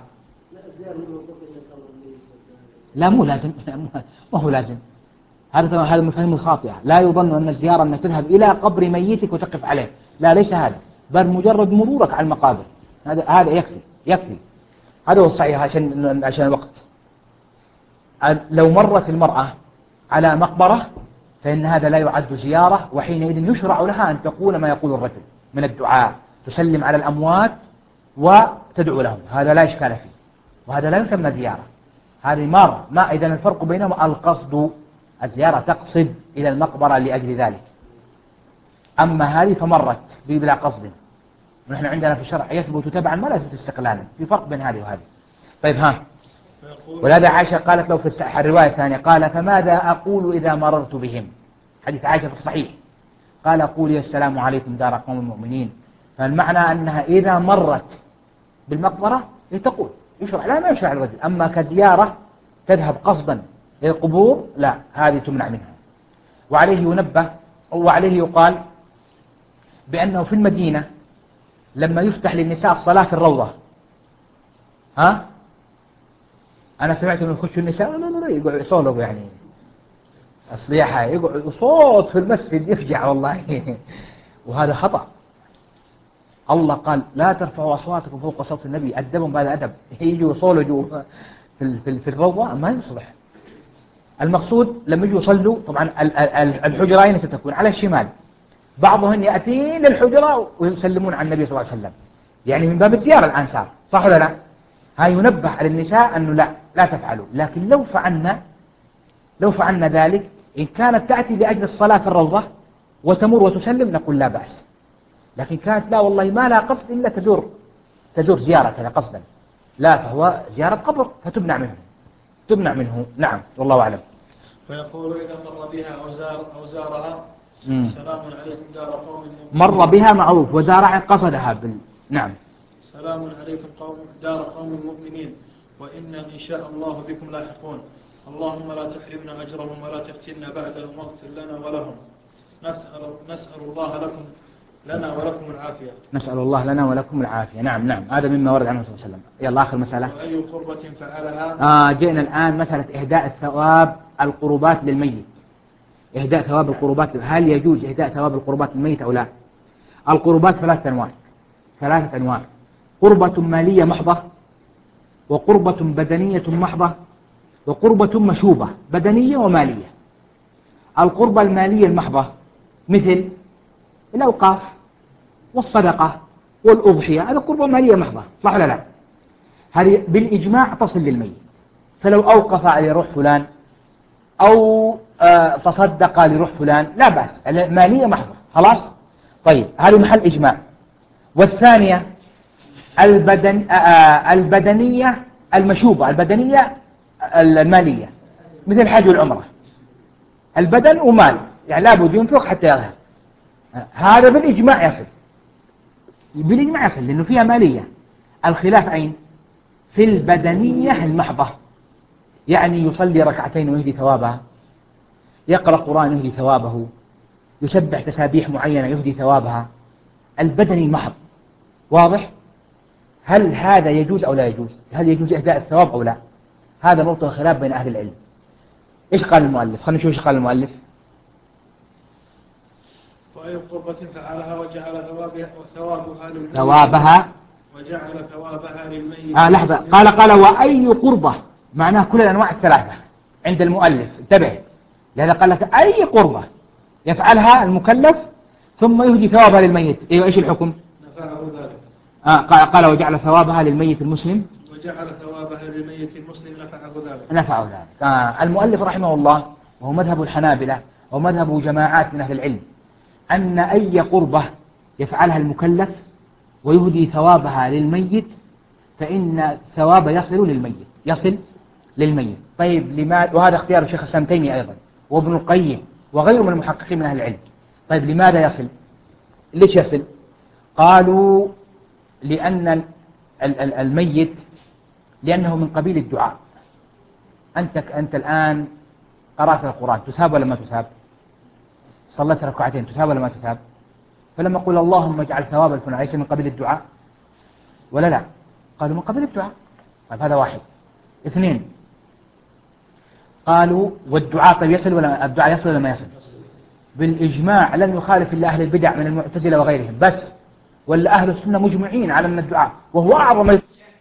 لا مو لازم ما هو لازم، هذا هذا المفاهيم الخاطئة. لا يظن أن الزيارة أنك تذهب إلى قبر ميتك وتقف عليه، لا ليس هذا، بل مجرد مرورك على المقابر، هذا هذا يكفي يكفي. هذا هو الصحيح عشان عشان الوقت. لو مرت المرأة على مقبرة فإن هذا لا يعد زيارة، وحينئذ يشرع لها أن تقول ما يقول الرجل من الدعاء، تسلم على الأموات وتدعو لهم، هذا لا إشكال فيه، وهذا لا يسمى زيارة، هذه مار. ما إذن الفرق بينهما القصد، الزيارة تقصد إلى المقبرة لأجل ذلك، أما هذه فمرت بلا قصد. ونحن عندنا في الشرع يثبت تبعا ما لا يثبت استقلالا، في فرق بين هذه وهذه. طيب ها، ولهذا عائشة قالت له في الرواية الثانية قال فماذا أقول إذا مررت بهم؟ حديث عائشة في الصحيح قال قولي السلام عليكم دار قوم المؤمنين. فالمعنى أنها إذا مرت بالمقبرة تقول يشرع، لا ما يشرع الرجل. أما كزيارة تذهب قصدا إلى القبور لا، هذه تمنع منها. وعليه ينبه وعليه يقال بأنه في المدينة لما يفتح للنساء الصلاة في الروضة، ها أنا سمعت أنه يخشوا النساء لا لا لا يقعوا يصولوا يعني أصليحة، يقعوا صوت في المسجد يفجع والله وهذا خطأ. الله قال لا ترفعوا أصواتكم فوق صوت النبي، أدبهم بهذا أدب، يجوا يصولوا جوا في في في الروضة ما يصلح. المقصود لما يجوا يصلوا طبعا الحجرة أين ستكون؟ على الشمال، بعضهم يأتين الحجرة ويسلمون على النبي صلى الله عليه وسلم، يعني من باب الزيارة الآن صار، صح ولا لا؟ هاي ينبه على النساء أنه لا لا تفعلوا. لكن لو فعلنا لو فعلنا ذلك إن كانت تأتي لأجل الصلاة في الروضة وتمر وتسلم نقول لا بأس. لكن كانت لا والله ما لا قصد إلا تدور تزور زيارة كذا قصدا، لا، فهو زيارة قبر فتمنع منه تمنع منه. نعم والله أعلم. فيقول إذا مر بها أو زار أو زارها مم. سلام عليكم دار قوم مؤمنين. مر بها معروف، وزارع قصدها بال... نعم. سلام عليكم قوم دار قوم مؤمنين وإنا إن شاء الله بكم لاحقون. اللهم لا تحرمنا أجرهم ولا تفتنا بعدهم واغفر لنا ولهم. نسأل, نسأل الله لكم لنا ولكم العافية. نسأل الله لنا ولكم العافية. نعم نعم، هذا مما ورد عنه صلى الله عليه وسلم. يلا آخر مسألة. وأي قربة فعلها. آه جئنا الآن مسألة إهداء الثواب القربات للميت. إهداء ثواب القربات، هل يجوز إهداء ثواب القربات للميت أو لا؟ القربات ثلاثة أنواع ثلاثة أنواع قربة مالية محضة، وقربة بدنية محضة، وقربة مشوبة بدنية ومالية. القربة المالية المحضة مثل الأوقاف والصدقة والأضحية، هذا قربة مالية محضة، صح ولا لا؟ هذه بالإجماع تصل للميت، فلو أوقف لروح فلان أو آه تصدق لروح فلان لا بأس، مالية محضة خلاص. طيب هذه محل إجماع. والثانية البدن آه البدنية المشوبة، البدنية المالية مثل الحج والعمرة، البدن ومال، يعني لابد ينفق حتى يظهر. هذا بالإجماع يصل، بالإجماع يصل لأنه فيها مالية. الخلاف أين؟ في البدنية المحضة، يعني يصلي ركعتين ويهدي ثوابها، يقرأ قرآن يهدي ثوابه، يسبح تسابيح معينة يهدي ثوابها، البدني المحض. واضح؟ هل هذا يجوز أو لا يجوز؟ هل يجوز إهداء الثواب أو لا؟ هذا موطن خلاف بين أهل العلم. إيش قال المؤلف؟ خلينا نشوف إيش قال المؤلف. وأي قربة فعلها وجعل ثوابها ثوابها للميت ثوابها وجعل ثوابها للميت. آه لحظة، قال قال وأي قربة، معناه كل الأنواع الثلاثة عند المؤلف، انتبه، لهذا قال لك أي قربة يفعلها المكلف ثم يهدي ثوابها للميت. إيه إيش الحكم؟ نفعه ذلك. آه قال وجعل ثوابها للميت المسلم وجعل ثوابها للميت المسلم نفعه ذلك. نفعه ذلك. آه المؤلف رحمه الله، وهو مذهب الحنابلة ومذهب جماعات من أهل العلم، أن أي قربة يفعلها المكلف ويهدي ثوابها للميت فإن الثواب يصل للميت يصل للميت. طيب لماذا؟ وهذا اختيار الشيخ الإسلام ابن تيمية أيضا وابن القيم وغيره من المحققين من أهل العلم. طيب لماذا يصل؟ ليش يصل؟ قالوا لأن الميت لأنه من قبيل الدعاء. أنت أنت الآن قرأت القرآن، تثاب ولا ما تثاب؟ صلت ركعتين، تثاب ولا ما تثاب؟ فلما قل اللهم اجعل ثواب الفلان، ليس من قبيل الدعاء ولا لا؟ قالوا من قبيل الدعاء. طيب هذا واحد. اثنين، قالوا والدعاء طيب يصل ولا الدعاء يصل ولا ما يصل؟ بالإجماع لم يخالف إلا أهل البدع من المعتزلة وغيرهم بس، ولا أهل السنة مجمعين على أن الدعاء وهو أعظم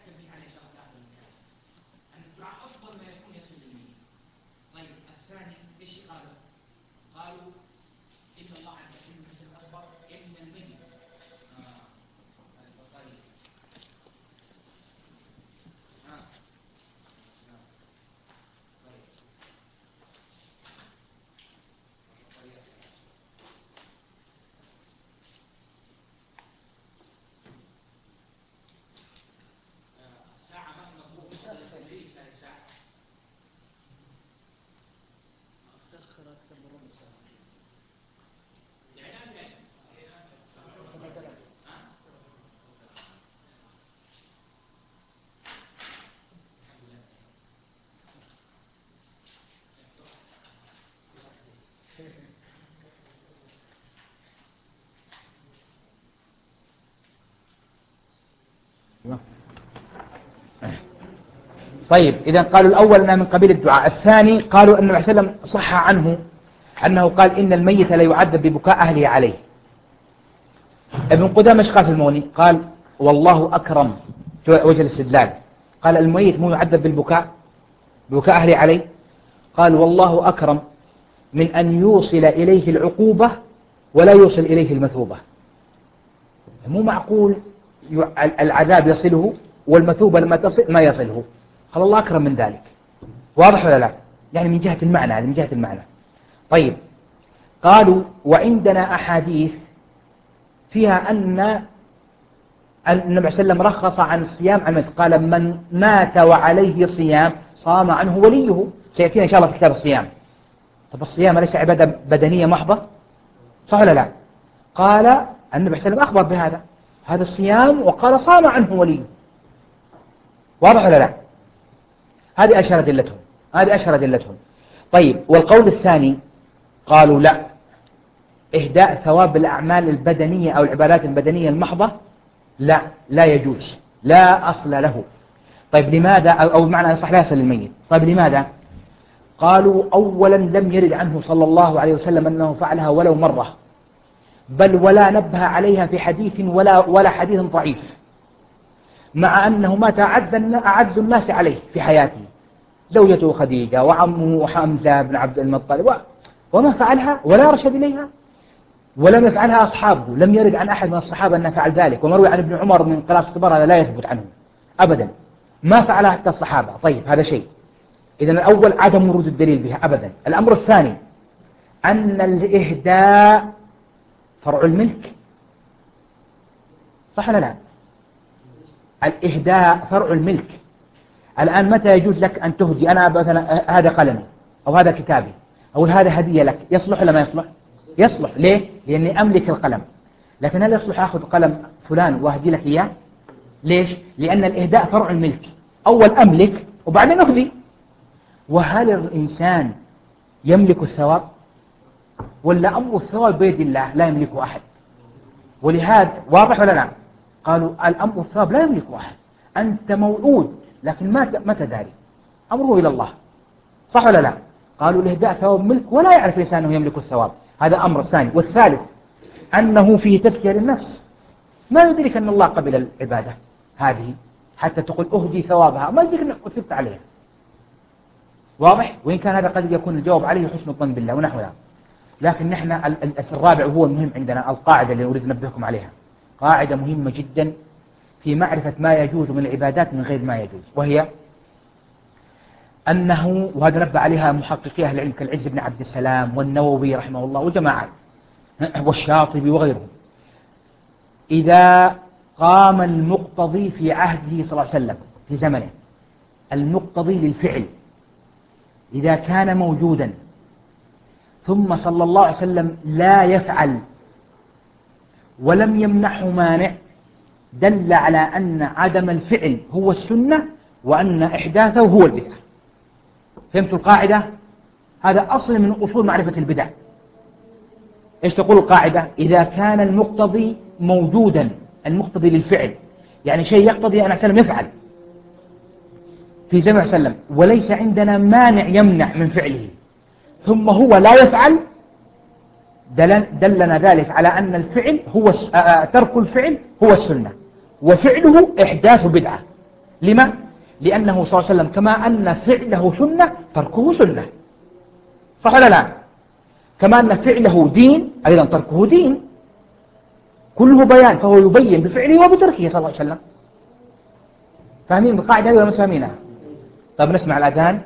طيب إذا قالوا الأول أنها من قبيل الدعاء. الثاني قالوا أن النبي صلى الله عليه وسلم صح عنه أنه قال إن الميت لا يعذب ببكاء أهله عليه. ابن قدامة ايش قال في المغني؟ قال والله أكرم، وجه الاستدلال، قال الميت مو يعذب بالبكاء ببكاء أهله عليه، قال والله أكرم من أن يوصل إليه العقوبة ولا يوصل إليه المثوبة. مو معقول العذاب يصله والمثوبة لما تصل ما يصله، قال الله أكرم من ذلك. واضح ولا لا؟ يعني من جهة المعنى، من جهة المعنى. طيب قالوا وعندنا أحاديث فيها أن النبي صلى الله عليه وسلم رخص عن الصيام عن الميت، قال من مات وعليه صيام صام عنه وليه، سيأتينا إن شاء الله في كتاب الصيام. طب الصيام ليس عبادة بدنية محضة، صح ولا لا؟ قال النبي صلى الله عليه وسلم أخبر بهذا، هذا الصيام، وقال صام عنه وليه. واضح ولا لا؟ هذه أشهر أدلتهم، هذه أشهر أدلتهم. طيب، والقول الثاني قالوا لا، إهداء ثواب الأعمال البدنية أو العبادات البدنية المحضة لا لا يجوز، لا أصل له. طيب لماذا؟ أو بمعنى صح لا يصل للميت. طيب لماذا؟ قالوا أولا لم يرد عنه صلى الله عليه وسلم أنه فعلها ولو مرة، بل ولا نبه عليها في حديث ولا ولا حديث ضعيف، مع أنه مات أعز الناس عليه في حياته، زوجته خديجة وعمه حمزة بن عبد المطلب، وما فعلها ولا رشد إليها، ولم يفعلها أصحابه. لم يرد عن أحد من الصحابة أنه فعل ذلك، ومروي عن ابن عمر من قراءة الصبر هذا لا يثبت عنه أبدا، ما فعلها حتى الصحابة. طيب هذا شيء. إذن الأول عدم ورود الدليل بها أبدا. الأمر الثاني أن الإهداء فرع الملك، صح ولا لا؟ الإهداء فرع الملك. الآن متى يجوز لك أن تهدي؟ أنا مثلا هذا قلمي أو هذا كتابي أو هذا هدية لك، يصلح ولا ما يصلح؟ يصلح. ليه؟ لأني أملك القلم. لكن هل يصلح أخذ قلم فلان وأهدي لك إياه؟ ليش؟ لأن الإهداء فرع الملك، أول أملك وبعدين أهدي. وهل الإنسان يملك الثواب؟ ولا أمر الثواب بيد الله لا يملكه أحد؟ ولهذا واضح ولا لا؟ قالوا الأمر الثواب لا يملكه أحد، أنت موعود لكن ما ما تداري، أمره إلى الله، صح ولا لا؟ قالوا الإهداء ثواب ملك ولا يعرف الإنسان أنه يملك الثواب، هذا أمر ثاني. والثالث أنه فيه تزكية للنفس، ما يدرك أن الله قبل العبادة هذه حتى تقول أهدي ثوابها، ما يدرك أنك أثبت عليها. واضح؟ وإن كان هذا قد يكون الجواب عليه حسن الظن بالله ونحوها. لكن نحن الرابع وهو المهم عندنا، القاعدة اللي أريد ننبهكم عليها، قاعدة مهمة جدا في معرفة ما يجوز من العبادات من غير ما يجوز، وهي أنه، وهذا نبه عليها محققي أهل العلم كالعز بن عبد السلام والنووي رحمه الله وجماعات والشاطبي وغيرهم، إذا قام المقتضي في عهده صلى الله عليه وسلم في زمنه، المقتضي للفعل إذا كان موجودا ثم صلى الله عليه وسلم لا يفعل ولم يمنحه مانع، دل على أن عدم الفعل هو السنة وأن إحداثه هو البدعة. فهمتوا القاعدة؟ هذا أصل من أصول معرفة البدع. إيش تقول القاعدة؟ إذا كان المقتضي موجودا، المقتضي للفعل يعني شيء يقتضي أن وسلم يفعل في زمن وسلم وليس عندنا مانع يمنع من فعله ثم هو لا يفعل، دل دلنا ذلك على أن الفعل هو ترك الفعل هو السنة وفعله إحداث بدعة. لما؟ لأنه صلى الله عليه وسلم كما أن فعله سنة تركه سنة، صح ولا لا؟ كما أن فعله دين أيضا تركه دين، كله بيان، فهو يبين بفعله وبتركه صلى الله عليه وسلم. فاهمين القاعدة هذه ولا مش فاهمينها؟ طب نسمع الأذان.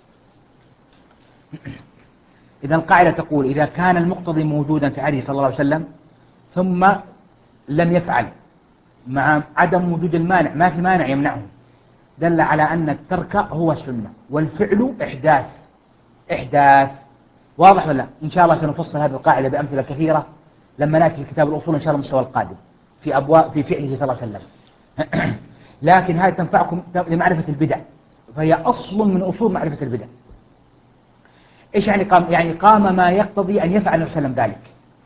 إذا القاعدة تقول إذا كان المقتضي موجودا في عهده صلى الله عليه وسلم ثم لم يفعل مع عدم وجود المانع، ما في مانع يمنعه، دل على أن الترك هو السنة والفعل إحداث إحداث. واضح ولا؟ إن شاء الله سنفصل هذه القاعدة بأمثلة كثيرة لما نأتي في كتاب الأصول إن شاء الله المستوى القادم في أبواب في فعله صلى الله عليه وسلم. لكن هذه تنفعكم لمعرفة البدع، فهي أصل من أصول معرفة البدع. إيش يعني قام؟ يعني قام ما يقتضي أن يفعل النبي صلى الله عليه وسلم ذلك،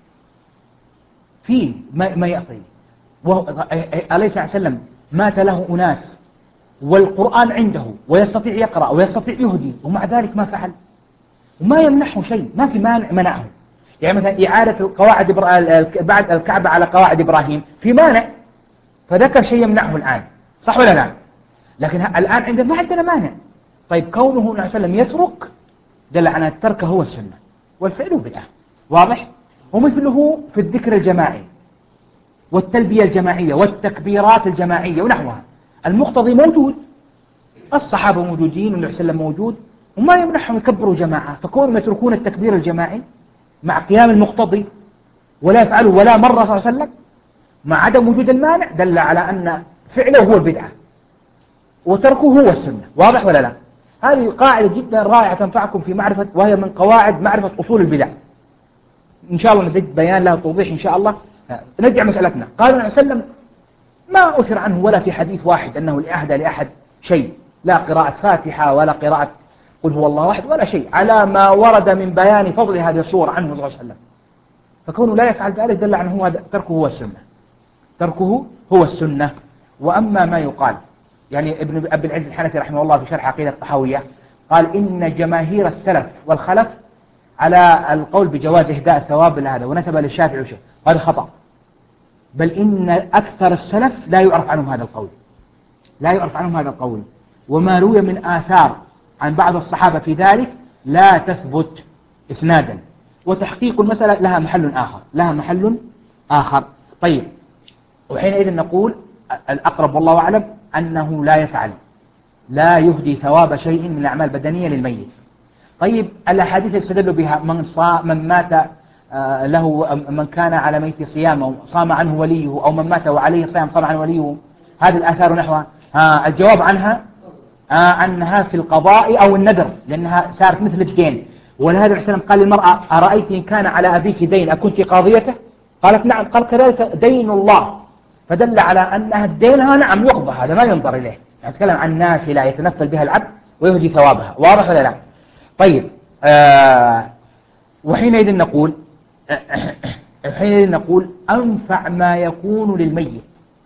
في ما, ما يقتضي. أليس عليه وسلم مات له أناس والقرآن عنده ويستطيع يقرأ ويستطيع يهدي ومع ذلك ما فعل وما يمنحه شيء، ما في مانع منعه. يعني مثلا إعادة قواعد بعد الكعبة على قواعد إبراهيم في مانع فذكر شيء يمنعه الآن، صح ولا لا؟ لكن الآن عندنا ما عندنا مانع. طيب كونه النبي صلى الله عليه وسلم يترك دل على الترك هو السنة والفعل بدعة. واضح؟ ومثله في الذكر الجماعي والتلبية الجماعية والتكبيرات الجماعية ونحوها، المقتضي موجود، الصحابة موجودين والنبي صلى الله عليه وسلم موجود وما يمنحهم يكبروا جماعة، فكونهم يتركون التكبير الجماعي مع قيام المقتضي ولا يفعلوا ولا مرة صلى الله عليه وسلم مع عدم وجود المانع دل على أن فعله هو البدعة وتركه هو السنة. واضح ولا لا؟ هذه قاعدة جدا رائعة تنفعكم في معرفة، وهي من قواعد معرفة أصول البدع. إن شاء الله نزيد بيان لها توضيح إن شاء الله. نرجع مسألتنا. قال النبي صلى الله عليه وسلم ما أثر عنه ولا في حديث واحد أنه لأهدى لأحد شيء، لا قراءة فاتحة ولا قراءة قل هو الله واحد ولا شيء، على ما ورد من بيان فضل هذه الصورة عنه صلى الله عليه وسلم. فكونه لا يفعل ذلك دل على أنه تركه هو السنة، تركه هو السنة. وأما ما يقال، يعني ابن أبي العز الحنفي رحمه الله في شرح عقيدة الطحاوية قال إن جماهير السلف والخلف على القول بجواز إهداء الثواب لهذا، ونسب للشافعي وشيء، هذا خطأ. بل إن أكثر السلف لا يعرف عنهم هذا القول، لا يعرف عنهم هذا القول، وما روي من آثار عن بعض الصحابة في ذلك لا تثبت إسنادا، وتحقيق المسألة لها محل آخر، لها محل آخر. طيب، وحينئذ نقول الأقرب والله أعلم أنه لا يفعل، لا يهدي ثواب شيء من الأعمال البدنية للميت. طيب، الأحاديث يستدل بها من صام، من مات آه له، من كان على ميت صيام أو صام عنه وليه، أو من مات وعليه صيام صام عنه وليه، هذه الآثار نحوها. آه الجواب عنها آه أنها في القضاء أو النذر، لأنها صارت مثل الدين. ولهذا النبي صلى الله عليه وسلم قال للمرأة أرأيت إن كان على أبيك دين أكنت قاضيته؟ قالت نعم. قال كذلك دين الله، فدل على أنها الدين نعم يقضى، هذا ما ينظر إليه، نتكلم عن نافلة يتنفل بها العبد ويهدي ثوابها. واضح ولا لا؟ طيب، آه وحينئذ نقول حينئذ نقول أنفع ما يكون للميت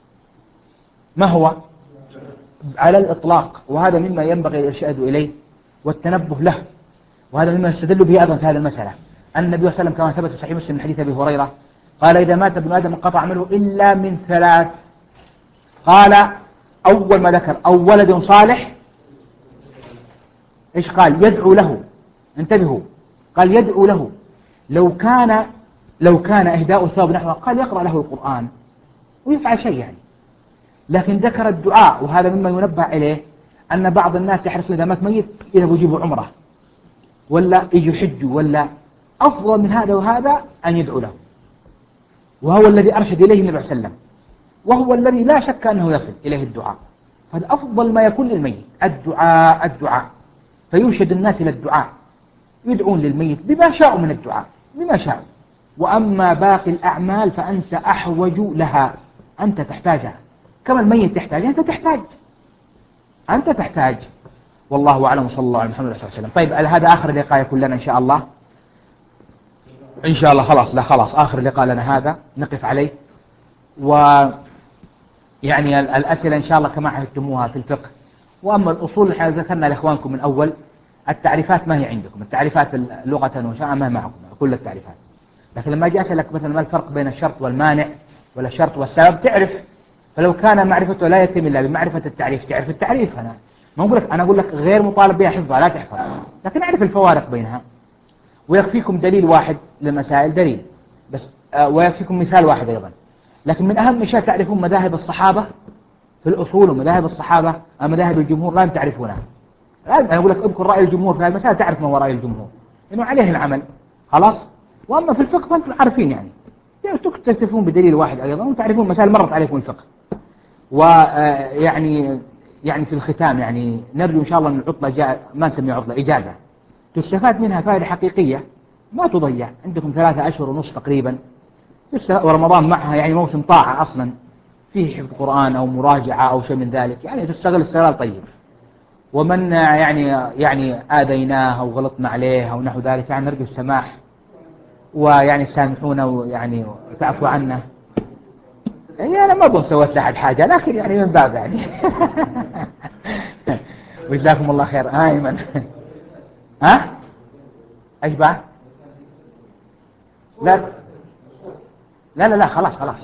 ما هو؟ على الإطلاق، وهذا مما ينبغي الإرشاد إليه والتنبه له، وهذا مما يستدل به أيضا في هذه المسألة. أن النبي صلى الله عليه وسلم كما ثبت في صحيح مسلم من حديث أبي هريرة قال إذا مات ابن آدم انقطع عمله إلا من ثلاث. قال أول ما ذكر أو ولد صالح، إيش قال؟ يدعو له. انتبهوا، قال يدعو له. لو كان لو كان إهداء الثواب نحوه قال يقرأ له القرآن ويفعل شيء يعني، لكن ذكر الدعاء. وهذا مما ينبه إليه أن بعض الناس يحرصون إذا مات ميت يذهبوا يجيبوا عمره ولا يجوا يحجوا، ولا أفضل من هذا وهذا أن يدعو له، وهو الذي أرشد إليه النبي صلى الله عليه وسلم، وهو الذي لا شك أنه يصل إليه الدعاء. هذا أفضل ما يكون للميت، الدعاء الدعاء فيرشد الناس إلى الدعاء، يدعون للميت بما شاءوا من الدعاء بما شاءوا. وأما باقي الأعمال فأنت أحوج لها، أنت تحتاجها كما الميت تحتاج، أنت تحتاج أنت تحتاج والله أعلم. صلى الله عليه محمد صلى الله عليه وسلم. طيب، هذا آخر لقاء يكون لنا إن شاء الله، إن شاء الله خلاص، لا خلاص آخر لقاء لنا هذا نقف عليه. ويعني الأسئلة إن شاء الله كما حدتموها في الفقه. وأما الأصول اللي ذكرنا لإخوانكم من أول، التعريفات ما هي عندكم، التعريفات لغة وشاء ما معكم كل التعريفات، لكن لما أجي أسألك مثلا ما الفرق بين الشرط والمانع ولا الشرط والسبب تعرف. فلو كان معرفته لا يتم إلا بمعرفة التعريف تعرف التعريف. أنا ما أقول لك أنا أقول لك غير مطالب بها حفظها لا تحفظ، لكن أعرف الفوارق بينها. ويكفيكم دليل واحد للمسائل دليل بس، آه ويكفيكم مثال واحد أيضا. لكن من أهم شيء تعرفون مذاهب الصحابة في الأصول، ومذاهب الصحابة مذاهب الجمهور لا تعرفونها. أنا أقول لك اذكر رأي الجمهور في هذه المسألة تعرف ما هو رأي الجمهور إنه عليه العمل خلاص. وأما في الفقه فأنتم عارفين يعني تكتفون بدليل واحد أيضا وتعرفون مسائل مرت عليكم الفقه. ويعني يعني في الختام يعني نرجو إن شاء الله أن العطلة جاء ما نسميها عطلة، إجازة تستفاد منها فائدة حقيقية ما تضيع. عندكم ثلاثة أشهر ونصف تقريبا، ورمضان معها يعني موسم طاعة أصلا فيه حفظ قرآن أو مراجعة أو شيء من ذلك، يعني تستغل استغلال طيب. ومن يعني يعني آذيناه أو غلطنا عليه أو نحو ذلك يعني نرجو السماح، ويعني سامحونا ويعني تعفوا عنا. يعني أنا ما أظن سويت لأحد حاجة، لكن يعني من باب يعني وجزاكم الله خير. ها أيمن ها ايش بعد؟ لا لا لا لا خلاص خلاص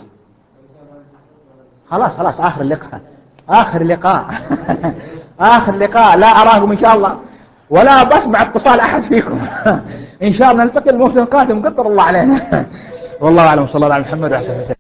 خلاص خلاص آخر اللقاء آخر لقاء آخر لقاء لا أراكم إن شاء الله ولا بسمع اتصال أحد فيكم إن شاء الله نلتقي الموسم القادم قدر الله علينا. والله أعلم. صلى الله على محمد وعلى آله وسلم.